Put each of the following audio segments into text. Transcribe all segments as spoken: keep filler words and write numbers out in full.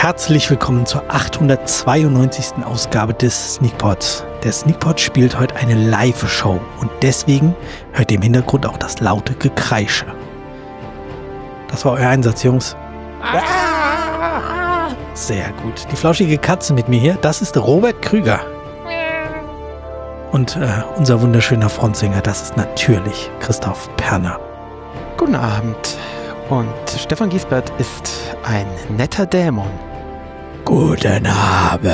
Herzlich willkommen zur achthundertzweiundneunzigsten Ausgabe des Sneakpods. Der Sneakpod spielt heute eine Live-Show und deswegen hört ihr im Hintergrund auch das laute Gekreische. Das war euer Einsatz, Jungs. Sehr gut. Die flauschige Katze mit mir hier, das ist Robert Krüger. Und äh, unser wunderschöner Frontsänger, das ist natürlich Christoph Perner. Guten Abend. Und Stefan Giesbert ist ein netter Dämon. Guten Abend.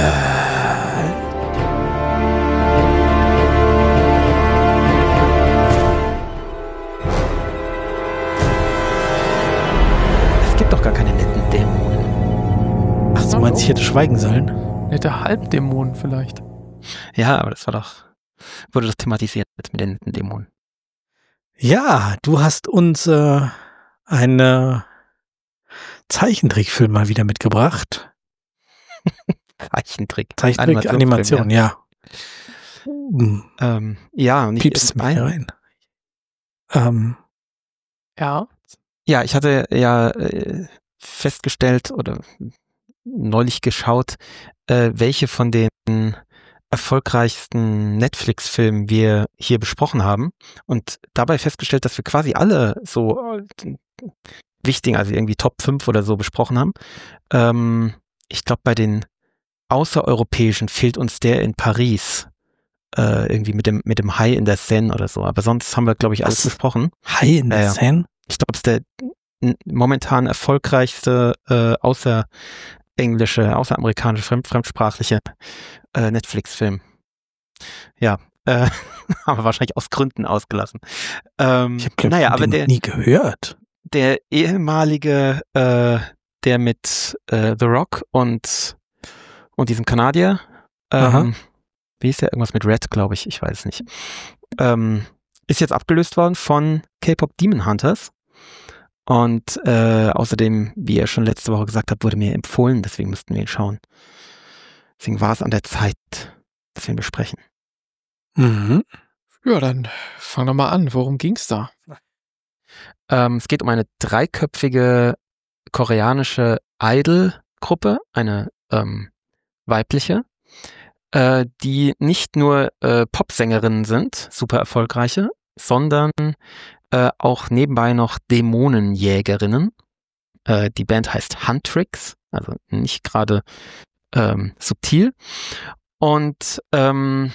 Es gibt doch gar keine netten Dämonen. Ach, du meinst, ich hätte schweigen sollen? Nette Halbdämonen vielleicht. Ja, aber das war doch, wurde doch thematisiert mit den netten Dämonen. Ja, du hast uns äh, einen Zeichentrickfilm mal wieder mitgebracht. Zeichentrick. Zeichentrick, Animation, ja. Hm. Ähm, ja, und ich Piepst mich rein. Ähm, ja. Ja, ich hatte ja äh, festgestellt oder neulich geschaut, äh, welche von den erfolgreichsten Netflix-Filmen wir hier besprochen haben und dabei festgestellt, dass wir quasi alle so äh, wichtigen, also irgendwie Top fünf oder so besprochen haben. Ähm, ich glaube, bei den außereuropäischen fehlt uns der in Paris. Äh, irgendwie mit dem, mit dem Hai in der Seine oder so. Aber sonst haben wir, glaube ich, alles Was? besprochen. Hai in der äh, Seine? Ich glaube, es ist der n- momentan erfolgreichste äh, außerenglische, außeramerikanische, fremd, fremdsprachliche äh, Netflix-Film. Ja, äh, haben wir wahrscheinlich aus Gründen ausgelassen. Ähm, Ich habe, naja, ich aber den der, noch nie gehört. der ehemalige, äh, der mit äh, The Rock und, und diesem Kanadier, Aha. ähm, wie ist der? Irgendwas mit Red, glaube ich, ich weiß es nicht, ähm, ist jetzt abgelöst worden von K-Pop Demon Hunters. Und äh, außerdem, wie ihr schon letzte Woche gesagt habt, wurde mir empfohlen, deswegen müssten wir ihn schauen. Deswegen war es an der Zeit, dass wir ihn besprechen. Mhm. Ja, dann fang doch mal an. Worum ging's da? Ähm, es geht um eine dreiköpfige koreanische Idol-Gruppe, eine ähm, weibliche, äh, die nicht nur äh, Popsängerinnen sind, super erfolgreiche, sondern äh, auch nebenbei noch Dämonenjägerinnen. Äh, die Band heißt Huntrix, also nicht gerade ähm, subtil. Und ähm,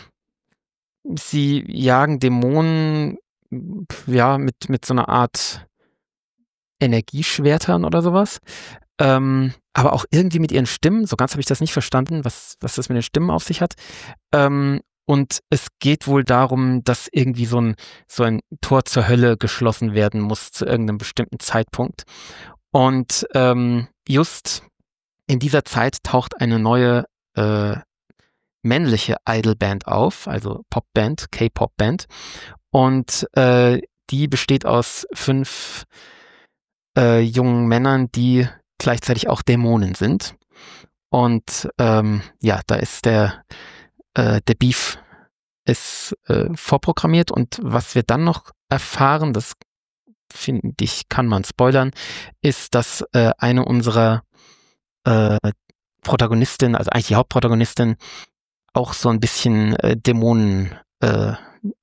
sie jagen Dämonen ja mit, mit so einer Art Energieschwertern oder sowas. Ähm, aber auch irgendwie mit ihren Stimmen, so ganz habe ich das nicht verstanden, was, was das mit den Stimmen auf sich hat. Ähm, und es geht wohl darum, dass irgendwie so ein, so ein Tor zur Hölle geschlossen werden muss zu irgendeinem bestimmten Zeitpunkt. Und ähm, just in dieser Zeit taucht eine neue äh, männliche Idolband auf, also Popband, K-Pop-Band. Und äh, die besteht aus fünf äh, jungen Männern, die gleichzeitig auch Dämonen sind. Und ähm, ja, da ist der, äh, der Beef ist äh, vorprogrammiert. Und was wir dann noch erfahren, das finde ich, kann man spoilern, ist, dass äh, eine unserer äh, Protagonistin, also eigentlich die Hauptprotagonistin, auch so ein bisschen äh, Dämonen, äh,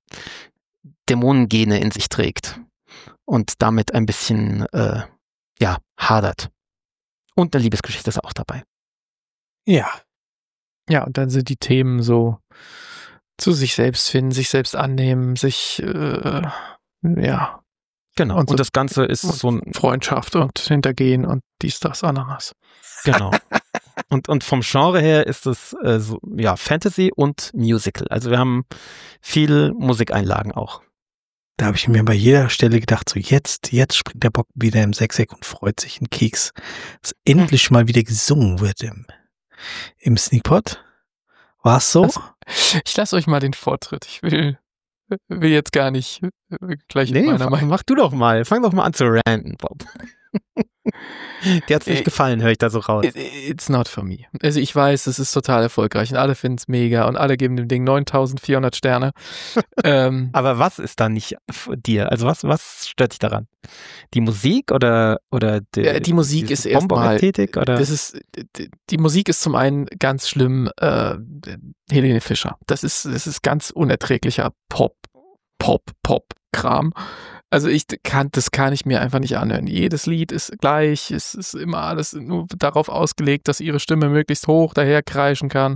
Dämonengene in sich trägt und damit ein bisschen äh, ja, hadert. Und eine Liebesgeschichte ist auch dabei. Ja. Ja, und dann sind die Themen so zu sich selbst finden, sich selbst annehmen, sich, äh, ja. Genau. Und Und, so- das Ganze ist und so ein, Freundschaft und Hintergehen und dies, das, Ananas. genau. Und, und vom Genre her ist es äh, so, ja, Fantasy und Musical. Also wir haben viel Musikeinlagen auch. Da habe ich mir bei jeder Stelle gedacht, so jetzt, jetzt springt der Bock wieder im Sechseck und freut sich einen Keks, dass endlich mal wieder gesungen wird im, im Sneakpod. War es so? Was? Ich lasse euch mal den Vortritt. Ich will, will jetzt gar nicht äh, gleich mit Nee, meiner fa- Meinung. mach du doch mal. Fang doch mal an zu ranten, Bob. Dir hat's nicht gefallen, höre ich da so raus. It's not for me. Also ich weiß, es ist total erfolgreich und alle finden es mega und alle geben dem Ding neuntausendvierhundert Sterne. ähm, Aber was ist da nicht für dir? Also was, was stört dich daran? Die Musik oder, oder die, ja, die Musik ist erstmal, das ist, die, die Musik ist zum einen ganz schlimm, äh, Helene Fischer. Das ist, das ist ganz unerträglicher Pop, Pop, Pop-Kram. Also ich kann, das kann ich mir einfach nicht anhören. Jedes Lied ist gleich, es ist immer alles nur darauf ausgelegt, dass ihre Stimme möglichst hoch daherkreischen kann.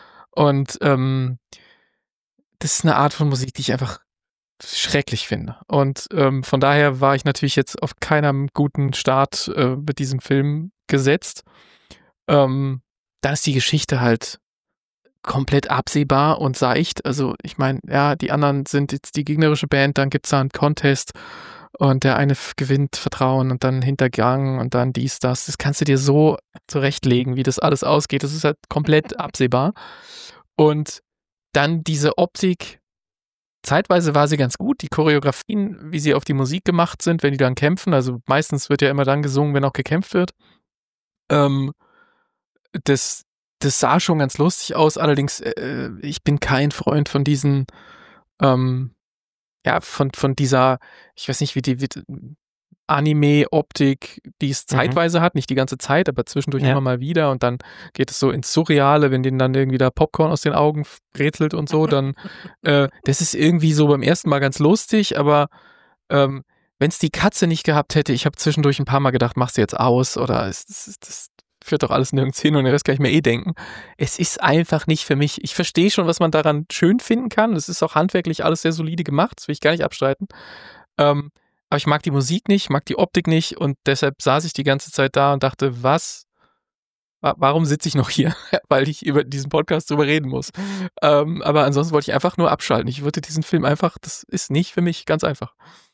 Und ähm, das ist eine Art von Musik, die ich einfach schrecklich finde. Und ähm, von daher war ich natürlich jetzt auf keinem guten Start äh, mit diesem Film gesetzt. Ähm, dann ist die Geschichte halt komplett absehbar und seicht. Also ich meine, ja, die anderen sind jetzt die gegnerische Band, dann gibt es da einen Contest und der eine gewinnt Vertrauen und dann Hintergang und dann dies, das. Das kannst du dir so zurechtlegen, wie das alles ausgeht. Das ist halt komplett absehbar. Und dann diese Optik, zeitweise war sie ganz gut. Die Choreografien, wie sie auf die Musik gemacht sind, wenn die dann kämpfen, also meistens wird ja immer dann gesungen, wenn auch gekämpft wird. Ähm, das Das sah schon ganz lustig aus, allerdings, äh, ich bin kein Freund von diesen, ähm, ja, von, von dieser, ich weiß nicht, wie die, wie, Anime-Optik, die es zeitweise mhm. hat, nicht die ganze Zeit, aber zwischendurch ja. immer mal wieder und dann geht es so ins Surreale, wenn denen dann irgendwie da Popcorn aus den Augen brezelt und so, dann, äh, das ist irgendwie so beim ersten Mal ganz lustig, aber ähm, wenn es die Katze nicht gehabt hätte, ich habe zwischendurch ein paar Mal gedacht, mach sie jetzt aus oder ist das, das führt doch alles nirgends hin und den Rest kann ich mir eh denken. Es ist einfach nicht für mich. Ich verstehe schon, was man daran schön finden kann. Das ist auch handwerklich alles sehr solide gemacht. Das will ich gar nicht abstreiten. Ähm, aber ich mag die Musik nicht, mag die Optik nicht und deshalb saß ich die ganze Zeit da und dachte, was? Warum sitze ich noch hier? Weil ich über diesen Podcast drüber reden muss. Ähm, aber ansonsten wollte ich einfach nur abschalten. Ich würde diesen Film einfach, das ist nicht für mich, ganz einfach.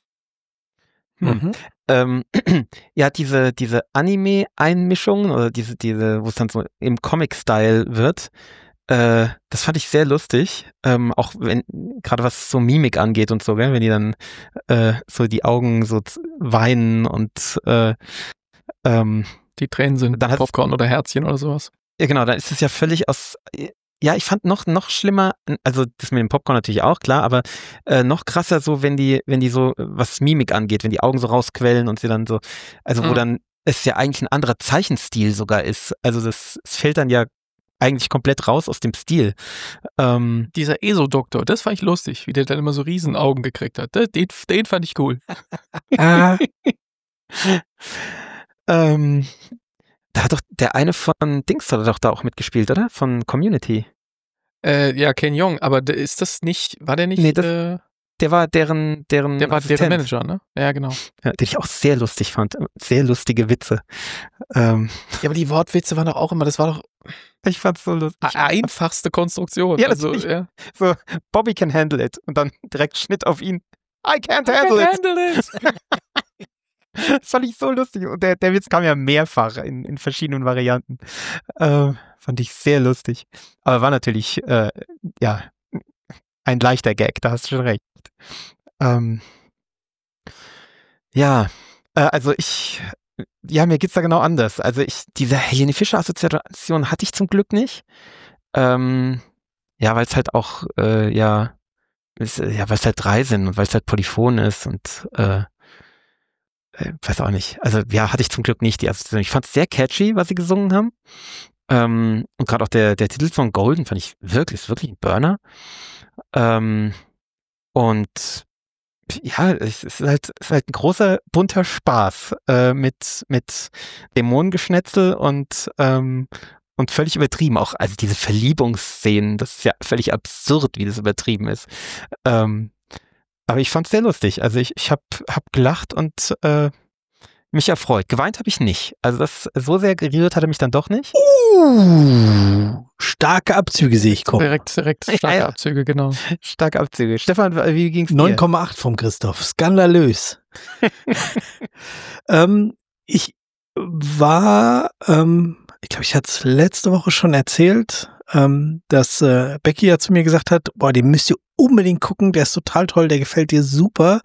Hm. Mhm. Ähm, ja, diese, diese Anime-Einmischung oder diese, diese, wo es dann so im Comic-Style wird, äh, das fand ich sehr lustig. Ähm, auch wenn, gerade was so Mimik angeht und so, gell, wenn die dann äh, so die Augen so weinen und äh, ähm, die Tränen sind dann Popcorn oder Herzchen oder sowas. Ja, genau, dann ist es ja völlig aus. Ja, ich fand noch noch schlimmer, also das mit dem Popcorn natürlich auch, klar, aber äh, noch krasser so, wenn die, wenn die so, was Mimik angeht, wenn die Augen so rausquellen und sie dann so, also mhm. wo dann es ja eigentlich ein anderer Zeichenstil sogar ist. Also das, es fällt dann ja eigentlich komplett raus aus dem Stil. Ähm, Dieser E S O-Doktor, das fand ich lustig, wie der dann immer so Riesenaugen gekriegt hat. Den, den fand ich cool. ah. ähm, Da hat doch der eine von Dings hat doch da auch mitgespielt, oder? Von Community. Äh, ja, Ken Jeong, aber ist das nicht, war der nicht? Nee, das, äh, der war deren, deren Der war Assistent. deren Manager, ne? Ja, genau. Ja, den ich auch sehr lustig fand. Sehr lustige Witze. Ähm, ja, aber die Wortwitze waren doch auch immer, das war doch ich fand's so lustig. Einfachste Konstruktion. Ja, also, natürlich. Ja. So, Bobby can handle it. Und dann direkt Schnitt auf ihn. I can't handle I it. Can't handle it. Das fand ich so lustig. Und der, der Witz kam ja mehrfach in, in verschiedenen Varianten. Äh, fand ich sehr lustig. Aber war natürlich, äh, ja, ein leichter Gag, da hast du schon recht. Ähm, ja, äh, also ich, ja, mir geht's da genau anders. Also ich, diese Helene Fischer Assoziation hatte ich zum Glück nicht. Ähm, ja, weil es halt auch, äh, ja, ist, ja, weil es halt drei sind und weil es halt polyphon ist und, äh, äh, weiß auch nicht. Also ja, hatte ich zum Glück nicht die Assoziation. Ich fand es sehr catchy, was sie gesungen haben. Ähm, und gerade auch der, der Titelsong Golden fand ich wirklich, wirklich ein Burner. Ähm, und ja, es ist halt, es ist halt ein großer, bunter Spaß äh, mit, mit Dämonengeschnetzel und, ähm, und völlig übertrieben. Auch, also diese Verliebungsszenen, das ist ja völlig absurd, wie das übertrieben ist. Ähm, aber ich fand es sehr lustig. Also ich, ich habe hab gelacht und äh, mich erfreut. Geweint habe ich nicht. Also das so sehr gerührt hat er mich dann doch nicht. Uh, starke Abzüge sehe ich kommen. Direkt, direkt starke ja, ja. Abzüge, genau. Starke Abzüge. Stefan, wie ging's dir? neun Komma acht vom Christoph. Skandalös. ähm, ich war, ähm, ich glaube, ich hatte es letzte Woche schon erzählt, ähm, dass äh, Becky ja zu mir gesagt hat, boah, den müsst ihr unbedingt gucken, der ist total toll, der gefällt dir super.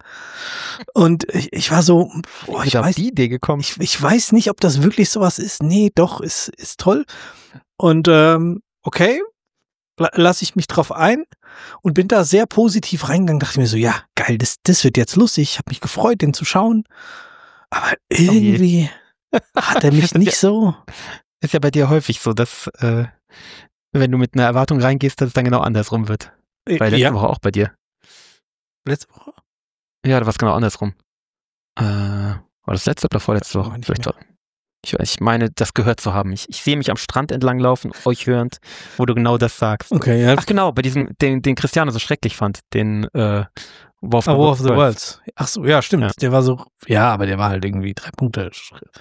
Und ich, ich war so, boah, ich, ich weiß, die Idee gekommen. Ich, ich weiß nicht, ob das wirklich sowas ist. Nee, doch, ist, ist toll. Und ähm, okay, lasse ich mich drauf ein und bin da sehr positiv reingegangen. Dachte mir so, ja, geil, das, das wird jetzt lustig. Ich habe mich gefreut, den zu schauen. Aber irgendwie oh hat er mich nicht so. Ist ja bei dir häufig so, dass äh, wenn du mit einer Erwartung reingehst, dass es dann genau andersrum wird. Bei letzte ja. Woche auch bei dir. Letzte Woche? Ja, da war es genau andersrum. Äh, war das letzte oder vorletzte Woche? Vielleicht war, ich, ich meine, das gehört zu haben. Ich, ich sehe mich am Strand entlang laufen, euch hörend, wo du genau das sagst. Okay, ja. Ach genau, bei diesem, den, den Cristiano so schrecklich fand, den äh, War of the, War of the Worlds. Ach so, ja, stimmt. Ja. Der war so, ja, aber der war halt irgendwie drei Punkte.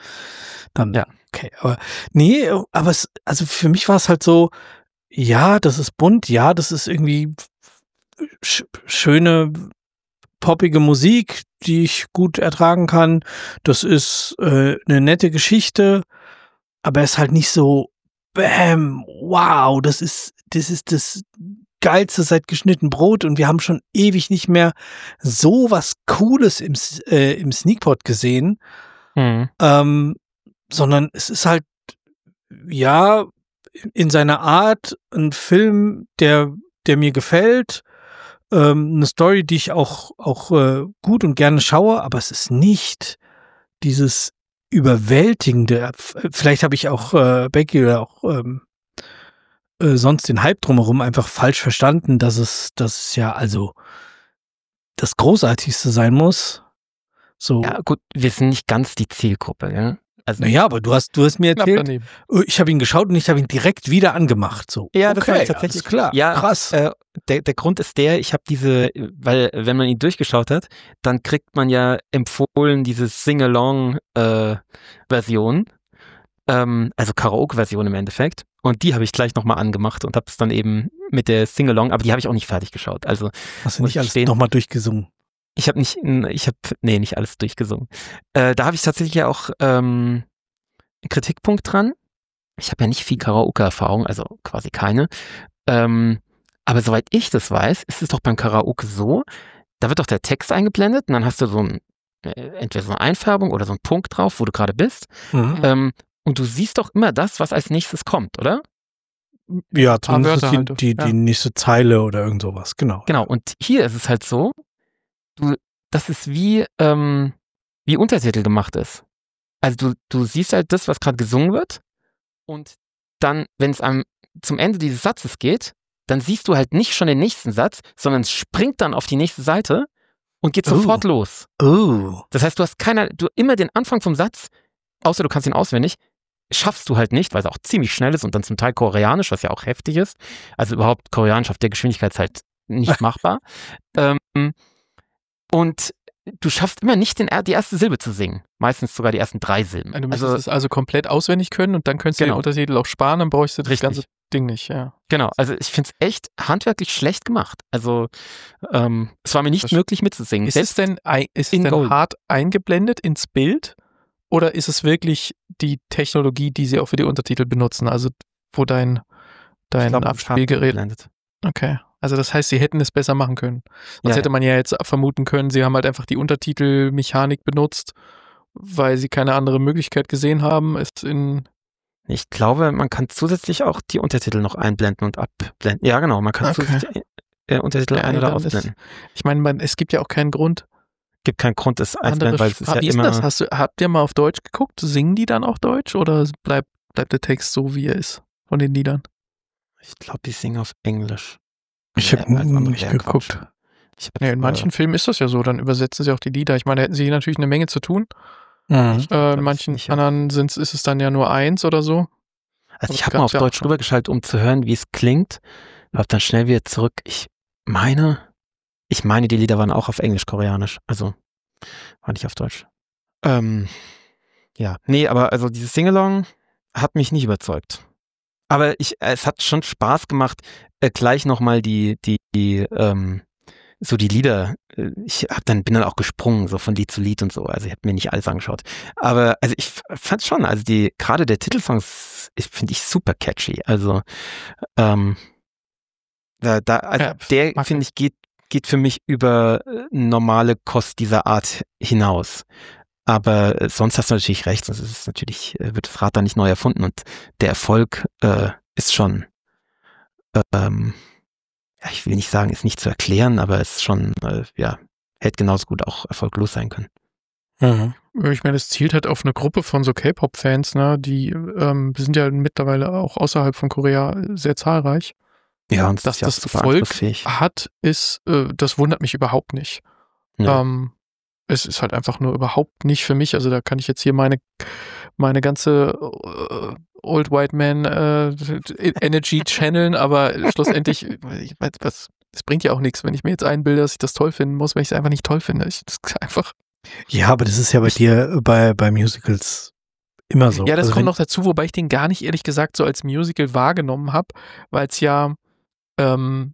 Dann, ja. Okay, aber nee, aber es, also für mich war es halt so, ja, das ist bunt, ja, das ist irgendwie sch- schöne, poppige Musik, die ich gut ertragen kann. Das ist äh, eine nette Geschichte, aber es ist halt nicht so, bam, wow, das ist, das ist das Geilste seit geschnitten Brot und wir haben schon ewig nicht mehr so was Cooles im, äh, im Sneakpot gesehen, mhm. ähm, sondern es ist halt, ja, in seiner Art ein Film, der, der mir gefällt, ähm, eine Story, die ich auch, auch äh, gut und gerne schaue, aber es ist nicht dieses überwältigende, vielleicht habe ich auch äh, Becky oder auch ähm, äh, sonst den Hype drumherum einfach falsch verstanden, dass es, dass es ja also das Großartigste sein muss. So. Ja gut, wir sind nicht ganz die Zielgruppe, ja. Also, naja, aber du hast, du hast mir erzählt, ich habe ihn geschaut und ich habe ihn direkt wieder angemacht. So, ja, okay, das war tatsächlich klar. Ja, krass. Äh, der, der Grund ist der, ich habe diese, weil wenn man ihn durchgeschaut hat, dann kriegt man ja empfohlen diese Sing-Along-Version, äh, ähm, also Karaoke-Version im Endeffekt. Und die habe ich gleich nochmal angemacht und habe es dann eben mit der Sing-Along, aber die habe ich auch nicht fertig geschaut. Also hast du nicht alles nochmal durchgesungen? Ich habe nicht, ich habe, nee, nicht alles durchgesungen. Äh, da habe ich tatsächlich ja auch ähm, einen Kritikpunkt dran. Ich habe ja nicht viel Karaoke-Erfahrung, also quasi keine. Ähm, aber soweit ich das weiß, ist es doch beim Karaoke so, da wird doch der Text eingeblendet und dann hast du so ein, äh, entweder so eine Einfärbung oder so einen Punkt drauf, wo du gerade bist. Mhm. Ähm, und du siehst doch immer das, was als nächstes kommt, oder? Ja, zumindest die, halt, die, ja. die nächste Zeile oder irgend sowas, genau. Genau, und hier ist es halt so, du, das ist wie, ähm, wie Untertitel gemacht ist. Also du, du siehst halt das, was gerade gesungen wird und dann, wenn es am zum Ende dieses Satzes geht, dann siehst du halt nicht schon den nächsten Satz, sondern es springt dann auf die nächste Seite und geht sofort oh. los. Oh. Das heißt, du hast keiner, du immer den Anfang vom Satz, außer du kannst ihn auswendig, schaffst du halt nicht, weil es auch ziemlich schnell ist und dann zum Teil koreanisch, was ja auch heftig ist. Also überhaupt koreanisch auf der Geschwindigkeit ist halt nicht machbar. ähm, und du schaffst immer nicht den, die erste Silbe zu singen. Meistens sogar die ersten drei Silben. Du müsstest es also, also komplett auswendig können und dann könntest du genau. den Untertitel auch sparen, dann bräuchst du das Richtig. ganze Ding nicht. Ja. Genau, also ich finde es echt handwerklich schlecht gemacht. Also ähm, es war mir nicht das möglich mitzusingen. Ist es denn, ist es denn hart eingeblendet ins Bild oder ist es wirklich die Technologie, die sie auch für die Untertitel benutzen? Also wo dein, dein glaub, Abspielgerät... Okay. Also das heißt, sie hätten es besser machen können. Sonst ja, hätte man ja jetzt vermuten können, sie haben halt einfach die Untertitelmechanik benutzt, weil sie keine andere Möglichkeit gesehen haben, es in... Ich glaube, man kann zusätzlich auch die Untertitel noch einblenden und abblenden. Ja, genau, man kann okay. zusätzlich äh, Untertitel ja, ein- oder ausblenden. Ist, ich meine, man, es gibt ja auch keinen Grund. Gibt keinen Grund, es einzublenden, weil es ist ja wie immer... Ist das? Hast du, habt ihr mal auf Deutsch geguckt? Singen die dann auch Deutsch oder bleibt, bleibt der Text so, wie er ist von den Liedern? Ich glaube, die singen auf Englisch. Ich habe nicht geguckt. Ich nee, in manchen äh, Filmen ist das ja so, dann übersetzen sie auch die Lieder. Ich meine, da hätten sie hier natürlich eine Menge zu tun. Mhm. Äh, in manchen anderen sind's, ist es dann ja nur eins oder so. Also ich habe mal auf ja Deutsch rübergeschaltet, um zu hören, wie es klingt. Hab dann schnell wieder zurück. Ich meine, ich meine, die Lieder waren auch auf Englisch-Koreanisch. Also war nicht auf Deutsch. Ähm, ja, nee, aber also dieses Singalong hat mich nicht überzeugt. Aber ich, es hat schon Spaß gemacht, äh, gleich nochmal die, die, die, ähm, so die Lieder, äh, ich hab dann, bin dann auch gesprungen, so von Lied zu Lied und so, also ich habe mir nicht alles angeschaut. Aber, also ich fand schon, also die, gerade der Titelsong, finde ich super catchy, also, ähm, da, da also ja, der, finde ich, geht geht für mich über äh, normale Kost dieser Art hinaus. Aber äh, sonst hast du natürlich recht, sonst ist es natürlich, äh, wird das Rad da nicht neu erfunden und der Erfolg äh, ist schon, ähm, ja, ich will nicht sagen, ist nicht zu erklären, aber es ist schon, äh, ja, hätte genauso gut auch erfolglos sein können. Mhm. Ich meine, es zielt halt auf eine Gruppe von so K-Pop-Fans, ne, die ähm, sind ja mittlerweile auch außerhalb von Korea sehr zahlreich. Ja, und dass ja das Volk hat, ist, äh, das wundert mich überhaupt nicht. Ja. Ähm, es ist halt einfach nur überhaupt nicht für mich. Also da kann ich jetzt hier meine, meine ganze äh, Old White Man äh, Energy channeln, aber schlussendlich, ich weiß, was, es bringt ja auch nichts, wenn ich mir jetzt einbilde, dass ich das toll finden muss, wenn ich es einfach nicht toll finde. Ich, das ist einfach. Ja, aber das ist ja bei ich, dir bei, bei Musicals immer so. Ja, das also kommt noch dazu, wobei ich den gar nicht ehrlich gesagt so als Musical wahrgenommen habe, weil es ja ähm,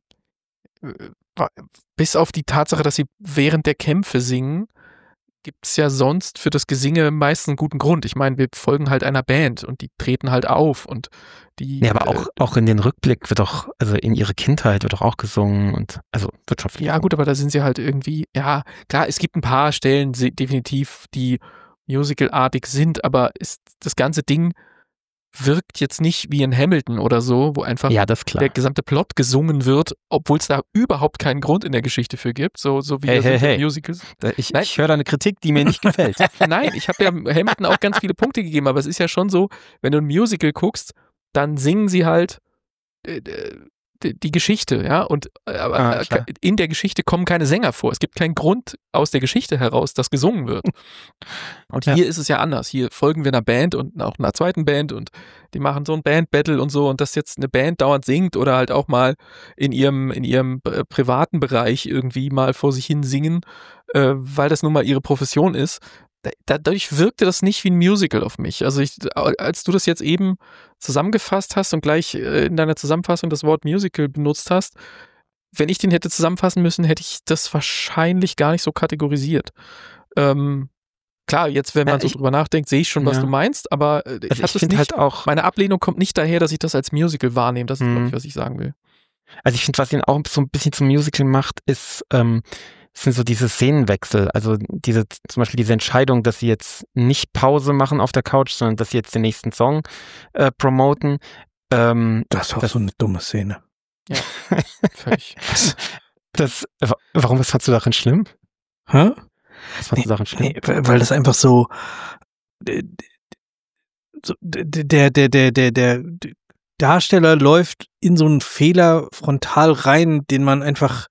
bis auf die Tatsache, dass sie während der Kämpfe singen, gibt es ja sonst für das Gesinge meist einen guten Grund. Ich meine, wir folgen halt einer Band und die treten halt auf und die. Ja, aber auch, äh, auch in den Rückblick wird doch, also in ihre Kindheit wird doch auch gesungen und also wird schon viel. Ja, gut, aber da sind sie halt irgendwie, ja, klar, es gibt ein paar Stellen definitiv, die musicalartig sind, aber ist das ganze Ding wirkt jetzt nicht wie in Hamilton oder so, wo einfach ja, das klar. der gesamte Plot gesungen wird, obwohl es da überhaupt keinen Grund in der Geschichte für gibt, so, so wie hey, hey, hey. Musicals. Ich, ich höre da eine Kritik, die mir nicht gefällt. Nein, ich habe ja Hamilton auch ganz viele Punkte gegeben, aber es ist ja schon so, wenn du ein Musical guckst, dann singen sie halt äh, die Geschichte, ja, und aber ah, in der Geschichte kommen keine Sänger vor. Es gibt keinen Grund aus der Geschichte heraus, dass gesungen wird. Und hier ja. ist es ja anders. Hier folgen wir einer Band und auch einer zweiten Band und die machen so ein Band-Battle und so und dass jetzt eine Band dauernd singt oder halt auch mal in ihrem, in ihrem äh, privaten Bereich irgendwie mal vor sich hin singen, äh, weil das nun mal ihre Profession ist. Dadurch wirkte das nicht wie ein Musical auf mich. Also ich, als du das jetzt eben zusammengefasst hast und gleich in deiner Zusammenfassung das Wort Musical benutzt hast, wenn ich den hätte zusammenfassen müssen, hätte ich das wahrscheinlich gar nicht so kategorisiert. Ähm, klar, jetzt, wenn man ja, ich, so drüber nachdenkt, sehe ich schon, was ja. du meinst, aber ich, also ich finde halt auch, meine Ablehnung kommt nicht daher, dass ich das als Musical wahrnehme. Das ist, glaube ich, was ich sagen will. Also ich finde, was ihn auch so ein bisschen zum Musical macht, ist, ähm, sind so diese Szenenwechsel, also diese, zum Beispiel diese Entscheidung, dass sie jetzt nicht Pause machen auf der Couch, sondern dass sie jetzt den nächsten Song äh, promoten. Ähm, das war das, so eine dumme Szene. Ja, völlig. Das, warum, was fandst du darin schlimm? Hä? Was fandst nee, du darin schlimm? Nee, weil das einfach so, so der, der, der, der, der Darsteller läuft in so einen Fehler frontal rein, den man einfach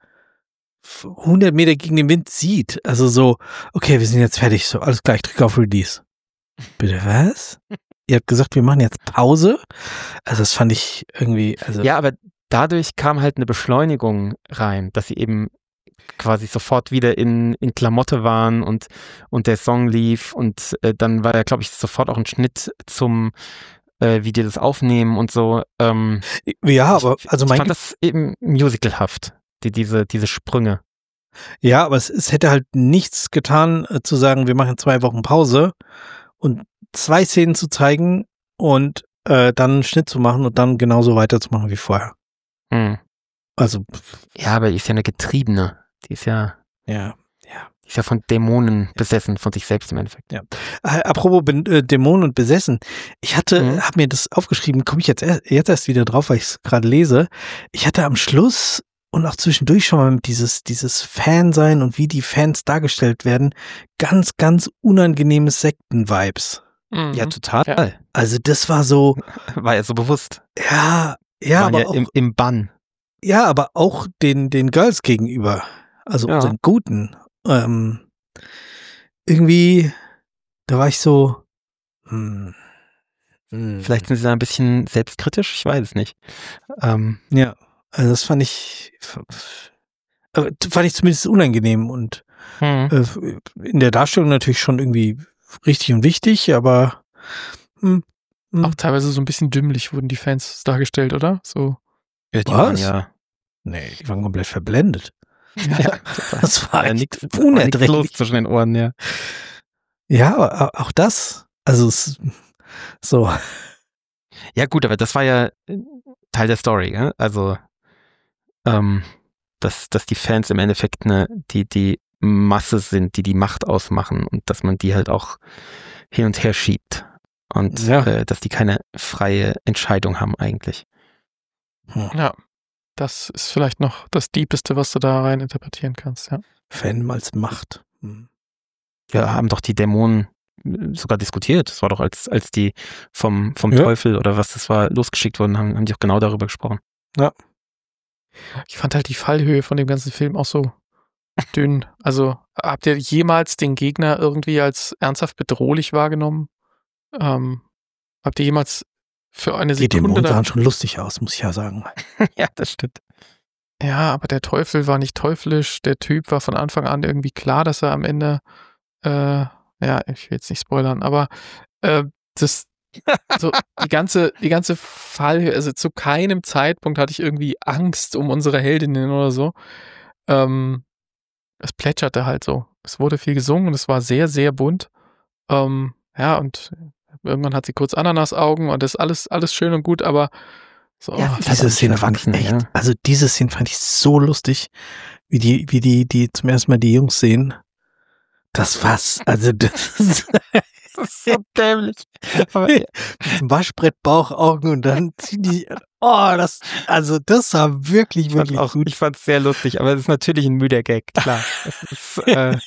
hundert Meter gegen den Wind sieht. Also so, okay, wir sind jetzt fertig. So, alles klar, ich drücke auf Release. Bitte was? Ihr habt gesagt, wir machen jetzt Pause? Also das fand ich irgendwie, also. Ja, aber dadurch kam halt eine Beschleunigung rein, dass sie eben quasi sofort wieder in, in Klamotte waren und, und der Song lief und äh, dann war ja, glaube ich, sofort auch ein Schnitt zum äh, wie die das aufnehmen und so. Ähm, ja, aber also ich, mein ich fand das eben musicalhaft. Die, diese, diese Sprünge. Ja, aber es, es hätte halt nichts getan, äh, zu sagen, wir machen zwei Wochen Pause und zwei Szenen zu zeigen und äh, dann einen Schnitt zu machen und dann genauso weiterzumachen wie vorher. Hm. Also. Ja, aber die ist ja eine Getriebene. Die ist ja. Ja, ja. Die ist ja von Dämonen besessen, von sich selbst im Endeffekt. Ja. Äh, apropos äh, Dämonen und besessen. Ich hatte, mhm. habe mir das aufgeschrieben, komme ich jetzt erst, jetzt erst wieder drauf, weil ich es gerade lese. Ich hatte am Schluss und auch zwischendurch schon mal dieses, dieses Fan-Sein und wie die Fans dargestellt werden, ganz, ganz unangenehmes Sekten-Vibes. Mhm. Ja, total. Ja. Also das war so. War ja so bewusst. Ja, ja, Waren aber ja auch, im, im Bann. Ja, aber auch den, den Girls gegenüber. Also ja. unseren Guten. Ähm, irgendwie, da war ich so, hm, hm. Vielleicht sind sie da ein bisschen selbstkritisch, ich weiß es nicht. Ähm, ja. Also das fand ich, fand ich zumindest unangenehm und hm. äh, in der Darstellung natürlich schon irgendwie richtig und wichtig, aber hm, hm. auch teilweise so ein bisschen dümmlich wurden die Fans dargestellt, oder? So. Ja, die Was? waren ja. Nee, die waren komplett verblendet. Ja, ja das war ja, echt nichts unerträglich. Los zwischen den Ohren, ja. Ja, aber auch das, also es, so. Ja gut, aber das war ja Teil der Story, gell? Also Ähm, dass, dass die Fans im Endeffekt eine, die, die Masse sind, die die Macht ausmachen und dass man die halt auch hin und her schiebt und Ja. äh, dass die keine freie Entscheidung haben eigentlich. Hm. Ja, das ist vielleicht noch das Deepeste, was du da rein interpretieren kannst, ja. Fan als Macht. Hm. Ja, haben doch die Dämonen sogar diskutiert. Das war doch, als, als die vom, vom Ja. Teufel oder was das war, losgeschickt wurden, haben, haben die auch genau darüber gesprochen. Ja. Ich fand halt die Fallhöhe von dem ganzen Film auch so dünn. Also, habt ihr jemals den Gegner irgendwie als ernsthaft bedrohlich wahrgenommen? Ähm, habt ihr jemals für eine Die Sekunde Dämonen da, sahen schon lustig aus, muss ich ja sagen. Ja, das stimmt. ja, aber der Teufel war nicht teuflisch. Der Typ war von Anfang an irgendwie klar, dass er am Ende, äh, ja, ich will jetzt nicht spoilern, aber äh, das, so die ganze, die ganze Fall, also zu keinem Zeitpunkt hatte ich irgendwie Angst um unsere Heldinnen oder so. Ähm, es plätscherte halt so. Es wurde viel gesungen und es war sehr, sehr bunt. Ähm, ja, und irgendwann hat sie kurz Ananasaugen und das ist alles, alles schön und gut, aber so, Ja, oh, die- Diese Szene fand ich echt, ja. also diese Szene fand ich so lustig, wie die, wie die, die zum ersten Mal die Jungs sehen. Das war's, also das ist Das ist so dämlich. Aber, mit diesem Waschbrett, Bauchaugen und dann ziehen die, oh, das, also das war wirklich, ich fand wirklich auch, gut. ich fand's sehr lustig, aber es ist natürlich ein müder Gag, klar. Es ist, äh,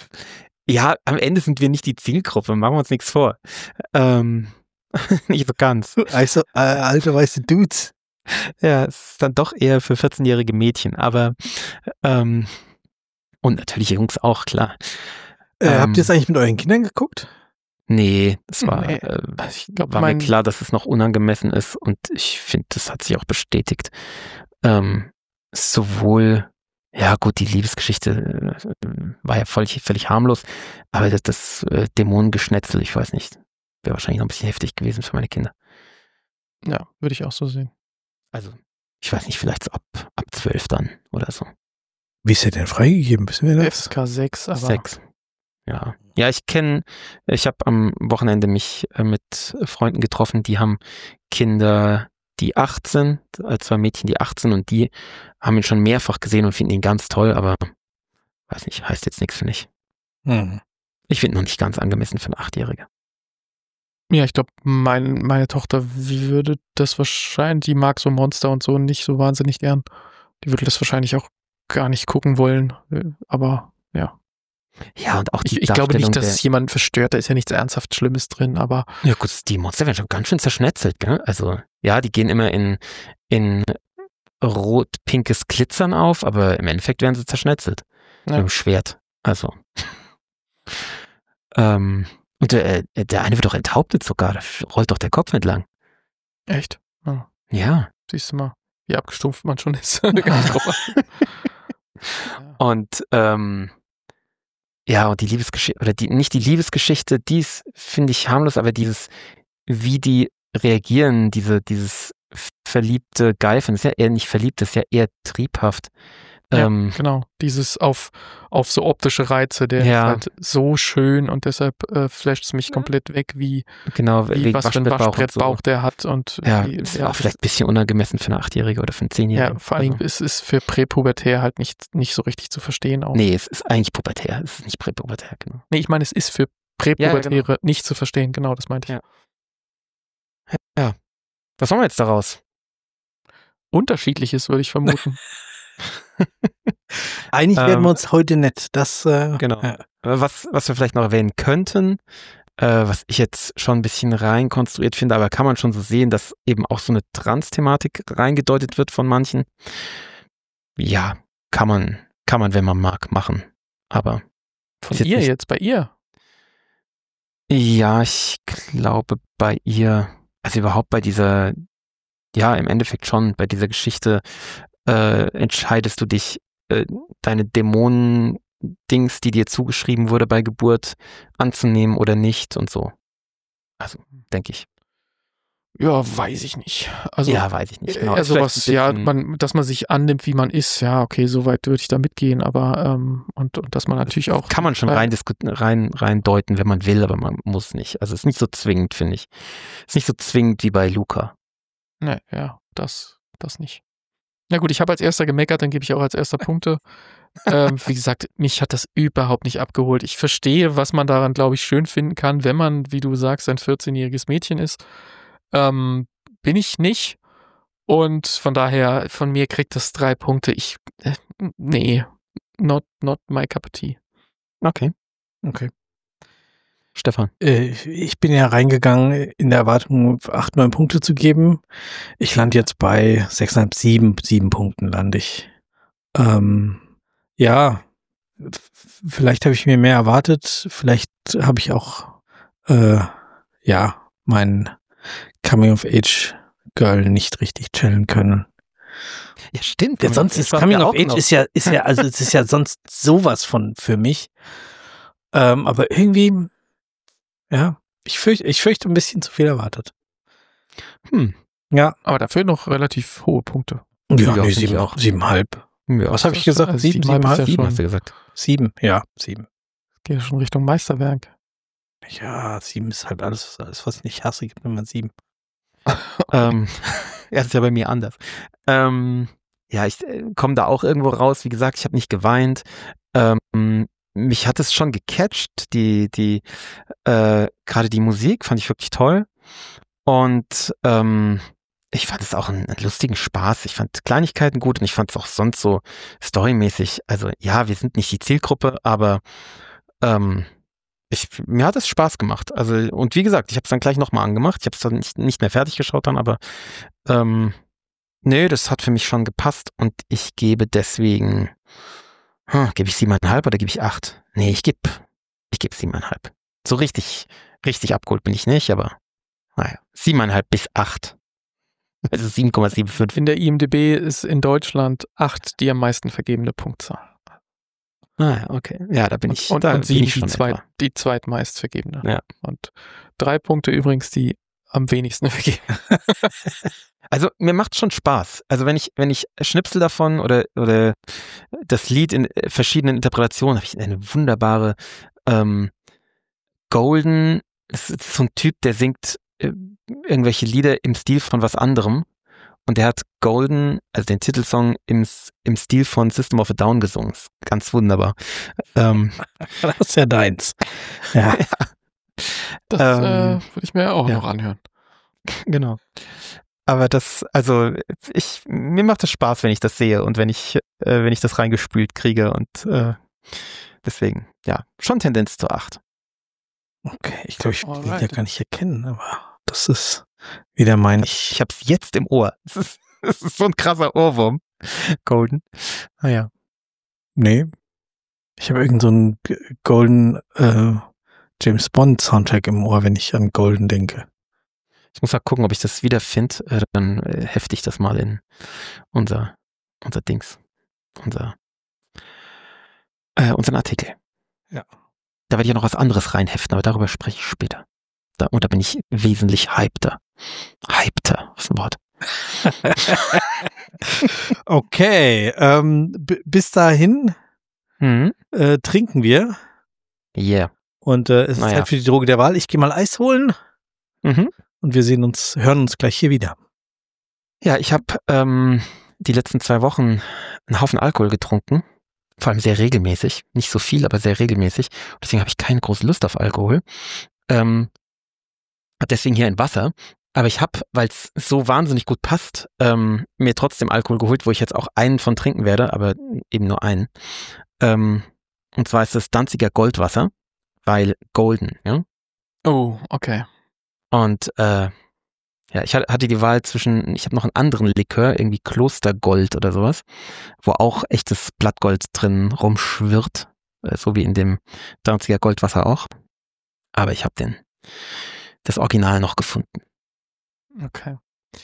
ja, am Ende sind wir nicht die Zielgruppe, machen wir uns nichts vor. Ähm, nicht so ganz. Also, äh, alte weiße Dudes. Ja, es ist dann doch eher für vierzehnjährige Mädchen, aber ähm, und natürlich Jungs auch, klar. Äh, Ähm, habt ihr es eigentlich mit euren Kindern geguckt? Nee, es war, Nee, äh, ich glaub, war mein- mir klar, dass es noch unangemessen ist und ich finde, das hat sich auch bestätigt. Ähm, sowohl, ja gut, die Liebesgeschichte äh, war ja völlig, völlig harmlos, aber das, das äh, Dämonengeschnetzel, ich weiß nicht, wäre wahrscheinlich noch ein bisschen heftig gewesen für meine Kinder. Ja, würde ich auch so sehen. Also, ich weiß nicht, vielleicht so ab, ab zwölf dann oder so. Wie ist er denn freigegeben? Wissen wir F das? S K sechs, aber Sex. Ja. Ja, ich kenne, ich habe am Wochenende mich äh, mit Freunden getroffen, die haben Kinder, die acht sind, äh, zwei Mädchen, die acht sind und die haben ihn schon mehrfach gesehen und finden ihn ganz toll, aber weiß nicht, heißt jetzt nichts für mich. Hm. Ich finde noch nicht ganz angemessen für eine Achtjährige. ja, ich glaube, mein, meine Tochter würde das wahrscheinlich, die mag so Monster und so nicht so wahnsinnig gern. Die würde das wahrscheinlich auch gar nicht gucken wollen, äh, aber ja. Ja, und auch die Ich, ich glaube Darstellung nicht, dass der, es jemanden verstört, da ist ja nichts ernsthaft Schlimmes drin, aber ja gut, die Monster werden schon ganz schön zerschnetzelt, gell? Also, ja, die gehen immer in, in rot-pinkes Glitzern auf, aber im Endeffekt werden sie zerschnetzelt. Ja. Mit dem Schwert. Also. ähm, und der, äh, der eine wird doch enthauptet sogar, da rollt doch der Kopf entlang. echt, ja, Ja. siehst du mal, wie abgestumpft man schon ist. Gar nicht drauf achten. Ja. Und ähm, ja, und die Liebesgeschichte, oder die, nicht die Liebesgeschichte, die ist, finde ich, harmlos, aber dieses, wie die reagieren, diese, dieses verliebte Geifen, das ist ja eher nicht verliebt, das ist ja eher triebhaft. Ja, Ähm, genau, dieses auf, auf so optische Reize, der Ja. ist halt so schön und deshalb äh, flasht es mich komplett weg, wie, genau, wie wegen was für ein Waschbrettbauch und Waschbrettbauch so. der hat und Ja, wie, ist ja, auch vielleicht ein bisschen unangemessen für eine Achtjährige oder für einen Zehnjährigen. ja, vor allen Dingen Also, ist es für Präpubertär halt nicht, nicht so richtig zu verstehen auch. nee, es ist eigentlich pubertär, es ist nicht präpubertär, genau. Nee, ich meine, es ist für Präpubertäre nicht zu verstehen, genau, das meinte ich. Ja. Was machen wir jetzt daraus? Unterschiedliches würde ich vermuten. Eigentlich werden Ähm, wir uns heute nett. Das, äh, Genau. ja. Was, was wir vielleicht noch erwähnen könnten, äh, was ich jetzt schon ein bisschen reinkonstruiert finde, aber kann man schon so sehen, dass eben auch so eine Trans-Thematik reingedeutet wird von manchen. Ja, kann man, kann man, wenn man mag, machen. Aber Von ist jetzt ihr nicht- jetzt, bei ihr. ja, ich glaube bei ihr, also überhaupt bei dieser, ja, im Endeffekt schon, bei dieser Geschichte äh, entscheidest du dich, äh, deine Dämonen-Dings, die dir zugeschrieben wurde bei Geburt, anzunehmen oder nicht und so. Also, denke ich. Ja, weiß ich nicht. Also, ja, weiß ich nicht. Genau. ja, Ist vielleicht sowas, ein ja, bisschen- man, dass man sich annimmt, wie man ist, ja, okay, so weit würde ich da mitgehen, aber ähm, und, und dass man natürlich auch. kann man schon äh, rein, rein, rein deuten, wenn man will, aber man muss nicht. Also, es ist nicht so zwingend, finde ich. Es ist nicht so zwingend wie bei Luca. Ne, ja, das, das nicht. Na gut, ich habe als erster gemeckert, dann gebe ich auch als erster Punkte. ähm, wie gesagt, mich hat das überhaupt nicht abgeholt. Ich verstehe, was man daran, glaube ich, schön finden kann, wenn man, wie du sagst, ein vierzehnjähriges Mädchen ist. Ähm, bin ich nicht. Und von daher, von mir kriegt das drei Punkte. Ich, äh, nee, not, not my cup of tea. Okay. Okay. Stefan. Äh, ich bin ja reingegangen in der Erwartung, acht, neun Punkte zu geben. Ich lande jetzt bei sechseinhalb, sieben, sieben Punkten lande ich. Ähm, ja, vielleicht habe ich mir mehr erwartet. Vielleicht habe ich auch, äh, ja, mein Coming-of-Age-Girl nicht richtig chillen können. Ja, stimmt. Ja, sonst ist Coming-of-Age ist ja, ist ja, also es ist ja sonst sowas von für mich. Ähm, aber irgendwie, ja, ich fürchte, ich fürchte ein bisschen zu viel erwartet. Hm. Ja. Aber dafür noch relativ hohe Punkte. Ja, ja nee, sieben, auch. Siebenhalb. Ja, was habe ich gesagt? Also sieben, siebenhalb? Ja sieben hast du gesagt. Sieben, ja, sieben. Geht ja schon Richtung Meisterwerk. Ja, sieben ist halt alles, alles was ich nicht hasse, gibt mir mal sieben. ähm, ja, das ist ja bei mir anders. Ähm, ja, ich äh, komme da auch irgendwo raus. Wie gesagt, ich habe nicht geweint. Ähm, mich hat es schon gecatcht. Die, die, äh, gerade die Musik fand ich wirklich toll. Und ähm, ich fand es auch einen, einen lustigen Spaß. Ich fand Kleinigkeiten gut und ich fand es auch sonst so storymäßig. Also ja, wir sind nicht die Zielgruppe, aber ähm, ich, mir hat es Spaß gemacht. Also und wie gesagt, ich habe es dann gleich nochmal angemacht. Ich habe es dann nicht, nicht mehr fertig geschaut dann, aber ähm, nee, das hat für mich schon gepasst und ich gebe deswegen, hm, gebe ich siebeneinhalb oder gebe ich acht? Nee, ich gebe ich gebe siebeneinhalb. So richtig, richtig abgeholt bin ich nicht, aber naja, siebeneinhalb bis acht. Also sieben Komma fünfundsiebzig. In der I M D B ist in Deutschland acht die am meisten vergebene Punktzahl. Ah ja, okay. Ja, da bin ich Und, da und sieben bin ich die, schon zweit, die zweitmeist vergebene. Ja. Und drei Punkte übrigens die am wenigsten vergeben. Also mir macht schon Spaß. Also wenn ich wenn ich Schnipsel davon oder oder das Lied in verschiedenen Interpretationen, habe ich eine wunderbare ähm, Golden. Das ist so ein Typ, der singt äh, irgendwelche Lieder im Stil von was anderem. Und der hat Golden, also den Titelsong, im, im Stil von System of a Down gesungen. Ganz wunderbar. Ähm, das ist ja deins. Ja. ja. Das ähm, äh, würde ich mir auch ja. noch anhören. Genau. Aber das, also ich, mir macht es Spaß, wenn ich das sehe und wenn ich, äh, wenn ich das reingespült kriege und äh, deswegen, ja, schon Tendenz zu acht. Okay, ich glaube, ich will ihn ja gar nicht erkennen, aber das ist wieder mein... Ich, ich habe es jetzt im Ohr. Das ist, das ist so ein krasser Ohrwurm. Golden. Naja. Nee. Ich habe irgend so einen Golden äh, James Bond Soundtrack im Ohr, wenn ich an Golden denke. Ich muss mal gucken, ob ich das wiederfinde. Äh, dann äh, hefte ich das mal in unser, unser Dings. Unser, äh, unseren Artikel. Ja. Da werde ich ja noch was anderes reinheften, aber darüber spreche ich später. Da, und da bin ich wesentlich hypter. Hypter, was ein Wort. Okay, ähm, b- bis dahin mhm. äh, trinken wir. Yeah. Und äh, es ist naja. Zeit für die Droge der Wahl. Ich gehe mal Eis holen. Mhm. Und wir sehen uns, hören uns gleich hier wieder. Ja, ich habe ähm, die letzten zwei Wochen einen Haufen Alkohol getrunken. Vor allem sehr regelmäßig. Nicht so viel, aber sehr regelmäßig. Deswegen habe ich keine große Lust auf Alkohol. Ähm, deswegen hier ein Wasser. Aber ich habe, weil es so wahnsinnig gut passt, ähm, mir trotzdem Alkohol geholt, wo ich jetzt auch einen von trinken werde, aber eben nur einen. Ähm, und zwar ist das Danziger Goldwasser, weil golden, ja. Oh, okay. Und äh, ja, ich hatte die Wahl zwischen, ich habe noch einen anderen Likör, irgendwie Klostergold oder sowas, wo auch echtes Blattgold drin rumschwirrt, äh, so wie in dem Danziger Goldwasser auch. Aber ich habe den, das Original noch gefunden. Okay.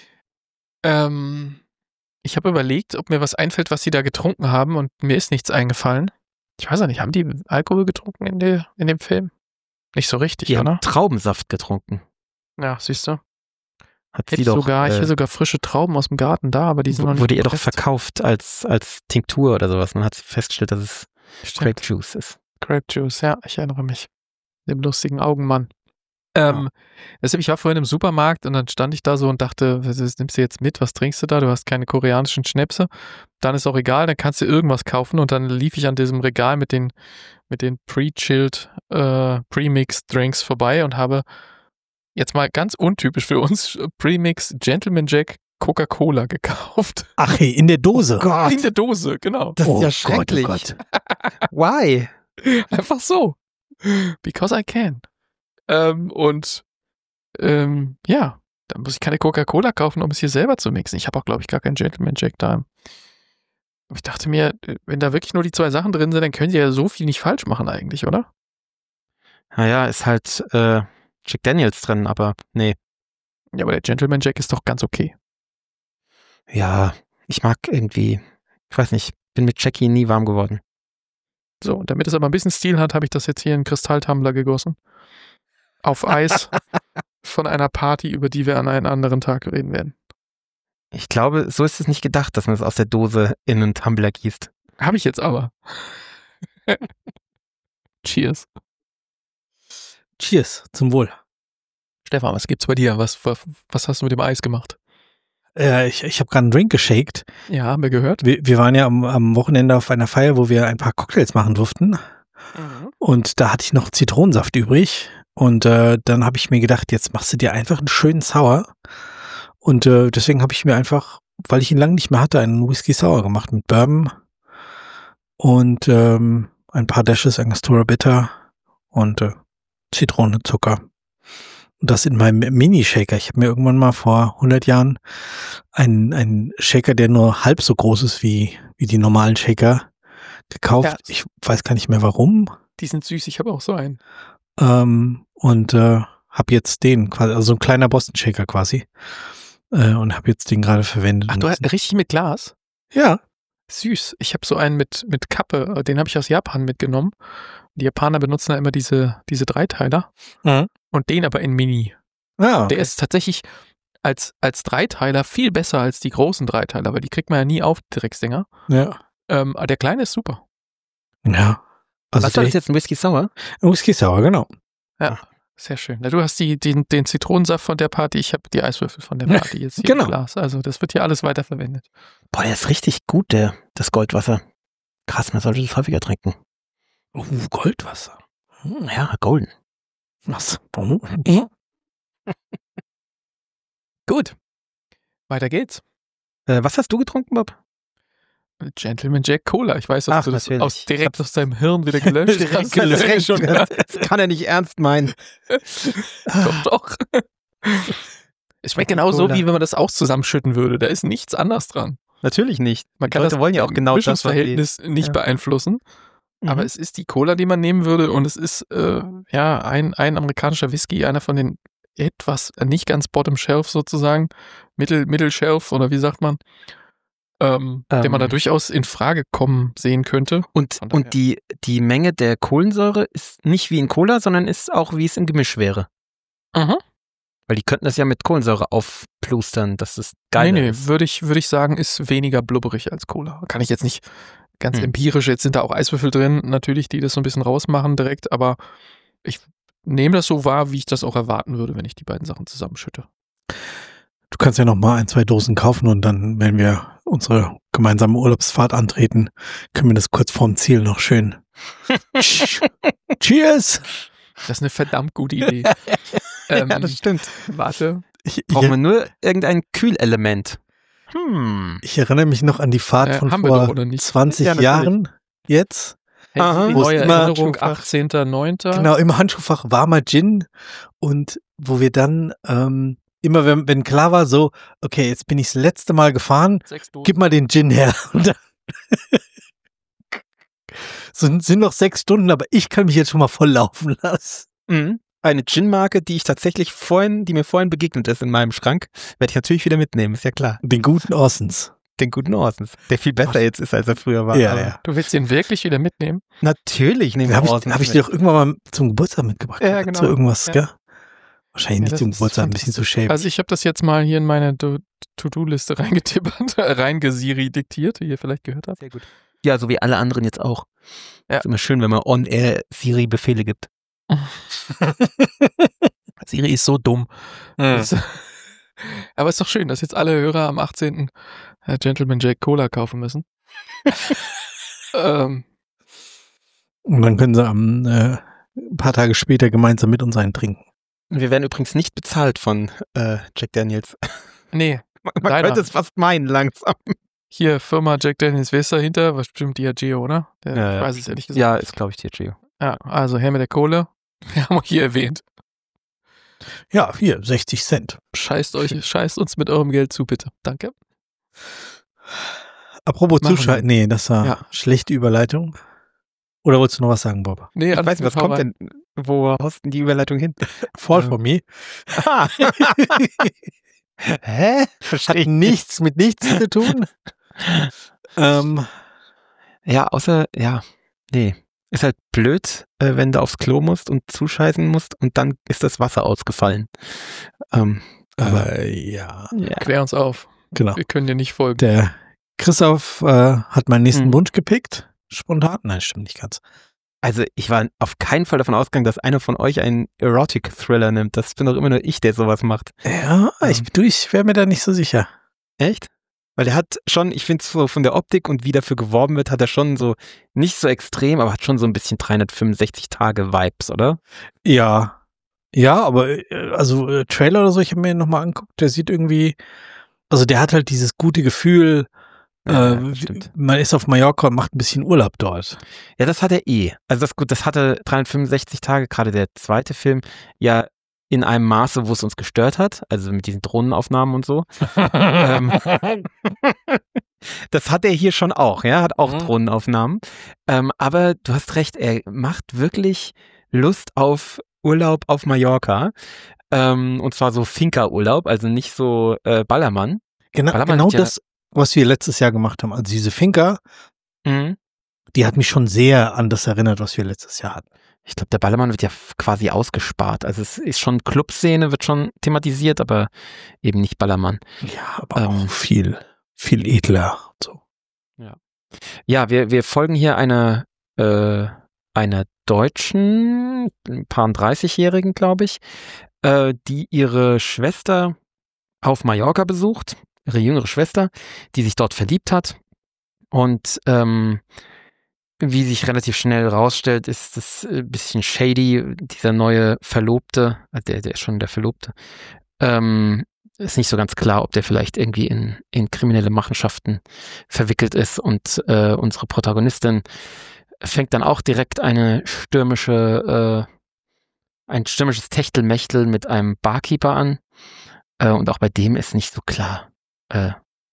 Ähm, ich habe überlegt, ob mir was einfällt, was sie da getrunken haben und mir ist nichts eingefallen. Ich weiß auch nicht, haben die Alkohol getrunken in, der, in dem Film? Nicht so richtig, die oder? Haben Traubensaft getrunken. Ja, siehst du. Hat Hätte sie doch, sogar, äh, ich hätte sogar frische Trauben aus dem Garten da, aber die sind noch nicht wurde ihr doch gepresst. verkauft als, als Tinktur oder sowas. Dann hat sie festgestellt, dass es Stimmt. Grape Juice ist. Grape Juice, ja, ich erinnere mich. Dem lustigen Augenmann. Ähm, deshalb, ich war vorhin im Supermarkt und dann stand ich da so und dachte, was, was nimmst du jetzt mit? Was trinkst du da? Du hast keine koreanischen Schnäpse. Dann ist auch egal, dann kannst du irgendwas kaufen. Und dann lief ich an diesem Regal mit den, mit den pre-chilled, äh, pre-mixed Drinks vorbei und habe jetzt mal ganz untypisch für uns Pre-mixed Gentleman Jack Coca-Cola gekauft. Ach hey, in der Dose. Oh Gott. In der Dose, genau. Das ist Oh ja Gott, schrecklich. oh Gott. Why? Einfach so. Because I can. Ähm, und ähm, ja, dann muss ich keine Coca-Cola kaufen, um es hier selber zu mixen. Ich habe auch, glaube ich, gar keinen Gentleman Jack da. Aber ich dachte mir, wenn da wirklich nur die zwei Sachen drin sind, dann können sie ja so viel nicht falsch machen eigentlich, oder? Naja, ist halt äh, Jack Daniels drin, aber nee. Ja, aber der Gentleman Jack ist doch ganz okay. Ja, ich mag irgendwie, ich weiß nicht, bin mit Jackie nie warm geworden. So, und damit es aber ein bisschen Stil hat, habe ich das jetzt hier in Kristalltumbler gegossen. Auf Eis von einer Party, über die wir an einem anderen Tag reden werden. Ich glaube, so ist es nicht gedacht, dass man es aus der Dose in einen Tumbler gießt. Habe ich jetzt aber. Cheers. Cheers, zum Wohl. Stefan, was gibt's bei dir? Was, was, was hast du mit dem Eis gemacht? Äh, ich ich habe gerade einen Drink geshaked. Ja, haben wir gehört. Wir, wir waren ja am, am Wochenende auf einer Feier, wo wir ein paar Cocktails machen durften. Mhm. Und da hatte ich noch Zitronensaft übrig. Und äh, dann habe ich mir gedacht, jetzt machst du dir einfach einen schönen Sour. Und äh, deswegen habe ich mir einfach, weil ich ihn lange nicht mehr hatte, einen Whisky Sour gemacht mit Bourbon und ähm, ein paar Dashes Angostura Bitter und äh, Zitronenzucker. Und das in meinem Mini-Shaker. Ich habe mir irgendwann mal vor hundert Jahren einen, einen Shaker, der nur halb so groß ist wie, wie die normalen Shaker, gekauft. Ja. Ich weiß gar nicht mehr warum. Die sind süß, ich habe auch so einen. Ähm, und äh, habe jetzt den quasi, also so ein kleiner Boston-Shaker quasi. Äh, und habe jetzt den gerade verwendet. Ach, du hast richtig mit Glas? Ja. Süß. Ich habe so einen mit, mit Kappe, den habe ich aus Japan mitgenommen. Die Japaner benutzen da immer diese, diese Dreiteiler. Mhm. Und den aber in Mini. Ja, okay. Der ist tatsächlich als, als Dreiteiler viel besser als die großen Dreiteiler, weil die kriegt man ja nie auf, die Drecksdinger. Ja. Ähm, aber der kleine ist super. Ja. Also Was war das jetzt, ein Whisky Sour? Ein Whisky Sour, genau. Ja, sehr schön. Na, du hast die, den, den Zitronensaft von der Party, ich habe die Eiswürfel von der Party jetzt hier Genau. im Glas. Also das wird hier alles weiterverwendet. Boah, der ist richtig gut, der, das Goldwasser. Krass, man sollte das häufiger trinken. Uh, Goldwasser. Hm, ja, golden. Was? Gut. Weiter geht's. Äh, was hast du getrunken, Bob? Gentleman Jack Cola. Ich weiß, dass Ach, du das natürlich. aus, direkt aus deinem Hirn wieder gelöscht Direkt hast. gelöscht. Schon Das kann er nicht ernst meinen. Doch, doch. Es schmeckt genauso, Cola. wie wenn man das auch zusammenschütten würde. Da ist nichts anders dran. Natürlich nicht. Man Die kann Leute das wollen ja auch genau das, was sie- Mischungsverhältnis nicht ja. beeinflussen. Aber Mhm. es ist die Cola, die man nehmen würde, und es ist äh, ja ein, ein amerikanischer Whisky, einer von den etwas, äh, nicht ganz Bottom Shelf sozusagen, Mittel, Middle-Shelf oder wie sagt man, ähm, Ähm. den man da durchaus in Frage kommen sehen könnte. Und, Von daher. und die, die Menge der Kohlensäure ist nicht wie in Cola, sondern ist auch, wie es im Gemisch wäre. Mhm. Weil die könnten das ja mit Kohlensäure aufplustern, dass es geil Nee, nee, ist. würde ich, würde ich sagen, ist weniger blubberig als Cola. Kann ich jetzt nicht ganz Hm. empirisch, jetzt sind da auch Eiswürfel drin, natürlich, die das so ein bisschen rausmachen direkt, aber ich nehme das so wahr, wie ich das auch erwarten würde, wenn ich die beiden Sachen zusammenschütte. Du kannst ja noch mal ein, zwei Dosen kaufen und dann, wenn wir unsere gemeinsame Urlaubsfahrt antreten, können wir das kurz vorm Ziel noch schön. Cheers! Das ist eine verdammt gute Idee. ähm, Ja, das stimmt. Warte. Ich, Braucht ich, man nur irgendein Kühlelement. Hm. ich erinnere mich noch an die Fahrt Äh, von haben wir doch, vor oder nicht? zwanzig Ja, natürlich. Jahren jetzt. Hey, Aha. die Wo es neue immer Erinnerung, schon war- achtzehnter neunter Genau, im Handschuhfach warmer Gin und wo wir dann ähm, immer, wenn, wenn klar war, so, okay, jetzt bin ich das letzte Mal gefahren, Sechs Dosen. gib mal den Gin her. Und dann so, sind noch sechs Stunden, aber ich kann mich jetzt schon mal voll laufen lassen. Mhm. Eine Gin-Marke, die ich tatsächlich vorhin, die mir vorhin begegnet ist in meinem Schrank, werde ich natürlich wieder mitnehmen, ist ja klar. Den guten Orsons. Den guten Orsons, der viel besser jetzt ist, als er früher war. Ja, aber ja. Du willst den wirklich wieder mitnehmen? Natürlich nehmen Den wir habe ich, Orsons den hab ich mit. dir doch irgendwann mal zum Geburtstag mitgebracht. Ja, genau. Zu irgendwas, Ja. gell? Wahrscheinlich Ja, nicht das zum ist Geburtstag, ein bisschen zu schäbig. Also ich habe das jetzt mal hier in meine Do- To-Do-Liste reingetippert, reingesiri diktiert, wie ihr vielleicht gehört habt. Sehr gut. Ja, so wie alle anderen jetzt auch. Ja. Ist immer schön, wenn man on-air Siri Befehle gibt. Siri ist so dumm. Mhm. Das, aber ist doch schön, dass jetzt alle Hörer am achtzehnten Äh, Gentleman Jack Cola kaufen müssen. ähm, Und dann können sie am, äh, ein paar Tage später gemeinsam mit uns einen trinken. Wir werden übrigens nicht bezahlt von äh, Jack Daniels. nee, Man, man Leider. könnte es fast meinen, langsam. hier Firma Jack Daniels, wer ist dahinter? Was bestimmt Diageo, oder? Der, Ja, ich ja. weiß es ehrlich gesagt. Ja, ist, glaube ich, Diageo. Ja, also her mit der Kohle. Wir haben auch hier erwähnt. Ja, hier, sechzig Cent. Scheißt euch, scheißt uns mit eurem Geld zu, bitte. Danke. Apropos Machen Zuschalten, nee, das war Ja. schlechte Überleitung. Oder wolltest du noch was sagen, Bob? Nee, Ich alles weiß nicht, was gut, hau kommt rein. denn? Wo haust denn die Überleitung hin? Fall Ja. for me. Ah. Hä? Verstehe Hat nichts mit nichts zu tun. ähm, Ja, außer, ja, nee. Ist halt blöd, äh, wenn du aufs Klo musst und zuscheißen musst und dann ist das Wasser ausgefallen. Ähm, aber, äh, ja, ja. Klär uns auf. genau. Wir können dir nicht folgen. Der Christoph äh, hat meinen nächsten Hm. Wunsch gepickt. Spontan? Nein, stimmt nicht ganz. Also ich war auf keinen Fall davon ausgegangen, dass einer von euch einen Erotic-Thriller nimmt. Das bin doch immer nur ich, der sowas macht. Ja, ich, Ähm. du, ich wäre mir da nicht so sicher. Echt? Weil der hat schon, ich finde so von der Optik und wie dafür geworben wird, hat er schon so, nicht so extrem, aber hat schon so ein bisschen dreihundertfünfundsechzig Tage Vibes, oder? Ja. Ja, aber äh, also äh, Trailer oder so, ich habe mir den nochmal angeguckt, der sieht irgendwie, also der hat halt dieses gute Gefühl, Ja, äh, stimmt. man ist auf Mallorca und macht ein bisschen Urlaub dort. Ja, das hat er eh. Also das gut, das hatte dreihundertfünfundsechzig Tage, gerade der zweite Film, ja in einem Maße, wo es uns gestört hat, also mit diesen Drohnenaufnahmen und so. ähm, das hat er hier schon auch, ja, hat auch Mhm. Drohnenaufnahmen. Ähm, aber du hast recht, er macht wirklich Lust auf Urlaub auf Mallorca. Ähm, und zwar so Finca-Urlaub, also nicht so äh, Ballermann. Genau, Ballermann genau hat ja- das, was wir letztes Jahr gemacht haben. Also diese Finca, Mhm. die hat mich schon sehr an das erinnert, was wir letztes Jahr hatten. Ich glaube, der Ballermann wird ja f- quasi ausgespart. Also es ist schon Clubszene, wird schon thematisiert, aber eben nicht Ballermann. Ja, aber Ähm. auch viel, viel edler. und So. Ja, wir, wir folgen hier einer, äh, einer deutschen, ein paar dreißigjährigen, glaube ich, äh, die ihre Schwester auf Mallorca besucht, ihre jüngere Schwester, die sich dort verliebt hat. Und ähm, wie sich relativ schnell rausstellt, ist das ein bisschen shady, dieser neue Verlobte, äh, der, der ist schon der Verlobte, ähm, ist nicht so ganz klar, ob der vielleicht irgendwie in, in kriminelle Machenschaften verwickelt ist und äh, unsere Protagonistin fängt dann auch direkt eine stürmische, äh, ein stürmisches Techtelmechtel mit einem Barkeeper an äh, und auch bei dem ist nicht so klar, äh,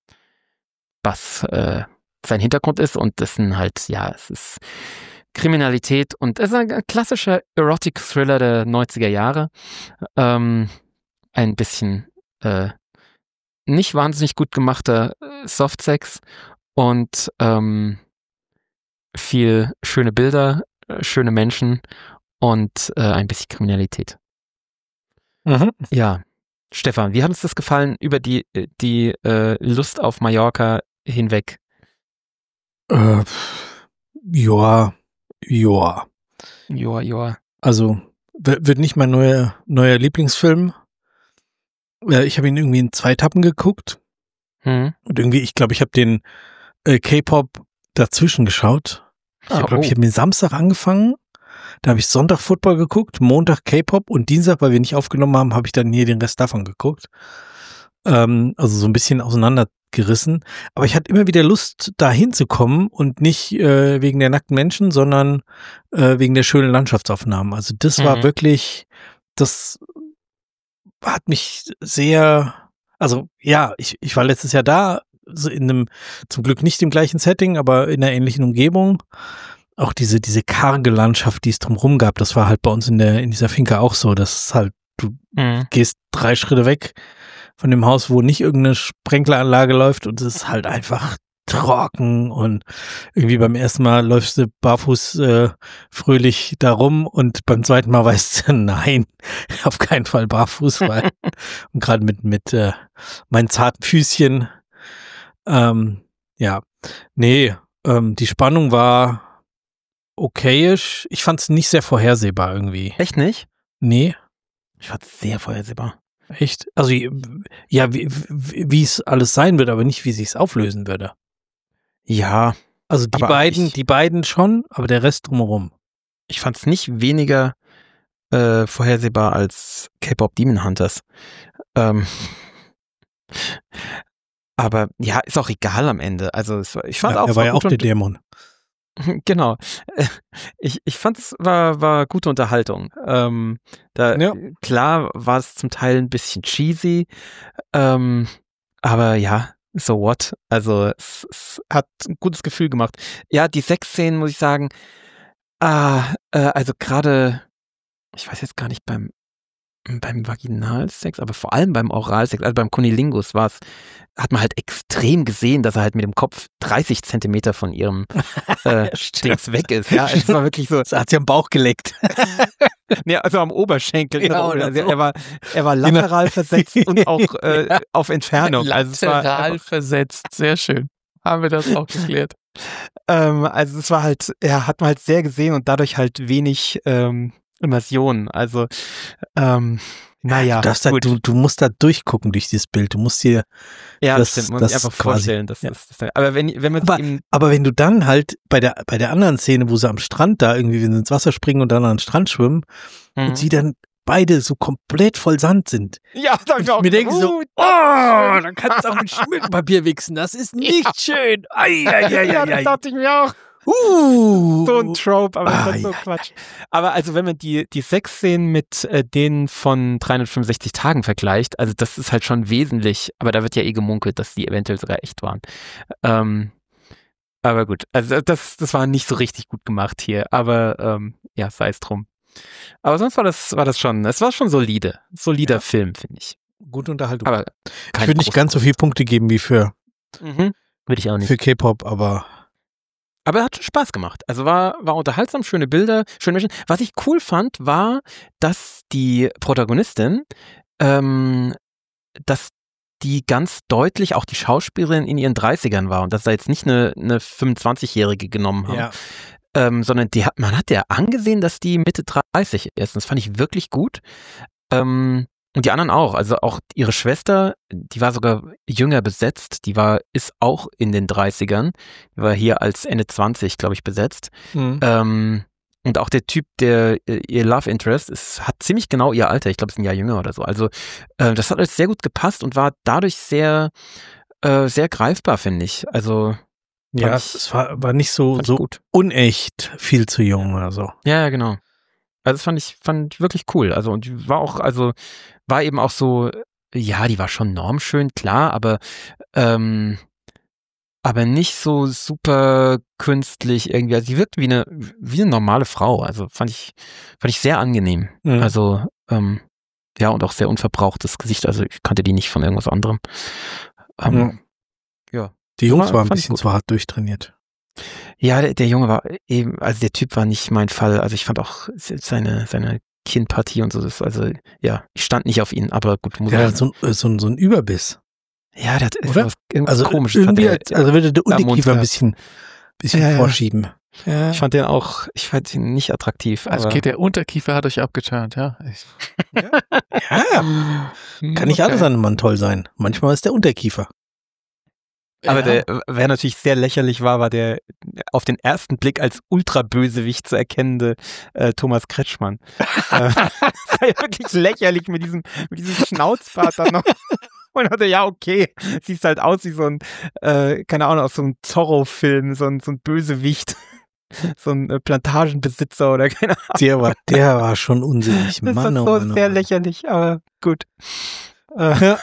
was äh, sein Hintergrund ist und das sind halt, ja, es ist Kriminalität und es ist ein klassischer Erotic-Thriller der neunziger Jahre. Ähm, ein bisschen äh, nicht wahnsinnig gut gemachter äh, Softsex und ähm, viel schöne Bilder, äh, schöne Menschen und äh, ein bisschen Kriminalität. Mhm. Ja, Stefan, wie hat uns das gefallen über die, die äh, Lust auf Mallorca hinweg? Äh, ja, ja. Joa, joa. Also w- wird nicht mein neuer neuer Lieblingsfilm. Äh, Ich habe ihn irgendwie in zwei Etappen geguckt Hm. und irgendwie, ich glaube, ich habe den äh, K-Pop dazwischen geschaut. Ich Ah, glaube, oh. ich habe mit Samstag angefangen. Da habe ich Sonntag Football geguckt, Montag K-Pop und Dienstag, weil wir nicht aufgenommen haben, habe ich dann hier den Rest davon geguckt. Ähm, also so ein bisschen auseinandergerissen. Aber ich hatte immer wieder Lust, da hinzukommen und nicht äh, wegen der nackten Menschen, sondern äh, wegen der schönen Landschaftsaufnahmen. Also das war Mhm. wirklich, das hat mich sehr, also ja, ich, ich war letztes Jahr da, so in einem, zum Glück nicht im gleichen Setting, aber in einer ähnlichen Umgebung. Auch diese, diese karge Landschaft, die es drumherum gab, das war halt bei uns in der, in dieser Finca auch so, dass es halt, du Mhm. gehst drei Schritte weg von dem Haus, wo nicht irgendeine Sprenkleranlage läuft und es ist halt einfach trocken und irgendwie beim ersten Mal läufst du barfuß äh, fröhlich da rum und beim zweiten Mal weißt du, nein, auf keinen Fall barfuß, weil und gerade mit mit äh, meinen zarten Füßchen, ähm, ja, nee, ähm, die Spannung war okayisch. Ich fand es nicht sehr vorhersehbar irgendwie. Echt nicht? Nee. Ich fand es sehr vorhersehbar. Echt? Also, ja, wie, wie es alles sein wird, aber nicht, wie sich's auflösen würde. Ja. Also die beiden, ich, die beiden schon, aber der Rest drumherum. Ich fand es nicht weniger äh, vorhersehbar als K-Pop Demon Hunters. Ähm, aber ja, ist auch egal am Ende. Also es war, ich fand ja, auch, er war ja auch der Dämon. Genau. Ich, ich fand es war, war gute Unterhaltung. Ähm, da, ja. Klar war es zum Teil ein bisschen cheesy, ähm, aber ja, so what? Also es, es hat ein gutes Gefühl gemacht. Ja, die Sexszenen, muss ich sagen, ah, äh, also gerade, ich weiß jetzt gar nicht beim beim Vaginalsex, aber vor allem beim Oralsex, also beim Cunnilingus war es, hat man halt extrem gesehen, dass er halt mit dem Kopf dreißig Zentimeter von ihrem äh, Dings weg ist. Ja, es war wirklich so. Das hat sie am Bauch geleckt. Ja, also am Oberschenkel. Ja, also so. er war, er war lateral versetzt und auch äh, ja. auf Entfernung. Lateral also es war einfach, versetzt, sehr schön. Haben wir das auch geklärt. ähm, also es war halt, ja, hat man halt sehr gesehen und dadurch halt wenig ähm, Immersion. Also, ähm, naja. Du, da, du, du musst da durchgucken durch dieses Bild. Du musst dir ja, das, stimmt, man das muss sich einfach quasi, vorstellen. Dass ja. das, das, aber wenn, wenn man aber, eben aber wenn du dann halt bei der, bei der anderen Szene, wo sie am Strand da irgendwie ins Wasser springen und dann an den Strand schwimmen mhm. und sie dann beide so komplett voll Sand sind. Ja, da ich auch mir denke so, oh, dann kannst du auch mit Schmirgelpapier wichsen. Das ist nicht ja. schön. Ai, ai, ai, ai, ja, das dachte ich mir auch. Uh, so ein Trope, aber ah, das ist so ja. Quatsch. Aber also wenn man die, die Sexszenen mit äh, denen von dreihundertfünfundsechzig Tagen vergleicht, also das ist halt schon wesentlich, aber da wird ja eh gemunkelt, dass die eventuell sogar echt waren. Ähm, aber gut, also das, das war nicht so richtig gut gemacht hier, aber ähm, ja, sei es drum. Aber sonst war das, war das schon, es war schon solide, solider ja. Film, finde ich. Gute Unterhaltung. Aber ich würde nicht ganz so viele Punkte geben wie für, mhm. würde ich auch nicht. Für K-Pop, aber Aber hat schon Spaß gemacht. Also war, war unterhaltsam, schöne Bilder, schöne Menschen. Was ich cool fand, war, dass die Protagonistin, ähm, dass die ganz deutlich auch die Schauspielerin in ihren dreißigern war und dass da jetzt nicht eine, eine fünfundzwanzigjährige genommen haben. Ja. Ähm, sondern die hat, man hat ja angesehen, dass die Mitte dreißig ist. Das fand ich wirklich gut. Ähm, Und die anderen auch, also auch ihre Schwester, die war sogar jünger besetzt, die war, ist auch in den dreißigern, die war hier als Ende zwanzig, glaube ich, besetzt. Mhm. Ähm, und auch der Typ, der ihr Love Interest ist, hat ziemlich genau ihr Alter, ich glaube, es ist ein Jahr jünger oder so. Also äh, das hat alles sehr gut gepasst und war dadurch sehr, äh, sehr greifbar, finde ich. Also ja, ich, es war, war nicht so, so gut. Unecht viel zu jung oder so. Ja, ja, genau. Also das fand ich, fand ich wirklich cool. Also und die war auch, also war eben auch so, ja, die war schon normschön, klar, aber ähm, aber nicht so super künstlich irgendwie. Also die wirkt wie eine wie eine normale Frau. Also fand ich fand ich sehr angenehm. Mhm. Also ähm, ja, und auch sehr unverbrauchtes Gesicht. Also ich kannte die nicht von irgendwas anderem. Ähm, mhm. Ja. Die Jungs waren ein bisschen zu hart durchtrainiert. Ja, der, der Junge war eben, also der Typ war nicht mein Fall. Also ich fand auch seine, seine Kinnpartie und so, das, also ja, ich stand nicht auf ihn, aber gut. Muss der hat so, so, so ein Überbiss. Ja, der hat irgendwas, irgendwas also Komisches. Irgendwie, hat der, also würde der Unterkiefer ein bisschen, bisschen ja, vorschieben. Ja. Ich fand den auch, ich fand ihn nicht attraktiv. Also okay, der Unterkiefer hat euch abgeturnt, ja? Ich, ja. ja. Kann nicht okay. alles an einem Mann toll sein. Manchmal ist der Unterkiefer. Aber ja. der, wer natürlich sehr lächerlich war, war der auf den ersten Blick als Ultrabösewicht zu erkennende äh, Thomas Kretschmann. äh, das war ja wirklich lächerlich mit diesem, mit diesem Schnauzbart dann noch. Und hatte, ja, okay, siehst halt aus wie so ein, äh, keine Ahnung, aus so einem Zorro-Film, so ein, so ein Bösewicht. So ein äh, Plantagenbesitzer oder keine Ahnung. Der war, der war schon unsinnig. Das Mann, war oh so Mann, sehr oh lächerlich, aber gut. Äh,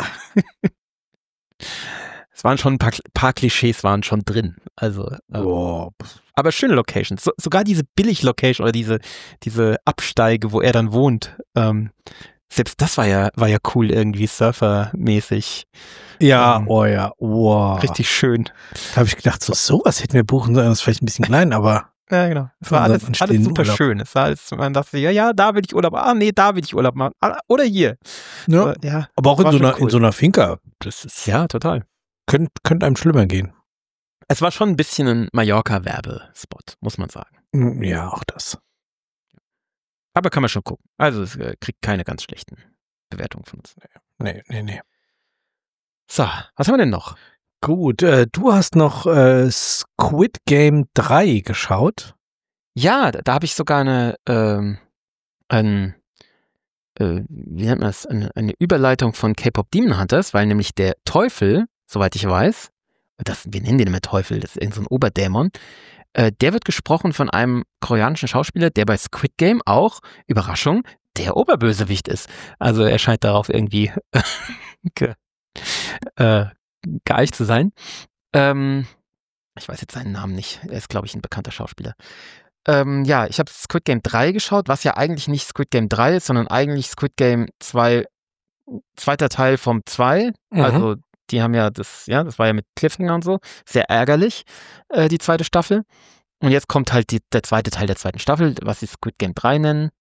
Es waren schon ein paar, paar Klischees waren schon drin. Also, ähm, oh. aber schöne Locations. So, sogar diese Billig-Location oder diese, diese Absteige, wo er dann wohnt. Ähm, selbst das war ja, war ja cool irgendwie, Surfer-mäßig. Ja, ähm, oh ja, wow. Richtig schön. Da habe ich gedacht, so sowas hätten wir buchen sollen. Das ist vielleicht ein bisschen klein, aber. Ja, genau. Es war alles, alles super Urlaub. Schön. Es war alles, man dachte, ja, ja, da will ich Urlaub machen. Ah, nee, da will ich Urlaub machen. Ah, oder hier. Ja, aber, ja, aber auch in so, einer, cool. in so einer Finca. Das ist, ja, total. Könnte könnt einem schlimmer gehen. Es war schon ein bisschen ein Mallorca-Werbespot, muss man sagen. Ja, auch das. Aber kann man schon gucken. Also es äh, kriegt keine ganz schlechten Bewertungen von uns. Nee, nee, nee. So, was haben wir denn noch? Gut, äh, du hast noch äh, Squid Game drei geschaut. Ja, da, da habe ich sogar eine, ähm, ein, äh, wie nennt man das, eine, eine Überleitung von K-Pop Demon Hunters, weil nämlich der Teufel, soweit ich weiß, das, wir nennen den immer Teufel, das ist irgend so ein Oberdämon, äh, der wird gesprochen von einem koreanischen Schauspieler, der bei Squid Game auch, Überraschung, der Oberbösewicht ist. Also er scheint darauf irgendwie ge, äh, geeicht zu sein. Ähm, ich weiß jetzt seinen Namen nicht. Er ist, glaube ich, ein bekannter Schauspieler. Ähm, ja, ich habe Squid Game drei geschaut, was ja eigentlich nicht Squid Game drei ist, sondern eigentlich Squid Game zwei, zweiter Teil vom zwei. Mhm. Also die haben ja das, ja, das war ja mit Cliffhanger und so. Sehr ärgerlich, äh, die zweite Staffel. Und jetzt kommt halt die, der zweite Teil der zweiten Staffel, was sie Squid Game drei nennen.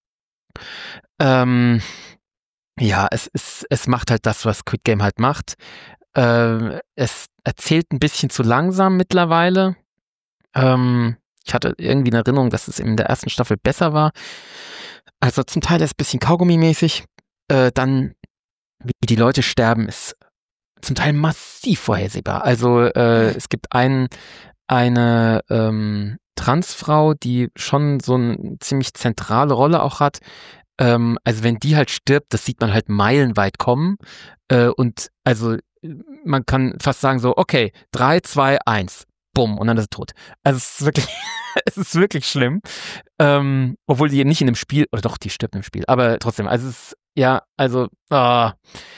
Ähm, ja, es, es, es macht halt das, was Squid Game halt macht. Ähm, es erzählt ein bisschen zu langsam mittlerweile. Ähm, ich hatte irgendwie eine Erinnerung, dass es in der ersten Staffel besser war. Also zum Teil ist es ein bisschen Kaugummi-mäßig. Äh, dann, wie die Leute sterben, ist zum Teil massiv vorhersehbar. Also äh, es gibt einen, eine ähm, Transfrau, die schon so eine ziemlich zentrale Rolle auch hat. Ähm, also wenn die halt stirbt, das sieht man halt meilenweit kommen. Äh, und also man kann fast sagen so, okay, drei, zwei, eins, bumm, und dann ist er tot. Also es ist wirklich, es ist wirklich schlimm. Ähm, obwohl die nicht in dem Spiel, oder doch, die stirbt im Spiel, aber trotzdem, also es ist, ja, also, ah,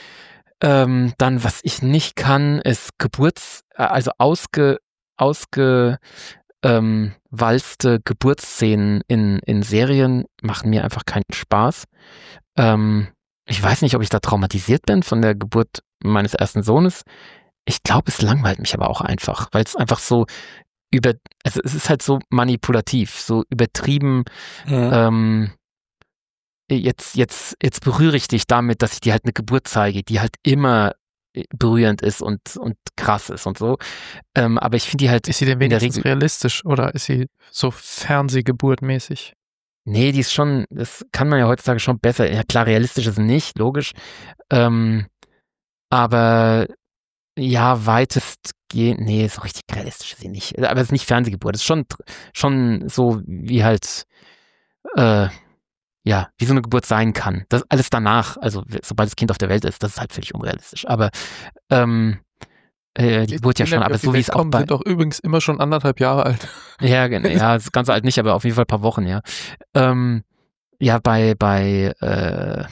ähm, dann, was ich nicht kann, ist Geburts, also ausge, ausge, ähm, walzte Geburtsszenen in, in Serien machen mir einfach keinen Spaß. Ähm, ich weiß nicht, ob ich da traumatisiert bin von der Geburt meines ersten Sohnes. Ich glaube, es langweilt mich aber auch einfach, weil es einfach so über, also es ist halt so manipulativ, so übertrieben. Ja. Ähm, jetzt, jetzt, jetzt berühre ich dich damit, dass ich dir halt eine Geburt zeige, die halt immer berührend ist und, und krass ist und so. Ähm, aber ich finde die halt. Ist sie denn wenigstens realistisch oder ist sie so Fernsehgeburtmäßig? Nee, die ist schon, das kann man ja heutzutage schon besser. Ja, klar, realistisch ist nicht, logisch. Ähm, aber ja, weitestgehend, nee, so richtig realistisch ist sie nicht. Aber es ist nicht Fernsehgeburt. Es ist schon, schon so, wie halt, äh, ja, wie so eine Geburt sein kann. Das alles danach, also sobald das Kind auf der Welt ist, das ist halt völlig unrealistisch. Aber ähm, äh, die Geburt ja schon, aber so wie es auch bei... sind doch übrigens immer schon anderthalb Jahre alt. Ja, genau, ja, das ganz alt nicht, aber auf jeden Fall ein paar Wochen, ja. Ähm, ja, bei, bei äh,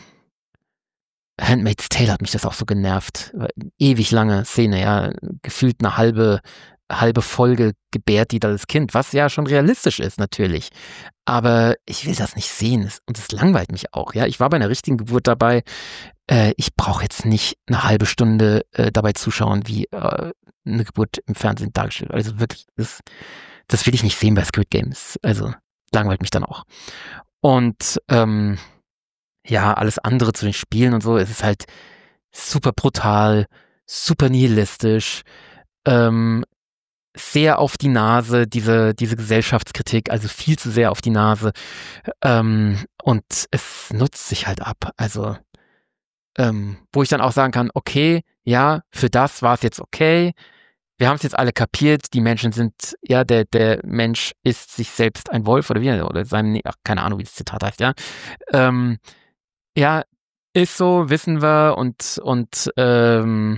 Handmaid's Tale hat mich das auch so genervt. Ewig lange Szene, ja, gefühlt eine halbe halbe Folge gebärt die da das Kind, was ja schon realistisch ist, natürlich. Aber ich will das nicht sehen und es langweilt mich auch, ja. Ich war bei einer richtigen Geburt dabei. Äh, ich brauche jetzt nicht eine halbe Stunde äh, dabei zuschauen, wie äh, eine Geburt im Fernsehen dargestellt wird. Also wirklich, das, das will ich nicht sehen bei Squid Games. Also langweilt mich dann auch. Und ähm, ja, alles andere zu den Spielen und so, es ist halt super brutal, super nihilistisch, ähm, sehr auf die Nase, diese, diese Gesellschaftskritik, also viel zu sehr auf die Nase. Ähm, und es nutzt sich halt ab. Also, ähm, wo ich dann auch sagen kann, okay, ja, für das war es jetzt okay. Wir haben es jetzt alle kapiert. Die Menschen sind, ja, der, der Mensch ist sich selbst ein Wolf oder wie, oder seinem, ach, keine Ahnung, wie das Zitat heißt, ja. Ähm, ja, ist so, wissen wir und, und, ähm,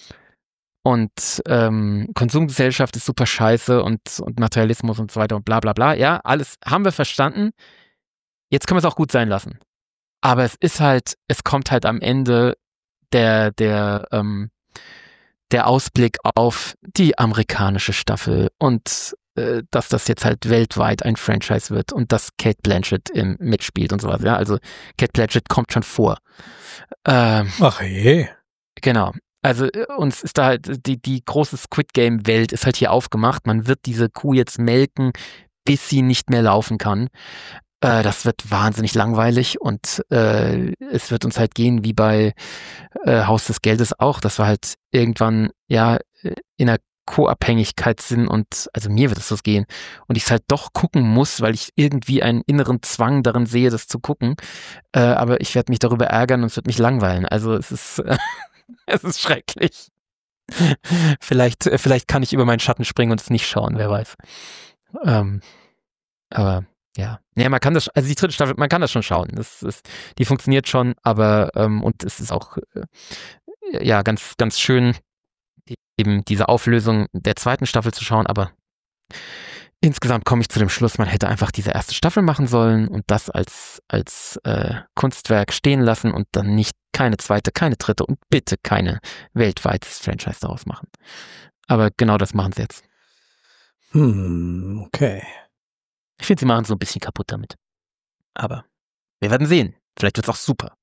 Und ähm, Konsumgesellschaft ist super scheiße und, und Materialismus und so weiter und bla bla bla. Ja, alles haben wir verstanden. Jetzt können wir es auch gut sein lassen. Aber es ist halt, es kommt halt am Ende der, der, ähm, der Ausblick auf die amerikanische Staffel und äh, dass das jetzt halt weltweit ein Franchise wird und dass Cate Blanchett im, mitspielt und sowas. Ja, also Cate Blanchett kommt schon vor. Ähm, Ach je. Genau. Also uns ist da halt, die, die große Squid Game Welt ist halt hier aufgemacht. Man wird diese Kuh jetzt melken, bis sie nicht mehr laufen kann. Äh, das wird wahnsinnig langweilig und äh, es wird uns halt gehen wie bei äh, Haus des Geldes auch, dass wir halt irgendwann ja in einer Co-Abhängigkeit sind und also mir wird es so gehen und ich es halt doch gucken muss, weil ich irgendwie einen inneren Zwang darin sehe, das zu gucken. Äh, aber ich werde mich darüber ärgern und es wird mich langweilen. Also es ist, äh, es ist schrecklich. vielleicht, vielleicht kann ich über meinen Schatten springen und es nicht schauen, wer weiß. Ähm, aber ja, nee, man kann das, also die dritte Staffel, man kann das schon schauen. Das ist, die funktioniert schon, aber ähm, und es ist auch äh, ja ganz, ganz schön, eben diese Auflösung der zweiten Staffel zu schauen. Aber insgesamt komme ich zu dem Schluss, man hätte einfach diese erste Staffel machen sollen und das als als äh, Kunstwerk stehen lassen und dann nicht keine zweite, keine dritte und bitte keine weltweites Franchise daraus machen. Aber genau das machen sie jetzt. Hm, okay. Ich finde, sie machen so ein bisschen kaputt damit. Aber wir werden sehen. Vielleicht wird es auch super.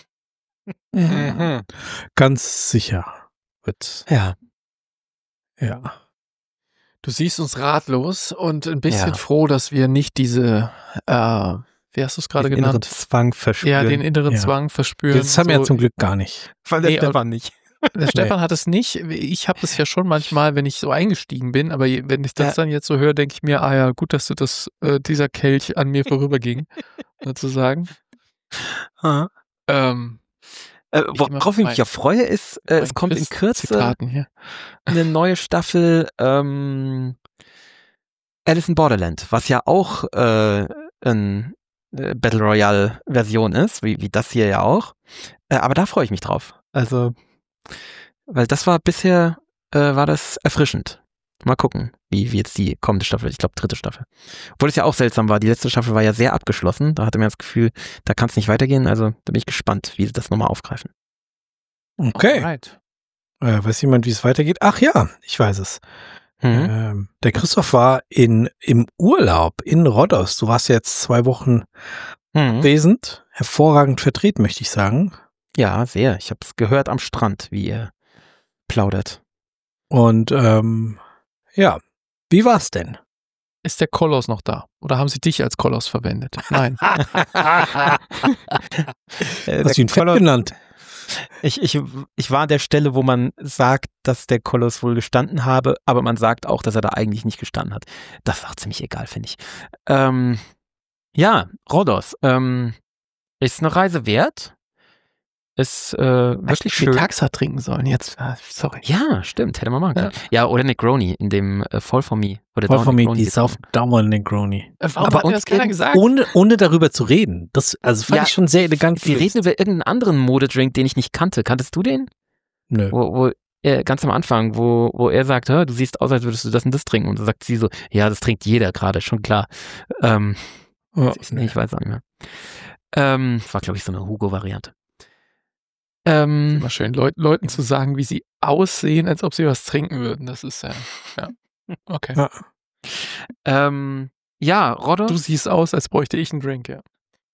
Mhm. Ganz sicher wird. Ja. Ja. Du siehst uns ratlos und ein bisschen Ja. froh, dass wir nicht diese, äh, wie hast du es gerade genannt? Den inneren Zwang verspüren. Ja, den inneren ja. Zwang verspüren. Das haben wir so. ja zum Glück gar nicht. Weil der Nee, Stefan nicht. Der Stefan hat es nicht. Ich habe das ja schon manchmal, wenn ich so eingestiegen bin, aber wenn ich das Ja. dann jetzt so höre, denke ich mir, ah ja, gut, dass du das, äh, dieser Kelch an mir vorüberging, sozusagen. Ah. Ähm, Äh, Ich worauf ich immer mich ja freue, ist, äh, es kommt in Kürze Zitaten hier. eine neue Staffel ähm, Alice in Borderland, was ja auch äh, ein äh, Battle Royale Version ist, wie, wie das hier ja auch. Äh, aber da freue ich mich drauf. Also, weil das war bisher, äh, war das erfrischend. Mal gucken, wie, wie jetzt die kommende Staffel, ich glaube dritte Staffel. Obwohl es ja auch seltsam war, die letzte Staffel war ja sehr abgeschlossen. Da hatte man das Gefühl, da kann es nicht weitergehen. Also da bin ich gespannt, wie sie das nochmal aufgreifen. Okay. Alright. Äh, weiß jemand, wie es weitergeht? Ach ja, ich weiß es. Mhm. Ähm, der Christoph war in, im Urlaub in Rhodos. Du warst jetzt zwei Wochen Mhm. anwesend. Hervorragend vertreten, möchte ich sagen. Ja, sehr. Ich habe es gehört am Strand, wie ihr plaudert. Und ähm, ja, wie war's denn? Ist der Koloss noch da? Oder haben sie dich als Koloss verwendet? Nein. Äh, Hast du ihn Fett Koloss- genannt? Ich, ich, ich war an der Stelle, wo man sagt, dass der Koloss wohl gestanden habe, aber man sagt auch, dass er da eigentlich nicht gestanden hat. Das ist auch ziemlich egal, finde ich. Ähm, ja, Rhodos. Ähm, ist eine Reise wert. Ist äh, wirklich schön. Taxa trinken sollen jetzt. Ah, sorry. Ja, stimmt, hätte man machen können. Ja, oder Negroni in dem äh, Fall for Me. Oder Voll Down von mir, Negroni die sauft getrunken. dauernd Negroni. Äh, Warum Aber hat mir das uns keiner irgend- gesagt? Ohne, ohne darüber zu reden. Das, also fand Ja, ich schon sehr elegant. Wir gelöst. reden über irgendeinen anderen Modedrink, den ich nicht kannte. Kanntest du den? Nö. Wo, wo er, ganz am Anfang, wo, wo er sagt, "Hä, du siehst aus, als würdest du das und das trinken. Und dann sagt sie so, ja, das trinkt jeder gerade, schon klar. Ähm, Oh, ich, nee, ich weiß auch nicht mehr. Ähm, war, glaube ich, so eine Hugo-Variante. Ähm, Immer schön, Leut, Leuten zu sagen, wie sie aussehen, als ob sie was trinken würden. Das ist ja, ja. Okay. Ja. ähm, ja, Rhodos. Du siehst aus, als bräuchte ich einen Drink, ja.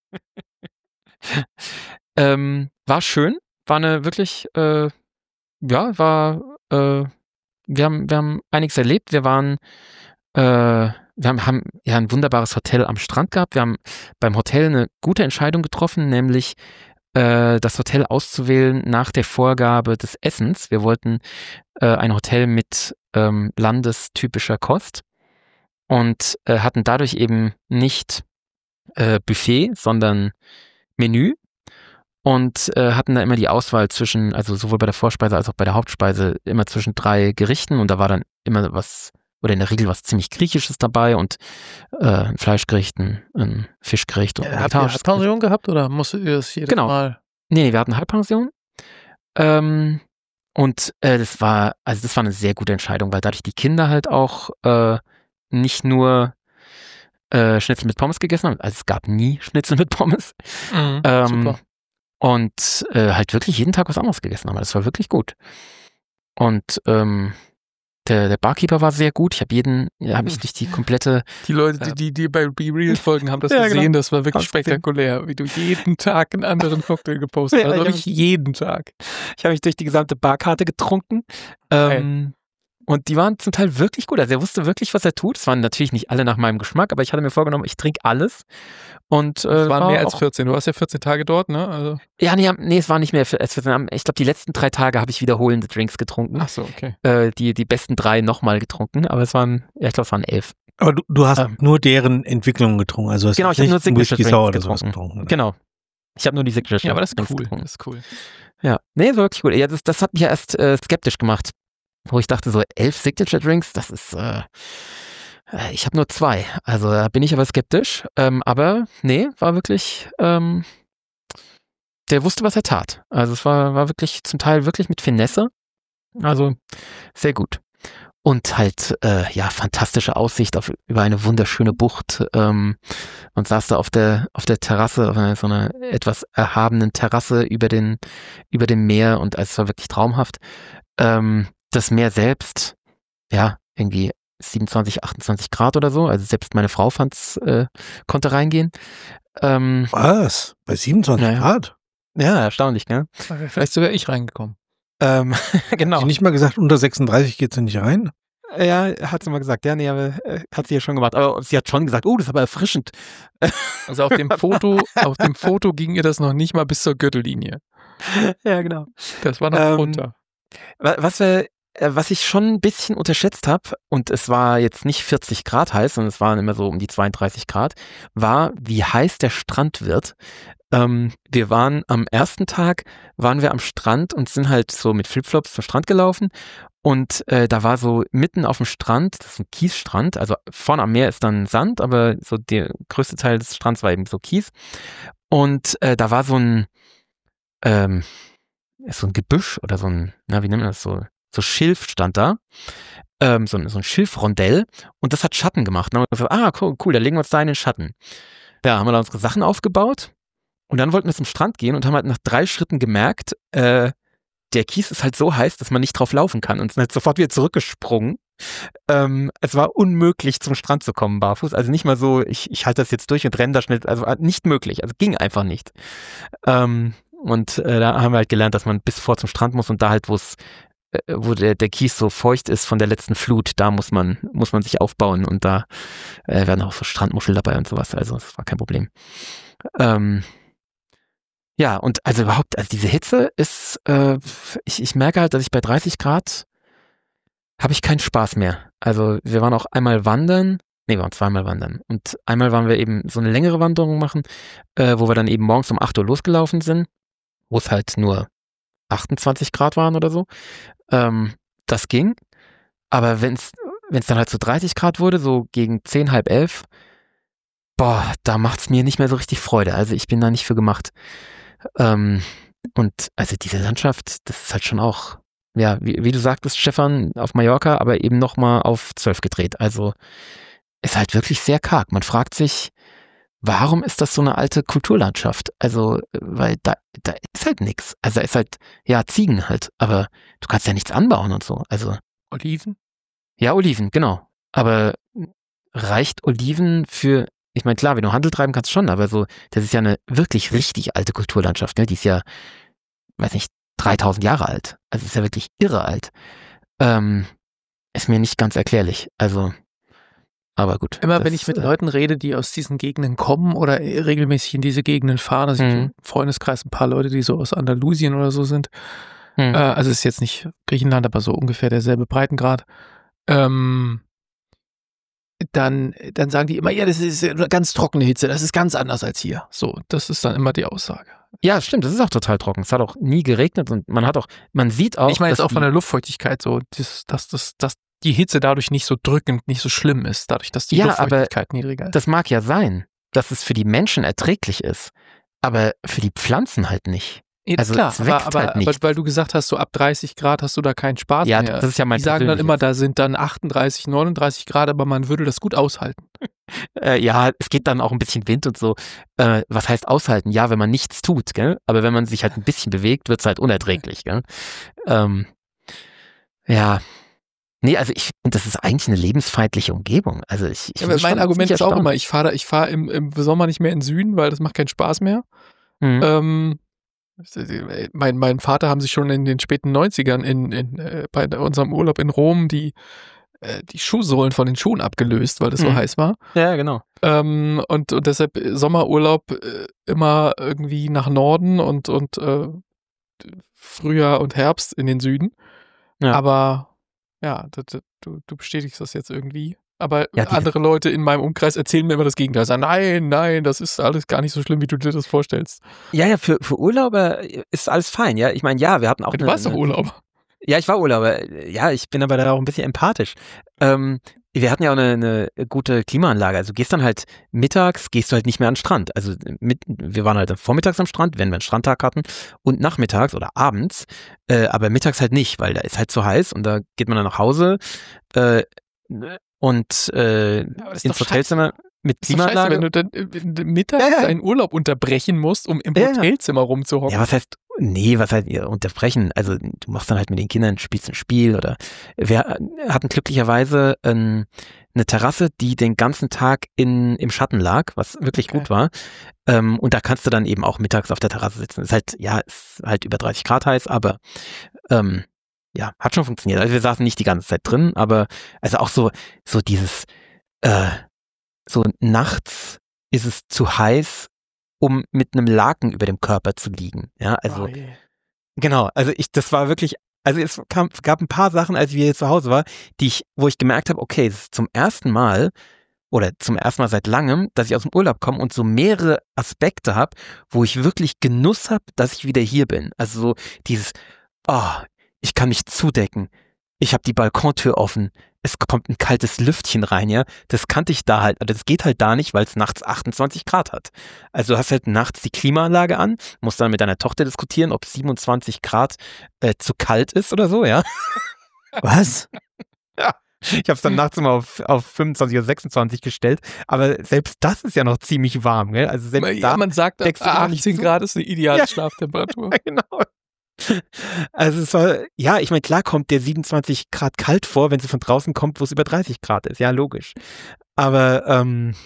Ähm, war schön, war eine wirklich, äh, ja, war, äh, wir haben, wir haben einiges erlebt. Wir waren, äh, wir haben, haben ja ein wunderbares Hotel am Strand gehabt. Wir haben beim Hotel eine gute Entscheidung getroffen, nämlich äh, das Hotel auszuwählen nach der Vorgabe des Essens. Wir wollten äh, ein Hotel mit ähm, landestypischer Kost und äh, hatten dadurch eben nicht äh, Buffet, sondern Menü. Und äh, hatten da immer die Auswahl zwischen, also sowohl bei der Vorspeise als auch bei der Hauptspeise, immer zwischen drei Gerichten und da war dann immer was, oder in der Regel was ziemlich Griechisches dabei und äh, ein Fleischgericht, ein, ein Fischgericht und ein Habt ihr vegetarisches Gericht. Halbpension gehabt oder musstet ihr das jedes Genau. Mal? Nee, wir hatten Halbpension. Ähm, und äh, das war, also das war eine sehr gute Entscheidung, weil dadurch die Kinder halt auch äh, nicht nur äh, Schnitzel mit Pommes gegessen haben, also es gab nie Schnitzel mit Pommes. Mhm, Ähm, super. Und äh, halt wirklich jeden Tag was anderes gegessen haben. Das war wirklich gut. Und ähm, der, der Barkeeper war sehr gut. Ich habe jeden, ja, habe ich durch die komplette. Die Leute, die, die, die bei Be Real folgen, haben das Ja, gesehen. genau. Das war wirklich Hab's gesehen. spektakulär, wie du jeden Tag einen anderen Cocktail gepostet Ja, hast. Also ich hab wirklich jeden Tag. Ich habe mich durch die gesamte Barkarte getrunken. Ähm, Und die waren zum Teil wirklich gut. Also er wusste wirklich, was er tut. Es waren natürlich nicht alle nach meinem Geschmack, aber ich hatte mir vorgenommen, ich trinke alles. Und, äh, es waren war mehr als auch, vierzehn. Du warst ja vierzehn Tage dort, ne? Also. Ja, nee, nee, es war nicht mehr als vierzehn. Ich glaube, die letzten drei Tage habe ich wiederholende Drinks getrunken. Ach so, okay. Äh, die, die besten drei nochmal getrunken, aber es waren, ja, ich glaube, es waren elf. Aber du, du hast ähm, nur deren Entwicklung getrunken, also hast genau, ich habe nur Signature Drinks oder getrunken. sowas getrunken. Ne? Genau. Ich habe nur die Signature Drinks Ja, aber das ist cool. getrunken. Das ist cool. Ja, nee, war wirklich gut. Ja, das, das hat mich ja erst äh, skeptisch gemacht, wo ich dachte, so elf Signature Drinks, das ist, äh, ich habe nur zwei. Also da bin ich aber skeptisch. Ähm, aber nee, war wirklich, ähm, der wusste, was er tat. Also es war, war wirklich zum Teil wirklich mit Finesse. Also sehr gut. Und halt, äh, ja, fantastische Aussicht auf, über eine wunderschöne Bucht. Ähm, man saß da auf der, auf der Terrasse, auf einer, so einer etwas erhabenen Terrasse über den, über dem Meer und es war wirklich traumhaft. Ähm, das Meer selbst, ja, irgendwie siebenundzwanzig, achtundzwanzig Grad oder so. Also selbst meine Frau fand's, äh, konnte reingehen. Ähm, Was? Bei siebenundzwanzig ja, Grad? Ja, erstaunlich, gell? Vielleicht sogar ich reingekommen. Ähm, genau. Hat sie nicht mal gesagt, unter sechsunddreißig geht sie nicht rein? Ja, hat sie mal gesagt. Ja, nee, aber äh, hat sie ja schon gemacht. Aber sie hat schon gesagt, oh, das ist aber erfrischend. Also auf dem Foto, auf dem Foto ging ihr das noch nicht mal bis zur Gürtellinie. Ja, genau. Das war noch ähm, runter. Was wir, was ich schon ein bisschen unterschätzt habe, und es war jetzt nicht vierzig Grad heiß, sondern es waren immer so um die zweiunddreißig Grad, war, wie heiß der Strand wird. Ähm, wir waren am ersten Tag, waren wir am Strand und sind halt so mit Flipflops zum Strand gelaufen. Und äh, da war so mitten auf dem Strand, das ist ein Kiesstrand, also vorne am Meer ist dann Sand, aber so der größte Teil des Strands war eben so Kies. Und äh, da war so ein, ähm, so ein Gebüsch oder so ein, na, wie nennt man das, so, so Schilf stand da, ähm, so, ein, so ein Schilfrondell und das hat Schatten gemacht. Und dann haben wir gesagt, ah, cool, cool, da legen wir uns da in den Schatten. Ja, haben wir da unsere Sachen aufgebaut und dann wollten wir zum Strand gehen und haben halt nach drei Schritten gemerkt, äh, der Kies ist halt so heiß, dass man nicht drauf laufen kann und sind halt sofort wieder zurückgesprungen. Ähm, es war unmöglich, zum Strand zu kommen barfuß. Also nicht mal so, ich, ich halte das jetzt durch und renne da schnell. Also nicht möglich. Also ging einfach nicht. Ähm, und äh, da haben wir halt gelernt, dass man bis vor zum Strand muss und da halt, wo es, äh, wo der, der Kies so feucht ist von der letzten Flut, da muss man, muss man sich aufbauen und da äh, werden auch so Strandmuschel dabei und sowas. Also das war kein Problem. Ähm, Ja, und also überhaupt, also diese Hitze ist, äh, ich, ich merke halt, dass ich bei dreißig Grad habe ich keinen Spaß mehr. Also wir waren auch einmal wandern, nee, wir waren zweimal wandern. Und einmal waren wir eben so eine längere Wanderung machen, äh, wo wir dann eben morgens um acht Uhr losgelaufen sind, wo es halt nur achtundzwanzig Grad waren oder so. Ähm, das ging. Aber wenn es wenn es dann halt so dreißig Grad wurde, so gegen zehn, halb elf, boah, da macht's mir nicht mehr so richtig Freude. Also ich bin da nicht für gemacht. Ähm, und also diese Landschaft, das ist halt schon auch, ja, wie, wie du sagtest, Stefan, auf Mallorca, aber eben nochmal auf zwölf gedreht. Also ist halt wirklich sehr karg. Man fragt sich, warum ist das so eine alte Kulturlandschaft? Also, weil da, da ist halt nichts. Also da ist halt, ja, Ziegen halt, aber du kannst ja nichts anbauen und so. Also Oliven? Ja, Oliven, genau. Aber reicht Oliven für, ich meine, klar, wenn du Handel treiben kannst schon, aber so, das ist ja eine wirklich richtig alte Kulturlandschaft, ne? Die ist ja, weiß nicht, dreitausend Jahre alt. Also ist ja wirklich irre alt. Ähm, ist mir nicht ganz erklärlich. Also, aber gut. Immer das, wenn ich mit äh, Leuten rede, die aus diesen Gegenden kommen oder regelmäßig in diese Gegenden fahren, also ich habe Mhm. im Freundeskreis ein paar Leute, die so aus Andalusien oder so sind, Mhm. äh, also es ist jetzt nicht Griechenland, aber so ungefähr derselbe Breitengrad, ähm, dann, dann sagen die immer, ja, das ist eine ganz trockene Hitze, das ist ganz anders als hier. So, das ist dann immer die Aussage. Ja, stimmt, das ist auch total trocken. Es hat auch nie geregnet und man hat auch, man sieht auch. Ich meine jetzt dass auch von die- der Luftfeuchtigkeit so, dass, dass, dass, dass die Hitze dadurch nicht so drückend, nicht so schlimm ist, dadurch, dass die Ja, aber Luftfeuchtigkeit niedriger ist. Das mag ja sein, dass es für die Menschen erträglich ist, aber für die Pflanzen halt nicht. Ja, also klar, es aber, wächst aber, halt aber nichts. weil du gesagt hast, so ab dreißig Grad hast du da keinen Spaß Ja, mehr. das ist ja mein Die sagen dann persönliches. immer, da sind dann achtunddreißig, neununddreißig Grad, aber man würde das gut aushalten. Äh, ja, es geht dann auch ein bisschen Wind und so. Äh, was heißt aushalten? Ja, wenn man nichts tut, gell? Aber wenn man sich halt ein bisschen bewegt, wird's halt unerträglich, gell? Ähm, ja. Nee, also ich finde, das ist eigentlich eine lebensfeindliche Umgebung. Also ich, ich Ja, aber bin mein schon Argument ziemlich ist auch erstaunt. immer, ich fahre ich fahr im, im Sommer nicht mehr in den Süden, weil das macht keinen Spaß mehr. Mhm. Ähm, Mein, mein Vater haben sich schon in den späten neunzigern in, in, äh, bei unserem Urlaub in Rom die, äh, die Schuhsohlen von den Schuhen abgelöst, weil das so Mhm. heiß war. Ja, genau. Ähm, und, und deshalb Sommerurlaub äh, immer irgendwie nach Norden und, und äh, Frühjahr und Herbst in den Süden. Ja. Aber ja, das, das, du, du bestätigst das jetzt irgendwie. Aber Ja, die- andere Leute in meinem Umkreis erzählen mir immer das Gegenteil. Sagen, nein, nein, das ist alles gar nicht so schlimm, wie du dir das vorstellst. Ja, ja, für, für Urlauber ist alles fein, ja. Ich meine, ja, wir hatten auch Du eine, warst doch eine, Urlauber. Ja, ich war Urlauber. Ja, ich bin aber da auch ein bisschen empathisch. Ähm, wir hatten ja auch eine, eine gute Klimaanlage. Also gehst dann halt mittags, gehst du halt nicht mehr an den Strand. Also mit, wir waren halt vormittags am Strand, wenn wir einen Strandtag hatten, und nachmittags oder abends, äh, aber mittags halt nicht, weil da ist halt zu heiß und da geht man dann nach Hause äh, und äh, ins Hotelzimmer mit Ist doch scheiße, Klimaanlage. wenn du dann äh, mittags Ja, ja. deinen Urlaub unterbrechen musst, um im Ja, ja. Hotelzimmer rumzuhocken. Ja, was heißt, nee, was heißt ihr unterbrechen? Also du machst dann halt mit den Kindern, spielst ein Spiel oder wir hatten glücklicherweise ähm, eine Terrasse, die den ganzen Tag in, im Schatten lag, was wirklich Okay. gut war. Ähm, und da kannst du dann eben auch mittags auf der Terrasse sitzen. Ist halt, ja, ist halt über dreißig Grad heiß, aber ähm, ja, hat schon funktioniert. Also wir saßen nicht die ganze Zeit drin, aber also auch so, so dieses, äh, so nachts ist es zu heiß, um mit einem Laken über dem Körper zu liegen. Ja, also Oh je. genau, also ich, das war wirklich, also es kam, gab ein paar Sachen, als wir hier zu Hause waren, die ich, wo ich gemerkt habe, okay, es ist zum ersten Mal oder zum ersten Mal seit langem, dass ich aus dem Urlaub komme und so mehrere Aspekte habe, wo ich wirklich Genuss habe, dass ich wieder hier bin. Also so dieses, oh, ich kann mich zudecken, ich habe die Balkontür offen, es kommt ein kaltes Lüftchen rein, ja, das kannte ich da halt, das geht halt da nicht, weil es nachts achtundzwanzig Grad hat. Also du hast halt nachts die Klimaanlage an, musst dann mit deiner Tochter diskutieren, ob siebenundzwanzig Grad äh, zu kalt ist oder so, ja. Was? Ja. Ich habe es dann nachts immer auf, auf fünfundzwanzig oder sechsundzwanzig gestellt, aber selbst das ist ja noch ziemlich warm, gell? Also selbst Ja, da man sagt, deckst du gar nicht achtzehn zu. Grad ist eine ideale Ja. Schlaftemperatur. Ja, genau. Also es war, ja, ich meine, klar kommt der siebenundzwanzig Grad kalt vor, wenn sie von draußen kommt, wo es über dreißig Grad ist, ja, logisch. Aber, ähm,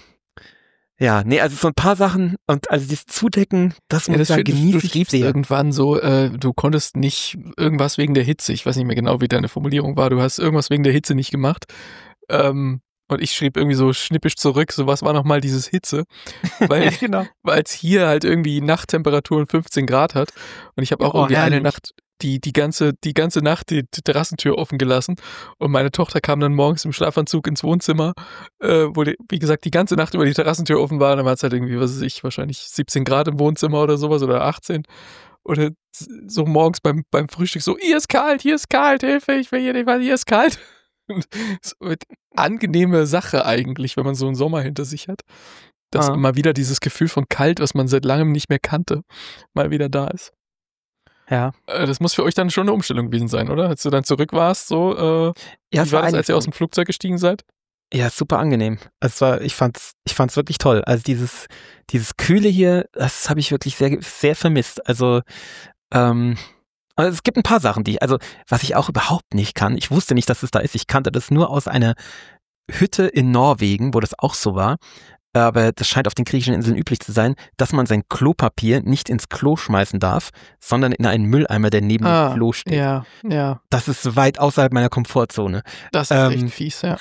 ja, nee, also so ein paar Sachen und also das Zudecken, das Ja, muss das ich sagen, du, genieße du ich schriebst sehr. irgendwann so, äh, du konntest nicht irgendwas wegen der Hitze, ich weiß nicht mehr genau, wie deine Formulierung war, du hast irgendwas wegen der Hitze nicht gemacht. Ähm, und ich schrieb irgendwie so schnippisch zurück, so was war nochmal dieses Hitze, weil genau. weil es hier halt irgendwie Nachttemperaturen fünfzehn Grad hat und ich habe auch Oh, irgendwie eine herrlich. Nacht die die ganze die ganze Nacht die, die Terrassentür offen gelassen und meine Tochter kam dann morgens im Schlafanzug ins Wohnzimmer, äh, wo die, wie gesagt die ganze Nacht über die Terrassentür offen war, und dann war es halt irgendwie, was weiß ich, wahrscheinlich siebzehn Grad im Wohnzimmer oder sowas oder achtzehn. Oder so morgens beim, beim Frühstück so, hier ist kalt, hier ist kalt, Hilfe, ich will hier nicht, weil hier ist kalt. Und so mit angenehme Sache eigentlich, wenn man so einen Sommer hinter sich hat, dass Ah. mal wieder dieses Gefühl von kalt, was man seit langem nicht mehr kannte, mal wieder da ist. Ja. Äh, Das muss für euch dann schon eine Umstellung gewesen sein, oder? Als du dann zurück warst, so, äh, Ja, wie es war war das, als ihr eigentlich- aus dem Flugzeug gestiegen seid? Ja, super angenehm. Es war, ich fand's, ich fand's wirklich toll. Also dieses, dieses Kühle hier, das habe ich wirklich sehr, sehr vermisst. Also, ähm, also es gibt ein paar Sachen, die, also was ich auch überhaupt nicht kann. Ich wusste nicht, dass es da ist. Ich kannte das nur aus einer Hütte in Norwegen, wo das auch so war. Aber das scheint auf den griechischen Inseln üblich zu sein, dass man sein Klopapier nicht ins Klo schmeißen darf, sondern in einen Mülleimer, der neben dem Klo steht. ja, ja, Das ist weit außerhalb meiner Komfortzone. das ist Ähm, echt fies, ja.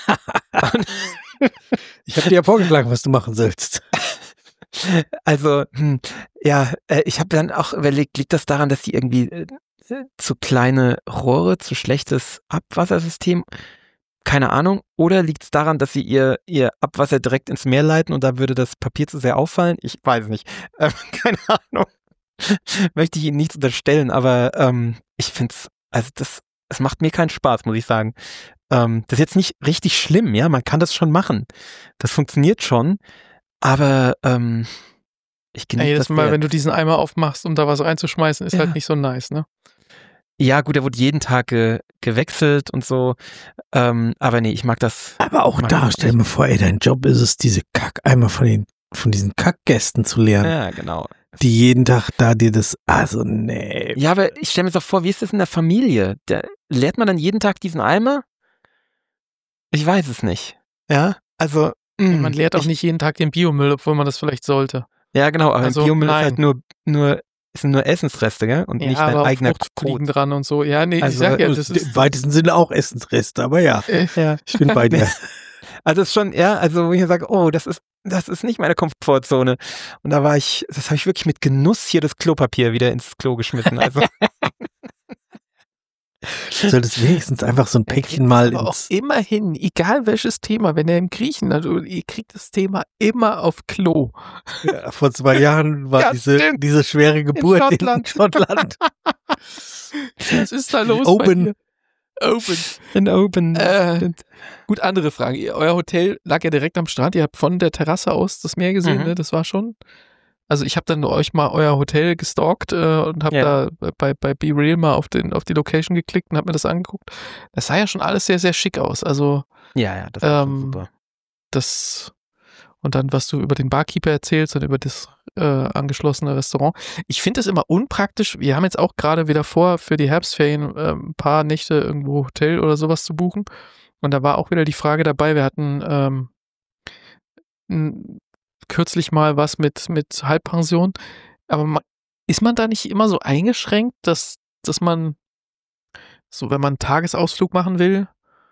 Ich habe dir ja vorgeschlagen, was du machen sollst. Also, hm, ja, äh, ich habe dann auch überlegt, liegt das daran, dass die irgendwie äh, zu kleine Rohre, zu schlechtes Abwassersystem, keine Ahnung, oder liegt es daran, dass sie ihr, ihr Abwasser direkt ins Meer leiten und da würde das Papier zu sehr auffallen? Ich weiß nicht. Ähm, keine Ahnung. Möchte ich Ihnen nichts unterstellen, aber ähm, ich finde es, also das, es macht mir keinen Spaß, muss ich sagen. Ähm, das ist jetzt nicht richtig schlimm, ja, man kann das schon machen. Das funktioniert schon, aber ähm, ich genieße Jedes das Mal, sehr. wenn du diesen Eimer aufmachst, um da was reinzuschmeißen, ist Ja. halt nicht so nice, ne? Ja, gut, der wurde jeden Tag ge gewechselt und so. Ähm, aber nee, ich mag das. Aber auch mag da, das stell dir mal vor, ey, dein Job ist es, diese Kackeimer von den, von diesen Kackgästen zu lernen, Ja, genau. die jeden Tag da dir das, also nee. Ja, aber ich stelle mir so vor, wie ist das in der Familie? Der, leert man dann jeden Tag diesen Eimer? Ich weiß es nicht. Ja, also. Ja, mh, man leert auch ich, nicht jeden Tag den Biomüll, obwohl man das vielleicht sollte. Ja, genau, aber Also, Biomüll nein. ist halt nur, nur es sind nur Essensreste, gell? Und ja, nicht dein aber eigener Fruchtfliegen dran und so. Ja, nee, also, ich sag ja, das im ist weitesten Sinne auch Essensreste, aber ja, äh, Ja. ich bin bei dir. Also es ist schon, ja, also wo ich sage, oh, das ist, das ist nicht meine Komfortzone. Und da war ich, das habe ich wirklich mit Genuss hier das Klopapier wieder ins Klo geschmissen. Also Du solltest wenigstens einfach so ein Päckchen mal aber auch ins... immerhin, egal welches Thema, wenn er im Griechenland, ihr kriegt das Thema immer auf Klo. Ja, vor zwei Jahren war Ja, diese, stimmt. diese schwere Geburt in Schottland. Schottland. Was ist da los? Open. Bei dir? Open. in Open. Äh, gut, andere Frage. Ihr, euer Hotel lag ja direkt am Strand. Ihr habt von der Terrasse aus das Meer gesehen, Mhm. ne? Das war schon. Also ich habe dann euch mal euer Hotel gestalkt äh, und habe Ja. da bei, bei Be Real mal auf, den, auf die Location geklickt und habe mir das angeguckt. Das sah ja schon alles sehr, sehr schick aus. Also Ja, ja, das war schon Ähm, super. das und dann, was du über den Barkeeper erzählst und über das äh, angeschlossene Restaurant. Ich finde es immer unpraktisch. Wir haben jetzt auch gerade wieder vor, für die Herbstferien äh, ein paar Nächte irgendwo Hotel oder sowas zu buchen. Und da war auch wieder die Frage dabei, wir hatten ähm, n- kürzlich mal was mit, mit Halbpension. Aber ma- ist man da nicht immer so eingeschränkt, dass, dass man so, wenn man einen Tagesausflug machen will,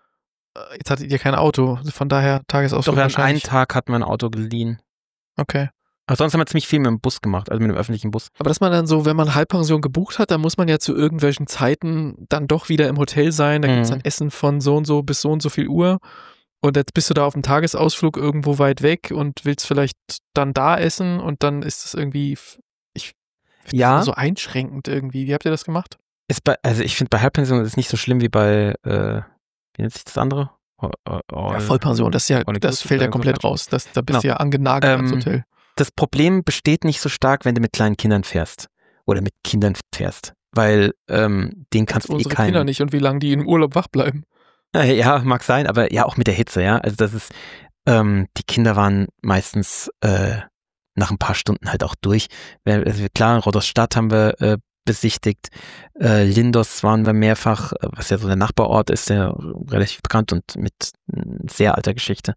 äh, jetzt hattet ihr kein Auto, von daher Tagesausflug Doch, wir hatten einen wahrscheinlich. Tag hatten wir ein Auto geliehen. Okay. Aber sonst haben wir ziemlich viel mit dem Bus gemacht, also mit dem öffentlichen Bus. Aber dass man dann so, wenn man Halbpension gebucht hat, dann muss man ja zu irgendwelchen Zeiten dann doch wieder im Hotel sein. Da gibt's Mhm. dann Essen von so und so bis so und so viel Uhr. Und jetzt bist du da auf einem Tagesausflug irgendwo weit weg und willst vielleicht dann da essen und dann ist es irgendwie, f- ich find's Ja. immer so einschränkend irgendwie. Wie habt ihr das gemacht? Ist bei, also ich finde bei Halbpension ist es nicht so schlimm wie bei, äh, wie nennt sich das andere? Oh, oh, oh, Ja, Vollpension, das ist ja, all das inclusive, fällt ja irgendwas komplett halt. raus. Das, da bist Genau. du ja angenagelt ans Ähm, Hotel. Das Problem besteht nicht so stark, wenn du mit kleinen Kindern fährst. Oder mit Kindern fährst. Weil ähm, den kannst du eh Unsere Kinder keinen. nicht und wie lange die im Urlaub wach bleiben. Äh, Ja, mag sein, aber ja, auch mit der Hitze, ja. Also das ist, ähm, die Kinder waren meistens äh, nach ein paar Stunden halt auch durch. Wir- Also wir- klar, Rhodos-Stadt haben wir äh, besichtigt. Äh, Lindos waren wir mehrfach, äh, was ja so der Nachbarort ist, der relativ bekannt und mit äh, sehr alter Geschichte.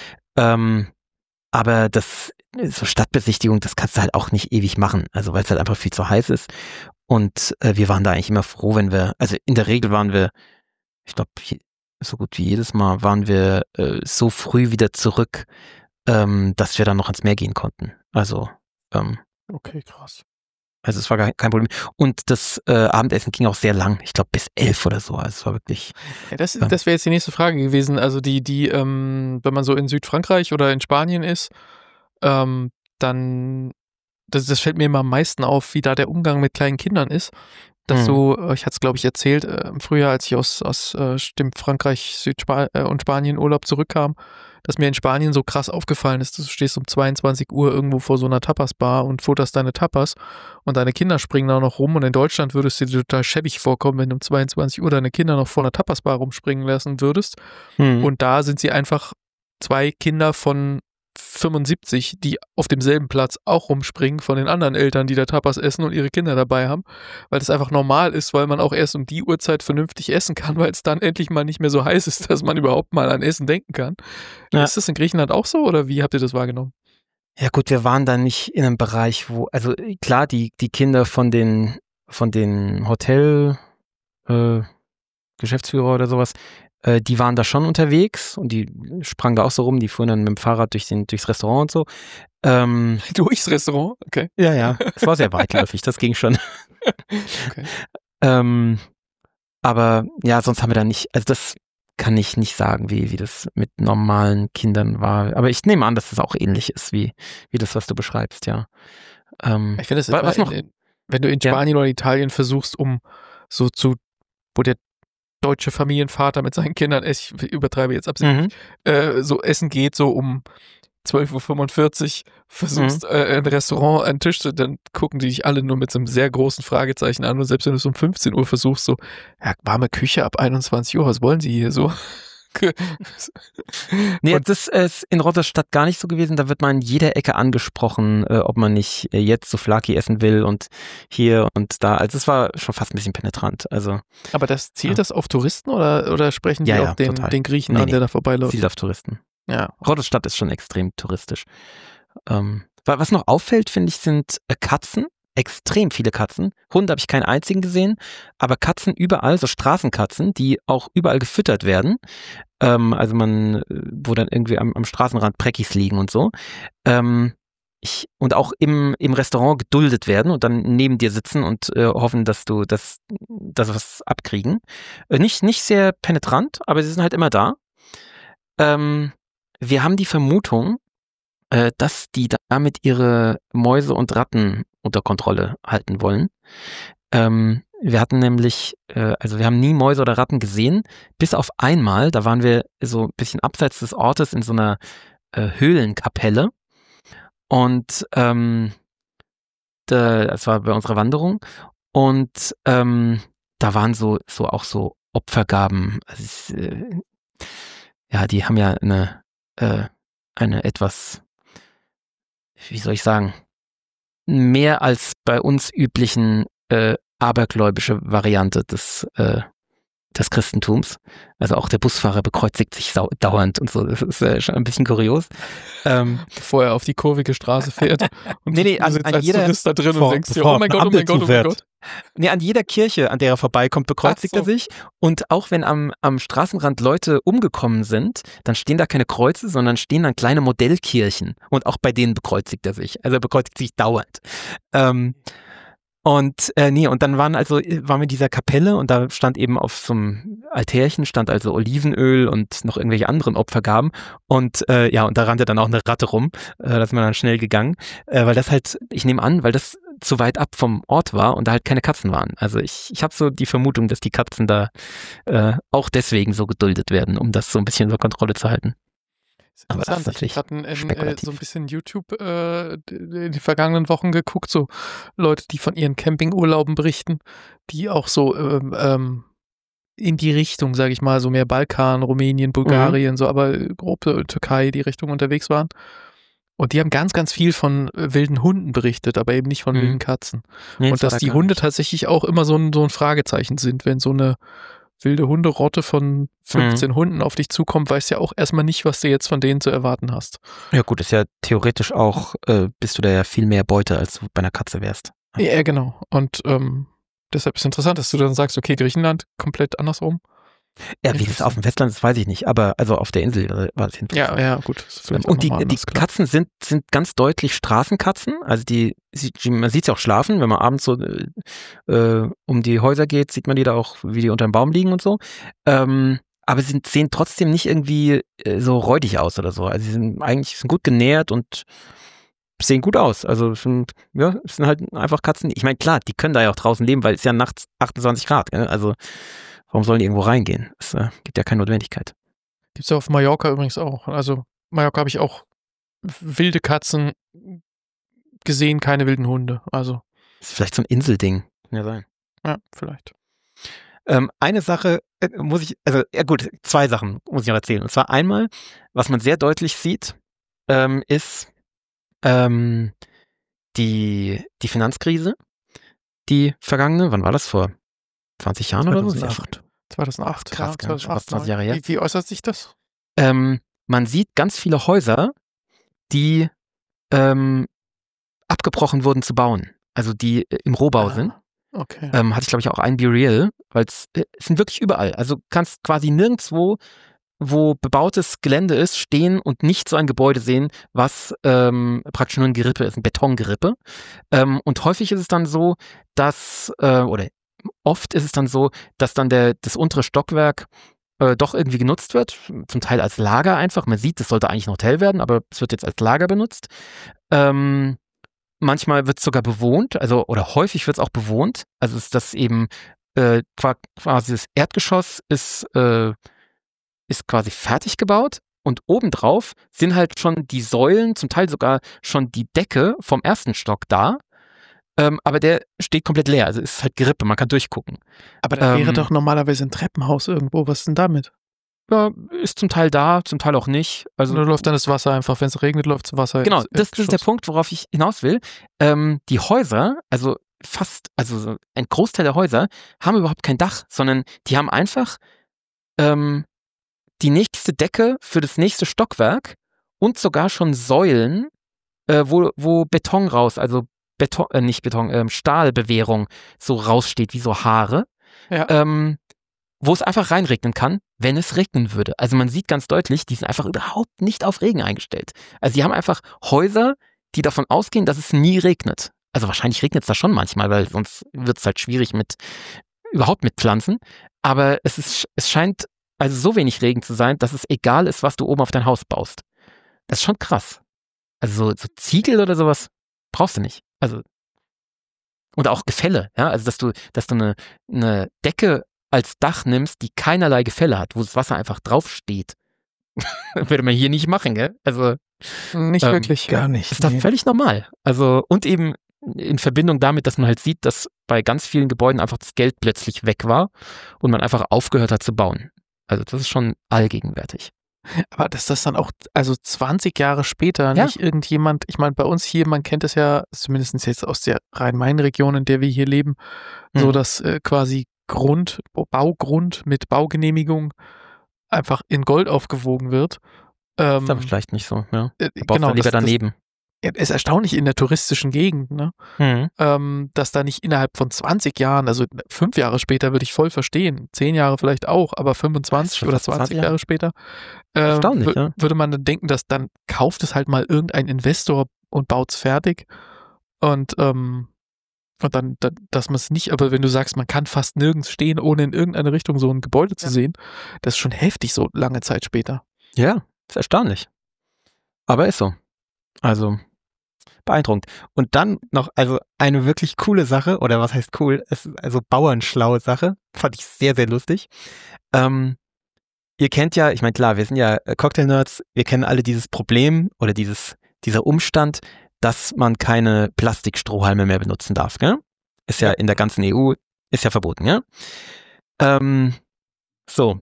Ähm, aber das, so Stadtbesichtigung, das kannst du halt auch nicht ewig machen. Also weil es halt einfach viel zu heiß ist. Und äh, wir waren da eigentlich immer froh, wenn wir, also in der Regel waren wir, ich glaube, so gut wie jedes Mal waren wir äh, so früh wieder zurück, ähm, dass wir dann noch ans Meer gehen konnten. Also, ähm, Okay, krass. also es war gar kein Problem. Und das äh, Abendessen ging auch sehr lang. Ich glaube bis elf oder so. Also es war wirklich. Ja, das Ja. das wäre jetzt die nächste Frage gewesen. Also die, die, ähm, wenn man so in Südfrankreich oder in Spanien ist, ähm, dann, das, das fällt mir immer am meisten auf, wie da der Umgang mit kleinen Kindern ist. Dass Mhm. du, äh, ich hatte es glaube ich erzählt, äh, im Frühjahr, als ich aus, aus äh, dem Frankreich, Südspa äh, und Spanien Urlaub zurückkam, dass mir in Spanien so krass aufgefallen ist, du stehst um zweiundzwanzig Uhr irgendwo vor so einer Tapas-Bar und futterst deine Tapas und deine Kinder springen da noch rum und in Deutschland würdest du dir total schäbig vorkommen, wenn du um zweiundzwanzig Uhr deine Kinder noch vor einer Tapas-Bar rumspringen lassen würdest. Hm. Und da sind sie einfach zwei Kinder von fünfundsiebzig, die auf demselben Platz auch rumspringen von den anderen Eltern, die da Tapas essen und ihre Kinder dabei haben, weil das einfach normal ist, weil man auch erst um die Uhrzeit vernünftig essen kann, weil es dann endlich mal nicht mehr so heiß ist, dass man überhaupt mal an Essen denken kann. Ja. Ist das in Griechenland auch so oder wie habt ihr das wahrgenommen? Ja gut, wir waren da nicht in einem Bereich, wo, also äh, klar, die, die Kinder von den, von den Hotel, äh, Geschäftsführer oder sowas, äh, die waren da schon unterwegs und die sprangen da auch so rum, die fuhren dann mit dem Fahrrad durch den, durchs Restaurant und so. Ähm, Durchs Restaurant? Okay. ja, ja, es war sehr weitläufig, das ging schon. Okay. Ähm, aber ja, sonst haben wir da nicht, also das kann ich nicht sagen, wie, wie das mit normalen Kindern war. Aber ich nehme an, dass das auch ähnlich ist, wie, wie das, was du beschreibst, ja. Ähm, Ich finde es wa- immer, was noch? in, in, wenn du in Ja. Spanien oder Italien versuchst, um so zu, wo der deutsche Familienvater mit seinen Kindern, ich übertreibe jetzt absichtlich, Mhm. äh, so essen geht, so um zwölf Uhr fünfundvierzig, versuchst äh, ein Restaurant, einen Tisch zu, dann gucken die dich alle nur mit so einem sehr großen Fragezeichen an und selbst wenn du es um fünfzehn Uhr versuchst, so, ja, warme Küche ab einundzwanzig Uhr, was wollen sie hier so? Nee, Und- das ist in Rotterstadt gar nicht so gewesen. Da wird man in jeder Ecke angesprochen, äh, ob man nicht äh, jetzt Souvlaki essen will und hier und da. Also es war schon fast ein bisschen penetrant. Also Aber das zielt Ja. das auf Touristen oder, oder sprechen die Ja, auch ja, den, total. den Griechen Nee, an, der nee. da vorbeiläuft? Ziel auf Touristen. Ja. Rotterstadt ist schon extrem touristisch. Ähm, wa- was noch auffällt, finde ich, sind äh, Katzen. extrem viele Katzen. Hunde habe ich keinen einzigen gesehen, aber Katzen überall, so Straßenkatzen, die auch überall gefüttert werden. Ähm, also man, wo dann irgendwie am, am Straßenrand Präckis liegen und so. Ähm, ich, und auch im, im Restaurant geduldet werden und dann neben dir sitzen und äh, hoffen, dass du das, dass was abkriegen. Äh, nicht, nicht sehr penetrant, aber sie sind halt immer da. Ähm, wir haben die Vermutung, äh, dass die damit ihre Mäuse und Ratten unter Kontrolle halten wollen. Ähm, wir hatten nämlich, äh, also wir haben nie Mäuse oder Ratten gesehen, bis auf einmal, da waren wir so ein bisschen abseits des Ortes in so einer äh, Höhlenkapelle. Und ähm, da, das war bei unserer Wanderung. Und ähm, da waren so, so auch so Opfergaben. Also es, äh, ja, die haben ja eine, äh, eine etwas, wie soll ich sagen, mehr als bei uns üblichen äh, abergläubische Variante des äh, des Christentums. Also auch der Busfahrer bekreuzigt sich sau- dauernd und so. Das ist äh, schon ein bisschen kurios. Ähm, Bevor er auf die kurvige Straße fährt und nee, nee, du an, sitzt an als jeder, Tourist da drin vor, und denkst dir, vor oh mein Gott, oh mein Gott, oh mein Gott. nee, an jeder Kirche, an der er vorbeikommt, bekreuzigt Ach so. er sich. Und auch wenn am, am Straßenrand Leute umgekommen sind, dann stehen da keine Kreuze, sondern stehen dann kleine Modellkirchen. Und auch bei denen bekreuzigt er sich. Also er bekreuzigt sich dauernd. Ähm, Und äh, nee, und dann waren also waren wir in dieser Kapelle und da stand eben auf so einem Altärchen stand also Olivenöl und noch irgendwelche anderen Opfergaben und äh, ja, und da rannte dann auch eine Ratte rum, äh, da ist man dann schnell gegangen, äh, weil das halt, ich nehme an, weil das zu weit ab vom Ort war und da halt keine Katzen waren. Also ich ich habe so die Vermutung, dass die Katzen da äh, auch deswegen so geduldet werden, um das so ein bisschen unter Kontrolle zu halten. Aber das ist natürlich ich hatte in, äh, spekulativ. so ein bisschen YouTube äh, in den vergangenen Wochen geguckt, so Leute, die von ihren Campingurlauben berichten, die auch so ähm, ähm, in die Richtung, sage ich mal, so mehr Balkan, Rumänien, Bulgarien, mhm. so, aber grob äh, Türkei, die Richtung unterwegs waren. Und die haben ganz, ganz viel von äh, wilden Hunden berichtet, aber eben nicht von mhm. wilden Katzen. Nee, und das dass die Hunde nicht. tatsächlich auch immer so ein, so ein Fragezeichen sind, wenn so eine wilde Hunderotte von fünfzehn mhm. Hunden auf dich zukommt, weißt ja auch erstmal nicht, was du jetzt von denen zu erwarten hast. Ja gut, ist ja theoretisch auch, äh, bist du da ja viel mehr Beute, als du bei einer Katze wärst. Ja, ja genau. Und ähm, deshalb ist es interessant, dass du dann sagst, okay, Griechenland komplett andersrum. Ja, wie das auf dem Festland ist, weiß ich nicht, aber also auf der Insel war es interessant. Ja, ja, gut. Und die, die Katzen sind, sind ganz deutlich Straßenkatzen, also die, man sieht sie auch schlafen, wenn man abends so äh, um die Häuser geht, sieht man die da auch, wie die unter dem Baum liegen und so. Ähm, aber sie sind, sehen trotzdem nicht irgendwie äh, so räudig aus oder so. Also sie sind eigentlich sind gut genährt und sehen gut aus. Also es sind, ja, es sind halt einfach Katzen. Ich meine, klar, die können da ja auch draußen leben, weil es ja nachts achtundzwanzig Grad, gell? Also warum sollen die irgendwo reingehen? Es äh, gibt ja keine Notwendigkeit. Gibt's ja auf Mallorca übrigens auch. Also Mallorca habe ich auch wilde Katzen gesehen, keine wilden Hunde. Also ist vielleicht so ein Inselding. Kann ja sein. Ja, vielleicht. Ähm, eine Sache äh, muss ich, also ja gut, zwei Sachen muss ich noch erzählen. Und zwar einmal, was man sehr deutlich sieht, ähm, ist ähm, die, die Finanzkrise, die vergangene, wann war das, vor zwanzig Jahren oder so? zweitausendacht. zweitausendacht, krass, ja, zweitausendacht, fast zwanzig Jahre her. Wie, wie äußert sich das? Ähm, man sieht ganz viele Häuser, die ähm, abgebrochen wurden zu bauen. Also die äh, im Rohbau ah, sind. Okay. Ähm, hatte ich, glaube ich, auch ein Be Real, weil es äh, sind wirklich überall. Also kannst quasi nirgendwo, wo bebautes Gelände ist, stehen und nicht so ein Gebäude sehen, was ähm, praktisch nur ein Gerippe ist, ein Betongerippe. Ähm, und häufig ist es dann so, dass, äh, oder oft ist es dann so, dass dann der, das untere Stockwerk äh, doch irgendwie genutzt wird, zum Teil als Lager einfach. Man sieht, das sollte eigentlich ein Hotel werden, aber es wird jetzt als Lager benutzt. Ähm, manchmal wird es sogar bewohnt, also oder häufig wird es auch bewohnt. Also ist das eben äh, quasi das Erdgeschoss ist, äh, ist quasi fertig gebaut und obendrauf sind halt schon die Säulen, zum Teil sogar schon die Decke vom ersten Stock da. Ähm, aber der steht komplett leer, also ist halt Gerippe, man kann durchgucken. Aber da ähm, wäre doch normalerweise ein Treppenhaus irgendwo, was ist denn damit? Ja, ist zum Teil da, zum Teil auch nicht. Also Oder läuft dann das Wasser einfach, wenn es regnet, läuft das Wasser. Genau, das, das ist der Punkt, worauf ich hinaus will. Ähm, die Häuser, also fast, also ein Großteil der Häuser, haben überhaupt kein Dach, sondern die haben einfach ähm, die nächste Decke für das nächste Stockwerk und sogar schon Säulen, äh, wo, wo Beton raus, also Beton, äh, nicht Beton, ähm, Stahlbewehrung so raussteht, wie so Haare, Ja. ähm, wo es einfach reinregnen kann, wenn es regnen würde. Also man sieht ganz deutlich, die sind einfach überhaupt nicht auf Regen eingestellt. Also die haben einfach Häuser, die davon ausgehen, dass es nie regnet. Also wahrscheinlich regnet es da schon manchmal, weil sonst wird es halt schwierig mit, überhaupt mit Pflanzen. Aber es ist, es scheint also so wenig Regen zu sein, dass es egal ist, was du oben auf dein Haus baust. Das ist schon krass. Also so, so Ziegel oder sowas brauchst du nicht. Also oder auch Gefälle, ja, also dass du, dass du eine, eine Decke als Dach nimmst, die keinerlei Gefälle hat, wo das Wasser einfach draufsteht. Würde man hier nicht machen, gell? Also nicht ähm, wirklich. Gar nicht. ist doch nee. völlig normal. Also und eben in Verbindung damit, dass man halt sieht, dass bei ganz vielen Gebäuden einfach das Geld plötzlich weg war und man einfach aufgehört hat zu bauen. Also das ist schon allgegenwärtig. Aber dass das dann auch, also zwanzig Jahre später, Ja. nicht irgendjemand, ich meine, bei uns hier, man kennt es ja, zumindest jetzt aus der Rhein-Main-Region, in der wir hier leben, so Mhm. dass äh, quasi Grund, Baugrund mit Baugenehmigung einfach in Gold aufgewogen wird. Ähm, Ist aber vielleicht nicht so, ja. äh, Da baust genau, du lieber das, das daneben. ist erstaunlich in der touristischen Gegend, ne? Mhm. ähm, dass da nicht innerhalb von zwanzig Jahren, also fünf Jahre später würde ich voll verstehen, zehn Jahre vielleicht auch, aber fünfundzwanzig schon oder fast zwanzig zwanzig Jahre. Jahre später, ähm, Erstaunlich, wür- ja. würde man dann denken, dass dann kauft es halt mal irgendein Investor und baut es fertig und, ähm, und dann, dann dass man es nicht, aber wenn du sagst, man kann fast nirgends stehen, ohne in irgendeine Richtung so ein Gebäude zu Ja. sehen, das ist schon heftig so lange Zeit später. Ja, ist erstaunlich. Aber ist so. Also beeindruckend. Und dann noch, also eine wirklich coole Sache, oder was heißt cool, es ist also bauernschlaue Sache, fand ich sehr, sehr lustig. Ähm, ihr kennt ja, ich meine, klar, wir sind ja äh, Cocktail-Nerds, wir kennen alle dieses Problem oder dieses, dieser Umstand, dass man keine Plastikstrohhalme mehr benutzen darf, gell? Ist ja, Ja. in der ganzen E U, ist ja verboten, ja? Ähm, so.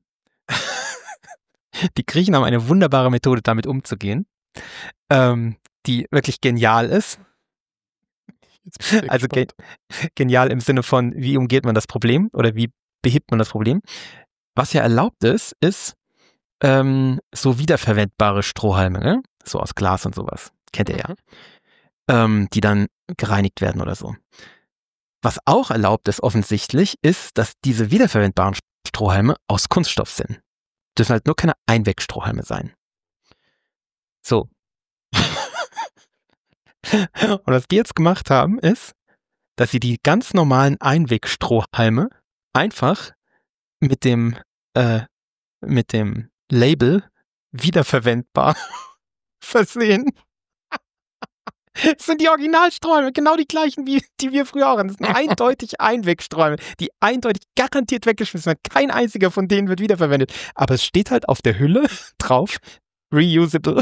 Die Griechen haben eine wunderbare Methode, damit umzugehen, ähm, die wirklich genial ist. Jetzt bin ich sehr Also ge gespannt. genial im Sinne von, wie umgeht man das Problem oder wie behebt man das Problem. Was ja erlaubt ist, ist ähm, so wiederverwendbare Strohhalme, ne? So aus Glas und sowas. Kennt ihr ja. Mhm. Ähm, die dann gereinigt werden oder so. Was auch erlaubt ist offensichtlich, ist, dass diese wiederverwendbaren Strohhalme aus Kunststoff sind. Dürfen halt nur keine Einwegstrohhalme sein. So. Und was die jetzt gemacht haben, ist, dass sie die ganz normalen Einwegstrohhalme einfach mit dem, äh, mit dem Label wiederverwendbar versehen. Das sind die Originalstrohhalme, genau die gleichen, wie die wir früher auch hatten. Das sind eindeutig Einwegstrohhalme, die eindeutig garantiert weggeschmissen werden. Kein einziger von denen wird wiederverwendet. Aber es steht halt auf der Hülle drauf, reusable.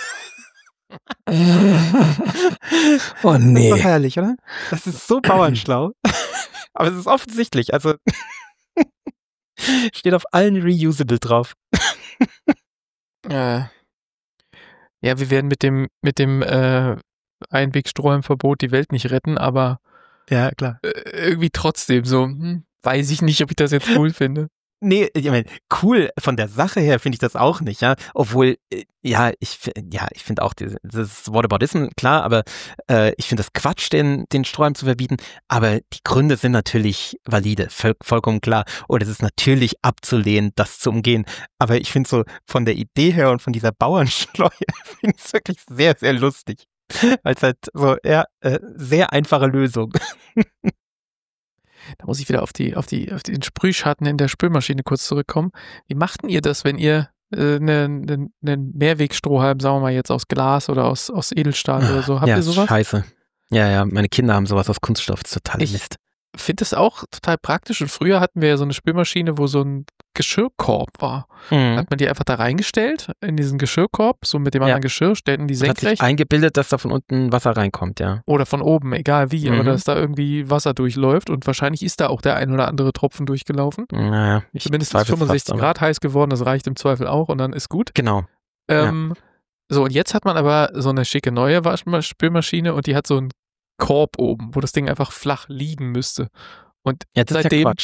Oh Das ist nee. doch herrlich, oder? Das ist so bauernschlau. Aber es ist offensichtlich, also steht auf allen reusable drauf. Äh, ja, wir werden mit dem, mit dem äh, Einwegstrohhalmverbot die Welt nicht retten, aber Ja, klar. äh, irgendwie trotzdem so, hm, weiß ich nicht, ob ich das jetzt cool finde. Nee, ich meine, cool von der Sache her finde ich das auch nicht, ja. Obwohl, äh, ja, ich, f- ja, ich finde auch diese, das Whataboutism, klar, aber äh, ich finde das Quatsch, den, den Strohhalm zu verbieten. Aber die Gründe sind natürlich valide, voll, vollkommen klar. Und es ist natürlich abzulehnen, das zu umgehen. Aber ich finde so von der Idee her und von dieser Bauernschleue finde ich es wirklich sehr, sehr lustig. Weil es halt so, ja, äh, sehr einfache Lösung. Da muss ich wieder auf die, auf die, auf den Sprühschatten in der Spülmaschine kurz zurückkommen. Wie machten ihr das, wenn ihr einen äh, ne, ne Mehrwegstrohhalm, sagen wir mal jetzt aus Glas oder aus, aus Edelstahl oder so, habt ja, ihr sowas? Scheiße. Ja, ja, meine Kinder haben sowas aus Kunststoff, das ist total Ich- Mist. Finde es auch total praktisch und früher hatten wir ja so eine Spülmaschine, wo so ein Geschirrkorb war. Mhm. Hat man die einfach da reingestellt in diesen Geschirrkorb, so mit dem Ja. anderen Geschirr, stellten die Hat sich senkrecht eingebildet, dass da von unten Wasser reinkommt, ja. oder von oben, egal wie, Mhm. aber dass da irgendwie Wasser durchläuft und wahrscheinlich ist da auch der ein oder andere Tropfen durchgelaufen. Naja, ich Zumindest ist bezweifle es fünfundsechzig fast, aber- Grad heiß geworden, das reicht im Zweifel auch und dann ist gut. Genau. Ähm, So, und jetzt hat man aber so eine schicke neue Waschma- Spülmaschine und die hat so einen Korb oben, wo das Ding einfach flach liegen müsste. Und Ja, das ist ja seitdem Quatsch, ja.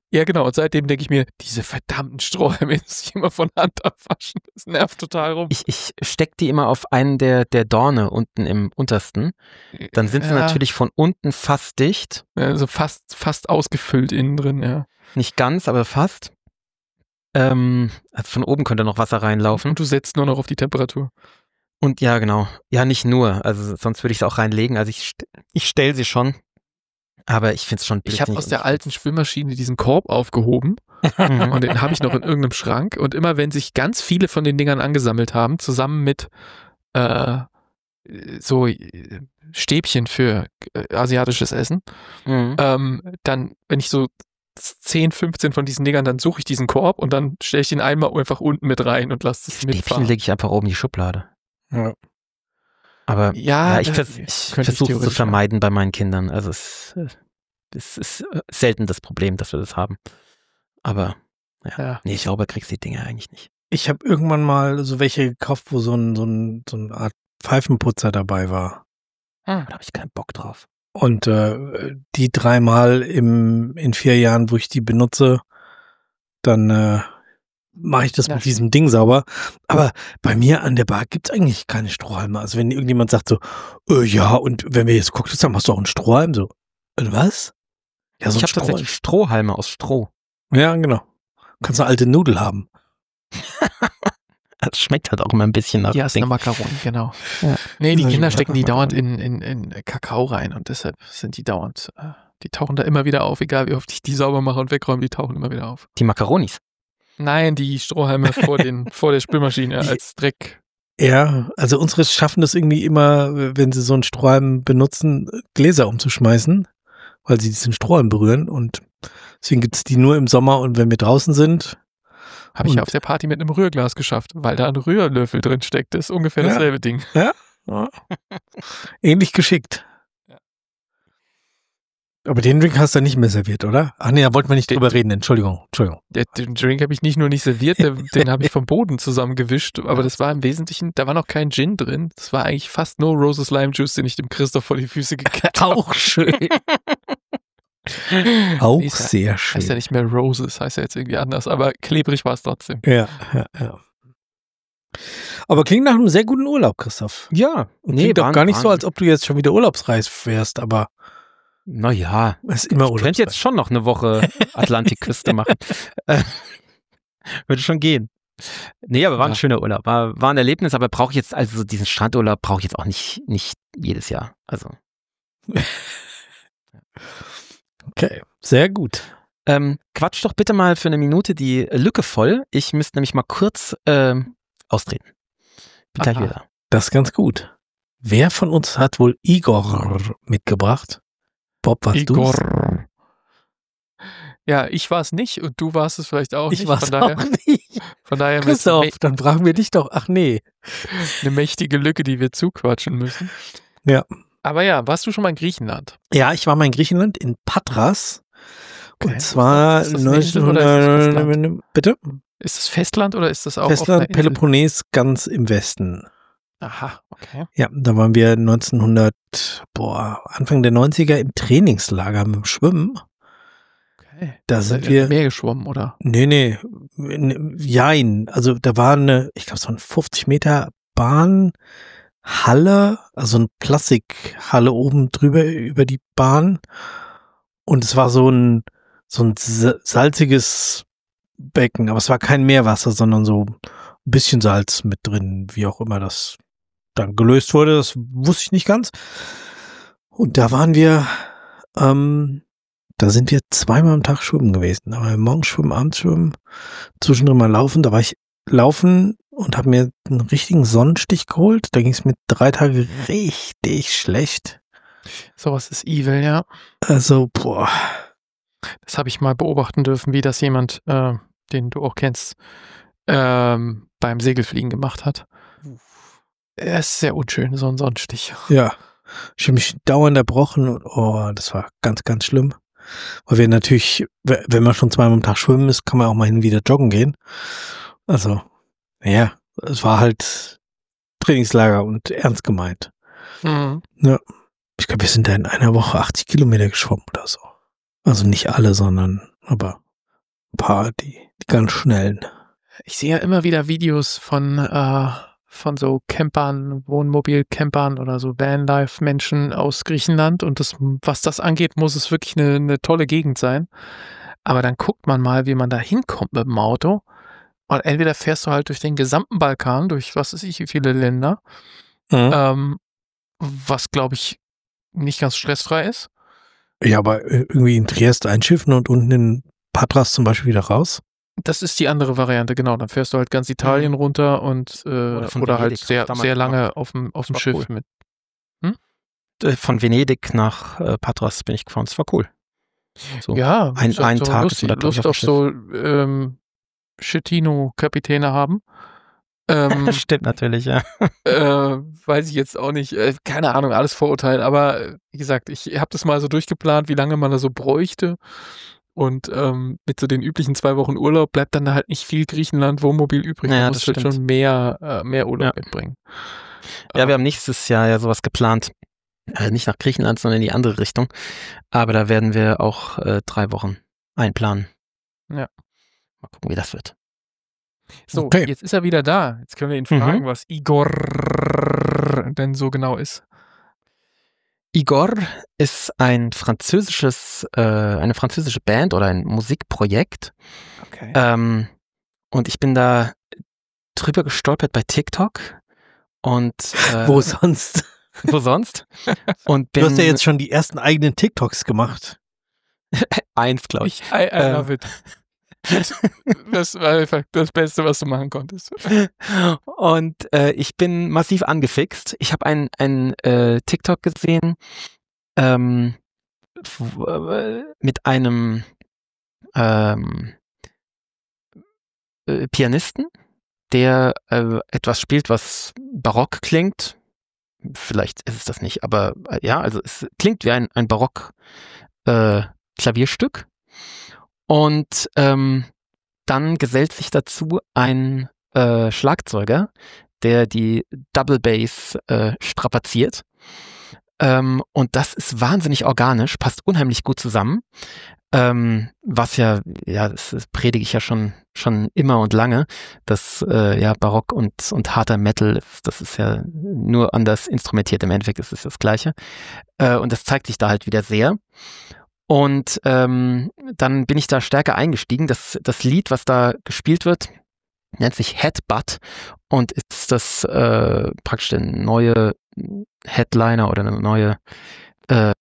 Ja, genau. Und seitdem denke ich mir, diese verdammten Strohhalme muss ich immer von Hand abwaschen. Das nervt total rum. Ich, ich stecke die immer auf einen der, der Dorne unten im untersten. Dann sind sie ja. natürlich von unten fast dicht. Also fast, fast ausgefüllt innen drin, ja. Nicht ganz, aber fast. Ähm, also von oben könnte noch Wasser reinlaufen. Und du setzt nur noch auf die Temperatur. Und ja, genau. Ja, nicht nur. Also sonst würde ich es auch reinlegen. Also ich, ich stelle sie schon. Aber ich finde es schon blöd. Ich habe aus der alten Spülmaschine diesen Korb aufgehoben und den habe ich noch in irgendeinem Schrank. Und immer wenn sich ganz viele von den Dingern angesammelt haben, zusammen mit äh, so Stäbchen für asiatisches Essen, Mhm. ähm, dann, wenn ich so zehn, fünfzehn von diesen Dingern, dann suche ich diesen Korb und dann stelle ich den einmal einfach unten mit rein und lasse es Stäbchen mitfahren. lege ich einfach oben in die Schublade. Ja. Aber Ja, ja, ich, das vers ich könnte ich versuche es zu theoretisch vermeiden bei meinen Kindern. Also es, es ist selten das Problem, dass wir das haben. Aber ja, Ja. nee, sauber kriegst du die Dinge eigentlich nicht. Ich habe irgendwann mal so welche gekauft, wo so, ein, so, ein, so eine Art Pfeifenputzer dabei war. Da habe ich keinen Bock drauf. Und äh, die dreimal im, in vier Jahren, wo ich die benutze, dann äh, mache ich das Ja. mit diesem Ding sauber. Aber bei mir an der Bar gibt's eigentlich keine Strohhalme. Also wenn irgendjemand sagt so, äh, ja, und wenn wir jetzt Cocktails haben, hast du auch einen Strohhalm? So, äh, was? Ja, so Ich ein habe tatsächlich Strohhalme aus Stroh. Ja, genau. Kannst eine alte Nudel haben. Das schmeckt halt auch immer ein bisschen nach Ja, ist eine Ding. Macaroni, genau. Ja. Nee, die Ja, Kinder ja. stecken die dauernd in, in, in Kakao rein und deshalb sind die dauernd, äh, die tauchen da immer wieder auf, egal wie oft ich die sauber mache und wegräume, die tauchen immer wieder auf. Die Makaronis. Nein, die Strohhalme vor, den, vor der Spülmaschine als Dreck. Ja, also unsere schaffen das irgendwie immer, wenn sie so einen Strohhalm benutzen, Gläser umzuschmeißen, weil sie diesen Strohhalm berühren und deswegen gibt's die nur im Sommer und wenn wir draußen sind. Habe ich Und- ja auf der Party mit einem Rührglas geschafft, weil da ein Rührlöffel drin steckt. Das ist ungefähr Ja. dasselbe Ding. Ja. Ähnlich geschickt. Ja. Aber den Drink hast du nicht mehr serviert, oder? Ach nee, da wollten wir nicht drüber reden. Entschuldigung, Entschuldigung. Der, den Drink habe ich nicht nur nicht serviert, den, den habe ich vom Boden zusammengewischt, aber das war im Wesentlichen, da war noch kein Gin drin. Das war eigentlich fast nur Roses Lime Juice, den ich dem Christoph vor die Füße gekippt habe. Auch schön. Auch Nee, ist ja- sehr Heißt ja schön. nicht mehr Roses, heißt ja jetzt irgendwie anders, aber klebrig war es trotzdem. Ja, ja, ja. Aber klingt nach einem sehr guten Urlaub, Christoph. Ja. Und klingt doch gar nicht so, als ob du jetzt schon wieder urlaubsreif wärst, aber Naja. es ist immer Ich könnte urlaubsreif. jetzt schon noch eine Woche Atlantikküste machen. Äh, Würde schon gehen. Nee, aber war ein Ja. schöner Urlaub. War, war ein Erlebnis, aber brauche ich jetzt, also diesen Strandurlaub brauche ich jetzt auch nicht, nicht jedes Jahr. Also. Okay, sehr gut. Ähm, quatsch doch bitte mal für eine Minute die Lücke voll. Ich müsste nämlich mal kurz ähm, austreten. Bin gleich Aha. wieder. Das ist ganz gut. Wer von uns hat wohl Igor mitgebracht? Bob, warst du? Igor. Ja, ich war es nicht und du warst es vielleicht auch Ich nicht. war's von daher, auch nicht. Von daher ist Christoph, dann fragen wir dich doch. Ach nee. eine mächtige Lücke, die wir zuquatschen müssen. Ja. Aber ja, warst du schon mal in Griechenland? Ja, ich war mal in Griechenland, in Patras. Okay. Und zwar Ist das eine Insel oder ist das neunzehnhundert. Bitte? Ist das Festland oder ist das auch auf Festland einer Insel? Peloponnes ganz im Westen. Aha, okay. Ja, da waren wir neunzehnhundert, boah, Anfang der neunziger im Trainingslager mit dem Schwimmen. okay. Da sind Seid ihr wir, im Meer geschwommen, oder? nee, nee, in- jein. Also da war eine, ich glaube, so eine fünfzig Meter Bahnhalle, also eine Plastikhalle oben drüber über die Bahn. Und es war so ein, so ein sa- salziges Becken, aber es war kein Meerwasser, sondern so ein bisschen Salz mit drin, wie auch immer das dann gelöst wurde, das wusste ich nicht ganz. Und da waren wir, ähm, da sind wir zweimal am Tag schwimmen gewesen. Da waren wir morgens schwimmen, abends schwimmen, zwischendrin mal laufen. Da war ich laufen und habe mir einen richtigen Sonnenstich geholt. Da ging es mir drei Tage richtig schlecht. Sowas ist evil, ja. Also, boah. Das habe ich mal beobachten dürfen, wie das jemand, äh, den du auch kennst, ähm, beim Segelfliegen gemacht hat. Er ist sehr unschön, so ein Sonnenstich. Ja, ich habe mich dauernd erbrochen und oh, das war ganz, ganz schlimm. Weil wir natürlich, w- wenn man schon zweimal am Tag schwimmen ist, kann man auch mal hin und wieder joggen gehen. Also, ja, es war halt Trainingslager und ernst gemeint. Mhm. Ich glaube, wir sind da in einer Woche achtzig Kilometer geschwommen oder so. Also nicht alle, sondern, aber Party, die ganz schnellen. Ich sehe ja immer wieder Videos von, äh, von so Campern, Wohnmobil-Campern oder so Vanlife-Menschen aus Griechenland und das, was das angeht, muss es wirklich eine, eine tolle Gegend sein. Aber dann guckt man mal, wie man da hinkommt mit dem Auto und entweder fährst du halt durch den gesamten Balkan, durch was weiß ich, wie viele Länder, Mhm. ähm, was glaube ich nicht ganz stressfrei ist. Ja, aber irgendwie in Triest einschiffen und unten in Patras zum Beispiel wieder raus? Das ist die andere Variante, genau. Dann fährst du halt ganz Italien Mhm. runter und äh, Oder oder, von halt Venedig, sehr, damals sehr lange gemacht. auf dem, auf dem war Schiff cool. mit. Äh, Von Venedig nach äh, Patras bin ich gefahren. Das war cool. So Ja, ein, ist halt ein so Tag ist man da, lustig, glaube ich, Lust auf auf dem so ähm, Schettino-Kapitäne haben. Ähm, Schiff. Stimmt natürlich, ja. äh, weiß ich jetzt auch nicht, äh, keine Ahnung, alles Vorurteil, aber äh, wie gesagt, ich habe das mal so durchgeplant, wie lange man da so bräuchte und ähm, mit so den üblichen zwei Wochen Urlaub bleibt dann halt nicht viel Griechenland Wohnmobil übrig, Ja, da das musst du halt stimmt. schon mehr, äh, mehr Urlaub Ja. mitbringen. Ja, wir Ähm, haben nächstes Jahr ja sowas geplant. Äh, nicht nach Griechenland, sondern in die andere Richtung. Aber da werden wir auch äh, drei Wochen einplanen. Ja. Mal gucken, wie das wird. So, Okay. jetzt ist er wieder da. Jetzt können wir ihn Mhm. fragen, was Igor denn so genau ist. Igor ist ein französisches, äh, eine französische Band oder ein Musikprojekt. Okay. Ähm, und ich bin da drüber gestolpert bei TikTok. Und äh, Wo sonst? wo sonst? Und bin Du hast ja jetzt schon die ersten eigenen TikToks gemacht. eins, glaube ich. Ich, I, I Ähm. love it. Das war einfach das Beste, was du machen konntest. Und äh, ich bin massiv angefixt. Ich habe ein, ein äh, TikTok gesehen ähm, w- mit einem ähm, äh, Pianisten, der äh, etwas spielt, was barock klingt. Vielleicht ist es das nicht, aber äh, ja, also es klingt wie ein, ein barock äh, Klavierstück. Und ähm, dann gesellt sich dazu ein äh, Schlagzeuger, der die Double Bass äh, strapaziert. Ähm, und das ist wahnsinnig organisch, passt unheimlich gut zusammen. Ähm, was ja, ja, das, das predige ich ja schon schon immer und lange, dass äh, ja Barock und und harter Metal, ist, das ist ja nur anders instrumentiert. Im Endeffekt ist es das Gleiche. Äh, und das zeigt sich da halt wieder sehr. Und ähm, dann bin ich da stärker eingestiegen. Das, das Lied, was da gespielt wird, nennt sich Headbutt und ist das äh, praktisch der neue Headliner oder eine neue äh,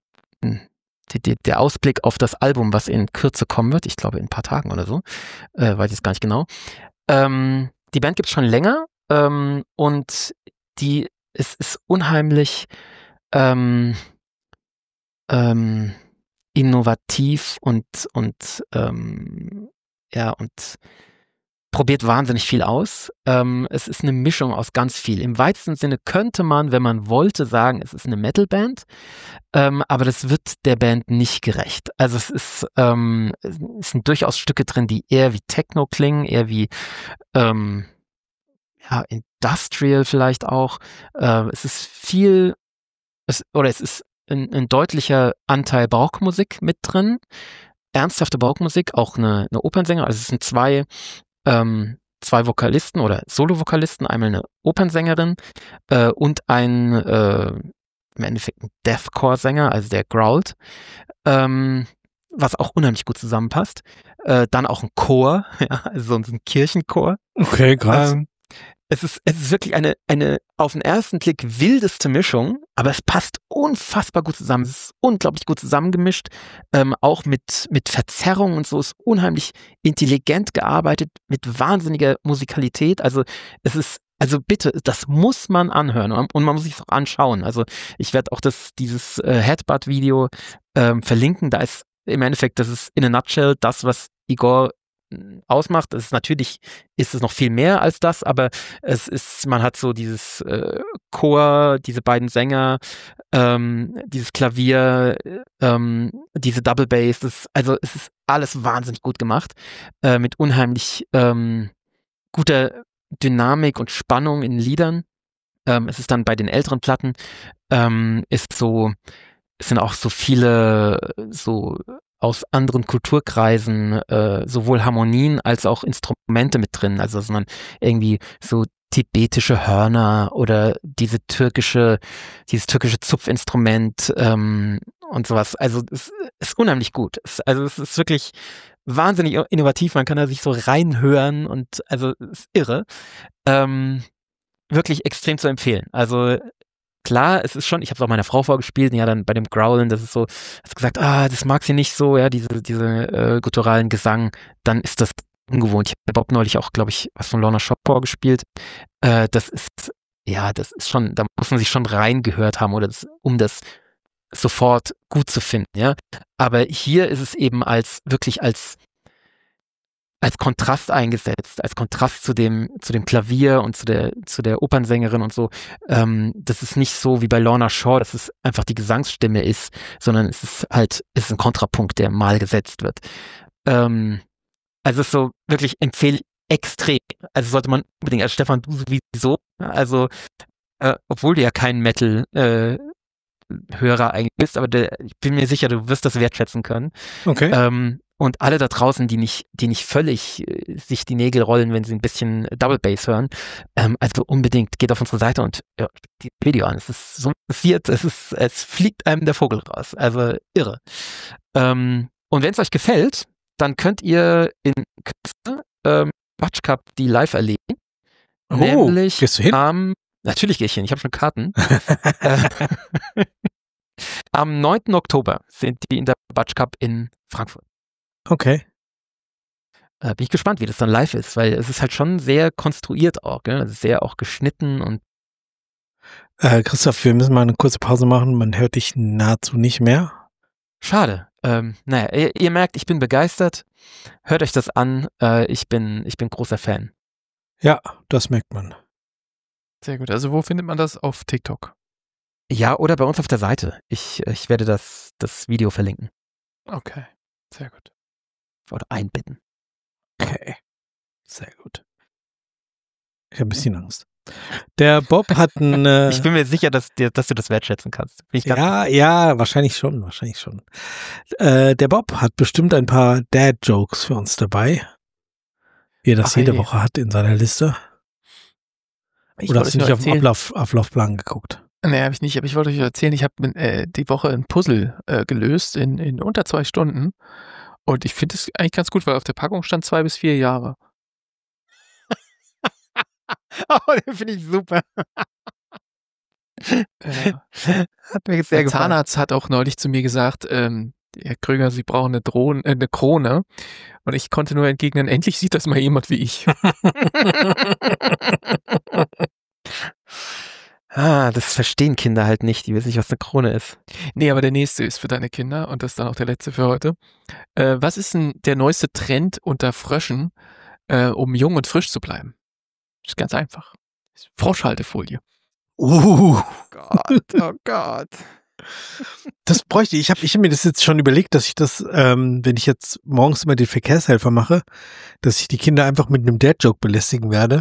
die, die, der Ausblick auf das Album, was in Kürze kommen wird. Ich glaube in ein paar Tagen oder so. Äh, weiß ich jetzt gar nicht genau. Ähm, die Band gibt es schon länger ähm, und die es ist unheimlich ähm, ähm, innovativ und und ähm, ja und probiert wahnsinnig viel aus. Ähm, es ist eine Mischung aus ganz viel. Im weitesten Sinne könnte man, wenn man wollte, sagen, es ist eine Metalband, ähm, aber das wird der Band nicht gerecht. Also es ist ähm, es sind durchaus Stücke drin, die eher wie Techno klingen, eher wie ähm, ja Industrial vielleicht auch. Äh, es ist viel es, oder es ist ein, ein deutlicher Anteil Barockmusik mit drin, ernsthafte Barockmusik, auch eine, eine Opernsänger. Also es sind zwei, ähm, zwei Vokalisten oder Solo-Vokalisten, einmal eine Opernsängerin äh, und ein äh, im Endeffekt ein Deathcore-Sänger, also der growlt, ähm, was auch unheimlich gut zusammenpasst. Äh, dann auch ein Chor, ja, also so ein Kirchenchor. Okay, krass. Ähm, Es ist, es ist wirklich eine, eine auf den ersten Blick wildeste Mischung, aber es passt unfassbar gut zusammen. Es ist unglaublich gut zusammengemischt, ähm, auch mit, mit Verzerrung und so. Es ist unheimlich intelligent gearbeitet, mit wahnsinniger Musikalität. Also es ist, also bitte, das muss man anhören und man muss sich es auch anschauen. Also ich werde auch das, dieses äh, Headbutt-Video ähm, verlinken. Da ist im Endeffekt, das ist in a nutshell das, was Igor ausmacht. Es ist natürlich, ist es noch viel mehr als das, aber es ist, man hat so dieses äh, Chor, diese beiden Sänger, ähm, dieses Klavier, ähm, diese Double Bass, das, also es ist alles wahnsinnig gut gemacht, äh, mit unheimlich ähm, guter Dynamik und Spannung in Liedern. Ähm, es ist dann bei den älteren Platten, ähm, ist so es sind auch so viele so aus anderen Kulturkreisen äh, sowohl Harmonien als auch Instrumente mit drin. Also sondern irgendwie so tibetische Hörner oder diese türkische, dieses türkische Zupfinstrument ähm, und sowas. Also es ist unheimlich gut. Es, also es ist wirklich wahnsinnig innovativ. Man kann da sich so reinhören und also es ist irre. Ähm, wirklich extrem zu empfehlen. Also klar, es ist schon, ich habe es auch meiner Frau vorgespielt, ja, dann bei dem Growlen, das ist so, hast gesagt, ah, das mag sie nicht so, ja, diese, diese äh, gutturalen Gesang, dann ist das ungewohnt. Ich habe Bob neulich auch, glaube ich, was von Lorna Shore vorgespielt. Äh, das ist, ja, das ist schon, da muss man sich schon reingehört haben, oder das, um das sofort gut zu finden, ja. Aber hier ist es eben als, wirklich als, als Kontrast eingesetzt, als Kontrast zu dem, zu dem Klavier und zu der, zu der Opernsängerin und so. Ähm, das ist nicht so wie bei Lorna Shore, dass es einfach die Gesangsstimme ist, sondern es ist halt, es ist ein Kontrapunkt, der mal gesetzt wird. Ähm, also es ist so, wirklich empfehle ich extrem. Also sollte man unbedingt, also Stefan, du sowieso, also, äh, obwohl du ja kein Metal, äh, Hörer eigentlich bist, aber der, ich bin mir sicher, du wirst das wertschätzen können. Okay. Ähm, und alle da draußen, die nicht, die nicht völlig äh, sich die Nägel rollen, wenn sie ein bisschen Double Bass hören, ähm, also unbedingt geht auf unsere Seite und ja, die Video an. Es ist so passiert, es ist, es fliegt einem der Vogel raus. Also irre. Ähm, und wenn es euch gefällt, dann könnt ihr in Kürze ähm, Batsch Cup die live erleben. Oh, nämlich gehst du hin? am Natürlich gehe ich hin, ich habe schon Karten. äh, am neunten Oktober sind die in der Batsch Cup in Frankfurt. Okay. Äh, bin ich gespannt, wie das dann live ist, weil es ist halt schon sehr konstruiert auch, gell? Sehr auch geschnitten und Äh, Christoph, wir müssen mal eine kurze Pause machen. Man hört dich nahezu nicht mehr. Schade. Ähm, naja, ihr, ihr merkt, ich bin begeistert. Hört euch das an. Äh, ich bin, ich bin großer Fan. Ja, das merkt man. Sehr gut. Also wo findet man das? Auf TikTok? Ja, oder bei uns auf der Seite. Ich, ich werde das, das Video verlinken. Okay, sehr gut. Oder einbinden. Okay, sehr gut. Ich habe ein bisschen Angst. Der Bob hat ein... Äh, ich bin mir sicher, dass, dir, dass du das wertschätzen kannst. Bin ich ganz ja, ja, wahrscheinlich schon, wahrscheinlich schon. Äh, der Bob hat bestimmt ein paar Dad-Jokes für uns dabei, wie er das Ach, jede hey. Woche hat in seiner Liste. Ich Oder wollte hast du euch nicht nur auf den erzählen- Ablauf, Ablaufplan geguckt? Nee, habe ich nicht, aber ich wollte euch erzählen, ich habe äh, die Woche ein Puzzle äh, gelöst in, in unter zwei Stunden und ich finde es eigentlich ganz gut, weil auf der Packung stand zwei bis vier Jahre. Oh, den finde ich super. Äh, Hat mir jetzt der sehr gefallen. Zahnarzt hat auch neulich zu mir gesagt, ähm, Herr Kröger, Sie brauchen eine, Drohne, äh, eine Krone. Und ich konnte nur entgegnen, endlich sieht das mal jemand wie ich. Ah, das verstehen Kinder halt nicht. Die wissen nicht, was eine Krone ist. Nee, aber der nächste ist für deine Kinder und das ist dann auch der letzte für heute. Äh, was ist denn der neueste Trend unter Fröschen, äh, um jung und frisch zu bleiben? Ist ganz einfach. Froschhaltefolie. Uh, Gott, oh Gott. das bräuchte ich. Ich habe ich hab mir das jetzt schon überlegt, dass ich das, ähm, wenn ich jetzt morgens immer den Verkehrshelfer mache, dass ich die Kinder einfach mit einem Dad-Joke belästigen werde.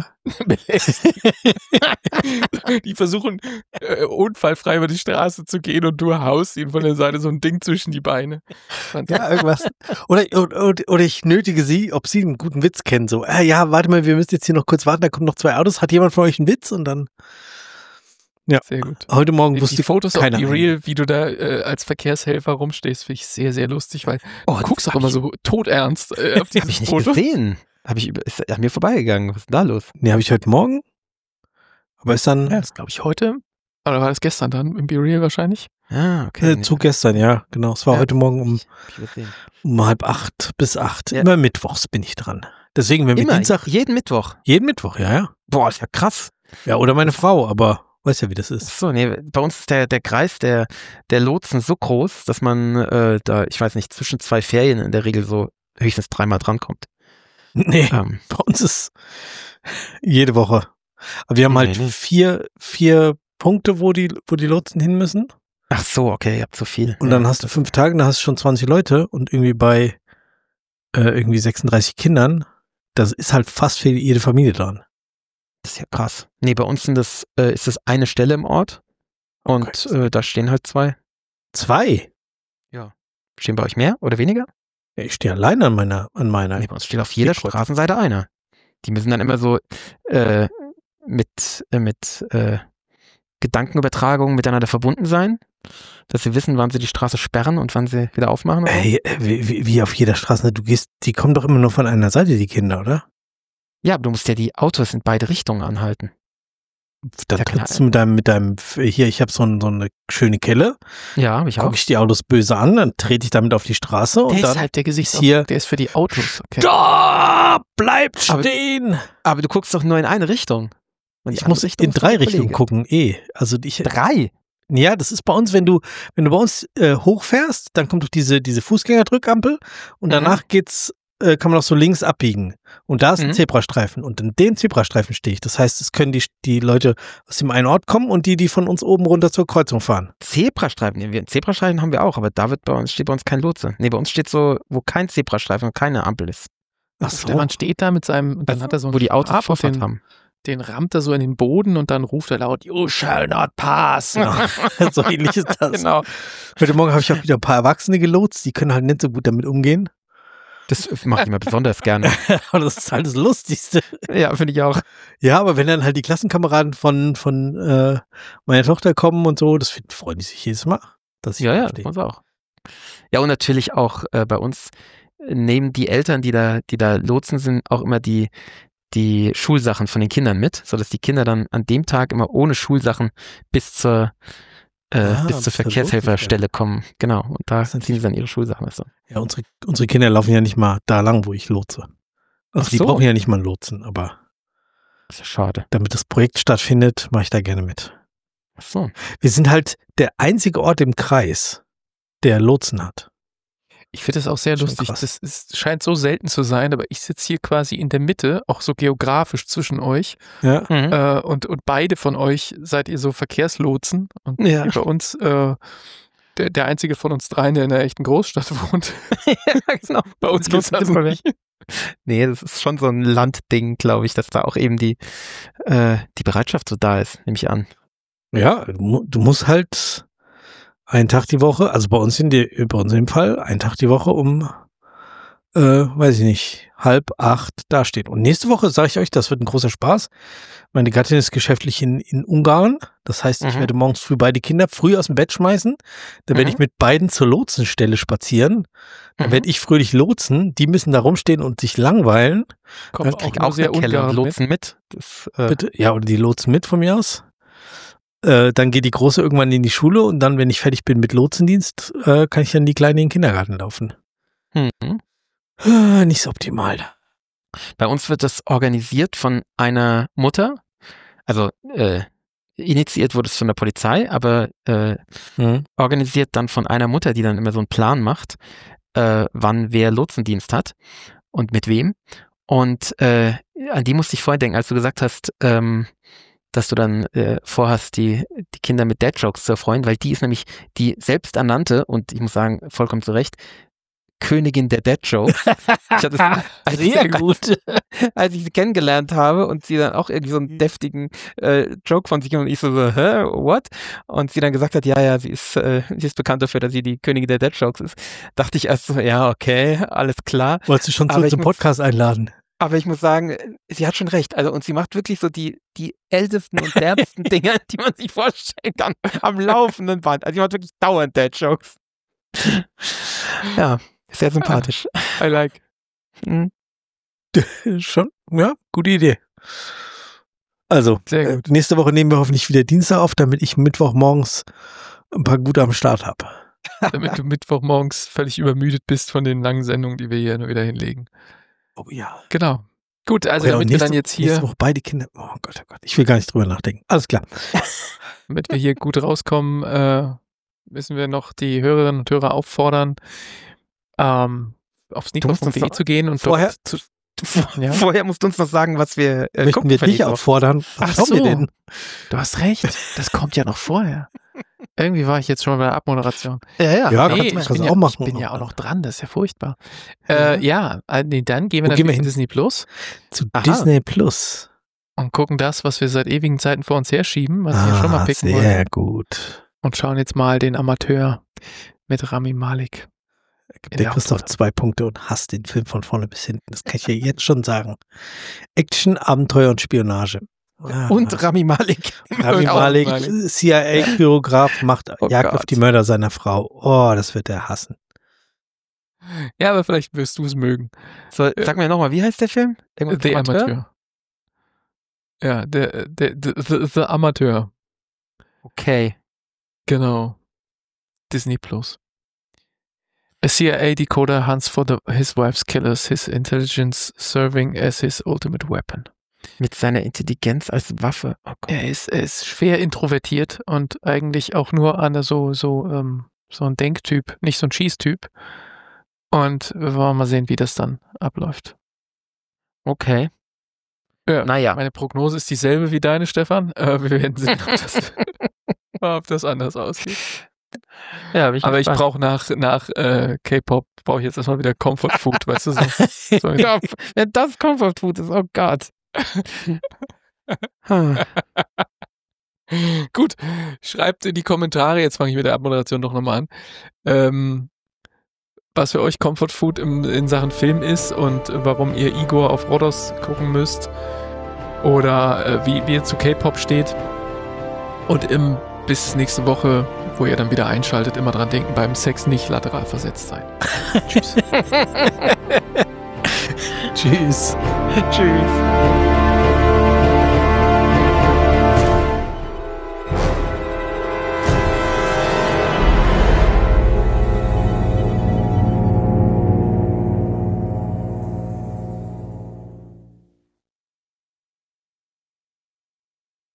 Die versuchen, äh, unfallfrei über die Straße zu gehen und du haust ihnen von der Seite so ein Ding zwischen die Beine. Ja, irgendwas. Oder, oder, oder ich nötige sie, ob sie einen guten Witz kennen. So, äh, ja, warte mal, wir müssen jetzt hier noch kurz warten, da kommen noch zwei Autos. Hat jemand von euch einen Witz? Und dann, ja. Sehr gut. Heute Morgen Die, wusste die Fotos auf keiner. Be Real, wie du da äh, als Verkehrshelfer rumstehst, finde ich sehr, sehr lustig, weil Oh, du guckst das auch hab immer so todernst äh, auf Hab ich dieses nicht Foto. gesehen. Hab ich über, ist an mir vorbeigegangen. Was ist denn da los? Nee, habe ich heute Morgen. Aber ist dann Ja, das glaube ich heute. Oder war das gestern dann im Be Real wahrscheinlich? Ah, okay. äh, zu gestern, ja, genau. Es war Ja. heute Morgen um, Hab ich übersehen. um halb acht bis acht. Ja. Immer mittwochs bin ich dran. Deswegen, wenn wir Immer, Dienstag, jeden Mittwoch. jeden Mittwoch, ja, ja. Boah, ist ja krass. Ja, oder meine Frau, aber weiß ja, wie das ist. So, nee, bei uns ist der, der Kreis der, der Lotsen so groß, dass man äh, da, ich weiß nicht, zwischen zwei Ferien in der Regel so höchstens dreimal drankommt. Nee, Ähm, bei uns ist jede Woche. Aber wir haben Nee, halt nee. vier, vier Punkte, wo die, wo die Lotsen hin müssen. ach so, okay, ihr habt so viel. Und Ja, dann hast du das- fünf Tage, dann hast du schon zwanzig Leute und irgendwie bei äh, irgendwie sechsunddreißig Kindern, das ist halt fast für jede Familie dran. Das ist ja krass. Nee, bei uns sind das, äh, ist das eine Stelle im Ort und Okay. äh, da stehen halt zwei. Zwei? Ja. Stehen bei euch mehr oder weniger? Ja, ich stehe alleine an meiner, an meiner. Nee, bei uns steht auf jeder Straßenseite einer. Die müssen dann immer so äh, mit, äh, mit äh, Gedankenübertragung miteinander verbunden sein, dass sie wissen, wann sie die Straße sperren und wann sie wieder aufmachen. Ey, wie, wie, wie auf jeder Straße, du gehst, die kommen doch immer nur von einer Seite, die Kinder, oder? Ja, aber du musst ja die Autos in beide Richtungen anhalten. Dann trittst du mit deinem, mit deinem, hier, ich habe so, ein, so eine schöne Kelle. Ja, hab ich auch. Guck ich die Autos böse an, dann trete ich damit auf die Straße und der dann ist halt der Gesicht hier, der ist für die Autos. Okay. Da, bleibt stehen! Aber, aber du guckst doch nur in eine Richtung. Ich muss in drei Richtungen gucken, eh. Also ich, drei? Ja, das ist bei uns, wenn du, wenn du bei uns äh, hochfährst, dann kommt doch diese, diese Fußgängerdrückampel und danach mhm. geht's, äh, kann man auch so links abbiegen. Und da ist mhm. ein Zebrastreifen und in dem Zebrastreifen stehe ich. Das heißt, es können die, die Leute aus dem einen Ort kommen und die, die von uns oben runter zur Kreuzung fahren. Zebrastreifen? Wir, Zebrastreifen haben wir auch, aber da wird bei uns, steht bei uns kein Lotse. Nee, bei uns steht so, wo kein Zebrastreifen und keine Ampel ist. Ach so. Stefan steht da mit seinem, und dann also, hat er so wo die Autos Vorfahrt den, haben. Den rammt er so in den Boden und dann ruft er laut, you shall not pass. So ähnlich ist das. Genau. Heute Morgen habe ich auch wieder ein paar Erwachsene gelotst, die können halt nicht so gut damit umgehen. Das mache ich immer besonders gerne. Aber das ist halt das Lustigste. Ja, finde ich auch. Ja, aber wenn dann halt die Klassenkameraden von, von äh, meiner Tochter kommen und so, das find, freuen die sich jedes Mal. Dass ich ja, ja, uns auch. Ja, und natürlich auch äh, bei uns nehmen die Eltern, die da, die da Lotsen sind, auch immer die die Schulsachen von den Kindern mit, sodass die Kinder dann an dem Tag immer ohne Schulsachen bis zur äh, ah, bis zur Verkehrshelferstelle kommen. Genau. Und da ziehen sie dann ihre Schulsachen. Also. Ja, unsere, unsere Kinder laufen ja nicht mal da lang, wo ich lotse. Also Ach die so. brauchen ja nicht mal einen Lotsen, aber das ist ja schade. Damit das Projekt stattfindet, mache ich da gerne mit. Ach so. Wir sind halt der einzige Ort im Kreis, der Lotsen hat. Ich finde das auch sehr lustig. Krass. Das ist, scheint so selten zu sein, aber ich sitze hier quasi in der Mitte, auch so geografisch zwischen euch. Ja. Mhm. Äh, und, und beide von euch seid ihr so Verkehrslotsen. Und ja. bei uns, äh, der, der einzige von uns dreien, der in einer echten Großstadt wohnt. Ja, genau. Bei uns gibt es das nicht. Nee, das ist schon so ein Landding, glaube ich, dass da auch eben die, äh, die Bereitschaft so da ist, nehme ich an. Ja, du, du musst halt einen Tag die Woche, also bei uns in die, bei uns im Fall, einen Tag die Woche um, äh, weiß ich nicht, halb acht dastehen. Und nächste Woche, sage ich euch, das wird ein großer Spaß. Meine Gattin ist geschäftlich in, in Ungarn. Das heißt, ich mhm. werde morgens früh beide Kinder früh aus dem Bett schmeißen. Dann mhm. werde ich mit beiden zur Lotsenstelle spazieren. Dann mhm. werde ich fröhlich lotsen. Die müssen da rumstehen und sich langweilen. Kommt auch, auch sehr Ungarn Lotsen mit. Das, äh Bitte? Ja, oder die Lotsen mit von mir aus. Äh, dann geht die Große irgendwann in die Schule und dann, wenn ich fertig bin mit Lotsendienst, äh, kann ich dann die Kleine in den Kindergarten laufen. Mhm. Äh, nicht so optimal. Bei uns wird das organisiert von einer Mutter, also äh, initiiert wurde es von der Polizei, aber äh, mhm. organisiert dann von einer Mutter, die dann immer so einen Plan macht, äh, wann wer Lotsendienst hat und mit wem. Und äh, an die musste ich vorhin denken, als du gesagt hast, ähm, dass du dann äh, vorhast, die, die Kinder mit Dad-Jokes zu erfreuen, weil die ist nämlich die selbsternannte, und ich muss sagen, vollkommen zu Recht, Königin der Dad-Jokes. Sehr gut. Als ich sie kennengelernt habe und sie dann auch irgendwie so einen deftigen äh, Joke von sich und ich so, so, hä, what? Und sie dann gesagt hat, ja, ja, sie ist, äh, sie ist bekannt dafür, dass sie die Königin der Dad-Jokes ist. Dachte ich erst so, ja, okay, alles klar. Wolltest du schon zu zum Podcast einladen? Aber ich muss sagen, sie hat schon recht. Also, und sie macht wirklich so die, die ältesten und derbsten Dinge, die man sich vorstellen kann, am laufenden Band. Also, sie macht wirklich dauernd Dad-Jokes. Ja, sehr sympathisch. I like. Mhm. Schon, ja, gute Idee. Also, sehr gut. Äh, nächste Woche nehmen wir hoffentlich wieder Dienstag auf, damit ich Mittwochmorgens ein paar gute am Start habe. Damit du Mittwochmorgens völlig übermüdet bist von den langen Sendungen, die wir hier wieder hinlegen. Oh ja. Genau. Gut, also okay, damit nächste, wir dann jetzt hier... Nächste Woche beide Kinder... Oh Gott, oh Gott. Ich will gar nicht drüber nachdenken. Alles klar. Damit wir hier gut rauskommen, äh, müssen wir noch die Hörerinnen und Hörer auffordern, ähm, auf sneakpot punkt de zu gehen und vorher... Zu, ja? Vorher musst du uns noch sagen, was wir äh, Möchten wir dich auffordern? Was Ach so, wir denn? Du hast recht. Das kommt ja noch vorher. Irgendwie war ich jetzt schon mal bei der Abmoderation. Ja, ja. ja nee, kannst, ich, bin ja, auch machen. ich bin ja auch noch dran, das ist ja furchtbar. Äh, ja, nee, dann gehen wir natürlich zu Disney Plus. Zu Aha. Disney Plus. Und gucken das, was wir seit ewigen Zeiten vor uns herschieben, was ah, wir schon mal picken sehr wollen. Sehr gut. Und schauen jetzt mal den Amateur Mit Rami Malek. Gibt der Christoph zwei Punkte und hasst den Film von vorne bis hinten. Das kann ich dir jetzt schon sagen. Action, Abenteuer und Spionage. Ah, und Rami Malek. Rami Malek, C I A-Choreograf, macht oh Jagd Gott. auf die Mörder seiner Frau. Oh, das wird er hassen. Ja, aber vielleicht wirst du es mögen. So, sag mir nochmal, wie heißt der Film? Irgendwas The Amateur? Amateur. Ja, der, der, der the, the Amateur. Okay. Genau. Disney Plus. A C I A decoder hunts for the, his wife's killers, his intelligence serving as his ultimate weapon. Mit seiner Intelligenz als Waffe. Oh er, ist, er ist schwer introvertiert und eigentlich auch nur an so, so, ähm, so ein Denktyp, nicht so ein Schießtyp. Und wir wollen mal sehen, wie das dann abläuft. Okay. Ja, naja. Meine Prognose ist dieselbe wie deine, Stefan. Äh, wir werden sehen, ob das, ob das anders aussieht. Ja, ich aber ich brauche nach, nach äh, K-Pop, brauche ich jetzt erstmal wieder Comfort Food, weißt du so. so ja, wenn das Comfort Food ist, oh Gott. Gut, schreibt in die Kommentare, jetzt fange ich mit der Abmoderation doch nochmal an, ähm, was für euch Comfort Food im, in Sachen Film ist und warum ihr Igor auf Rhodos gucken müsst oder äh, wie, wie ihr zu K-Pop steht. Und im, bis nächste Woche, wo ihr dann wieder einschaltet, immer dran denken, beim Sex nicht lateral versetzt sein. Tschüss. Tschüss. Tschüss.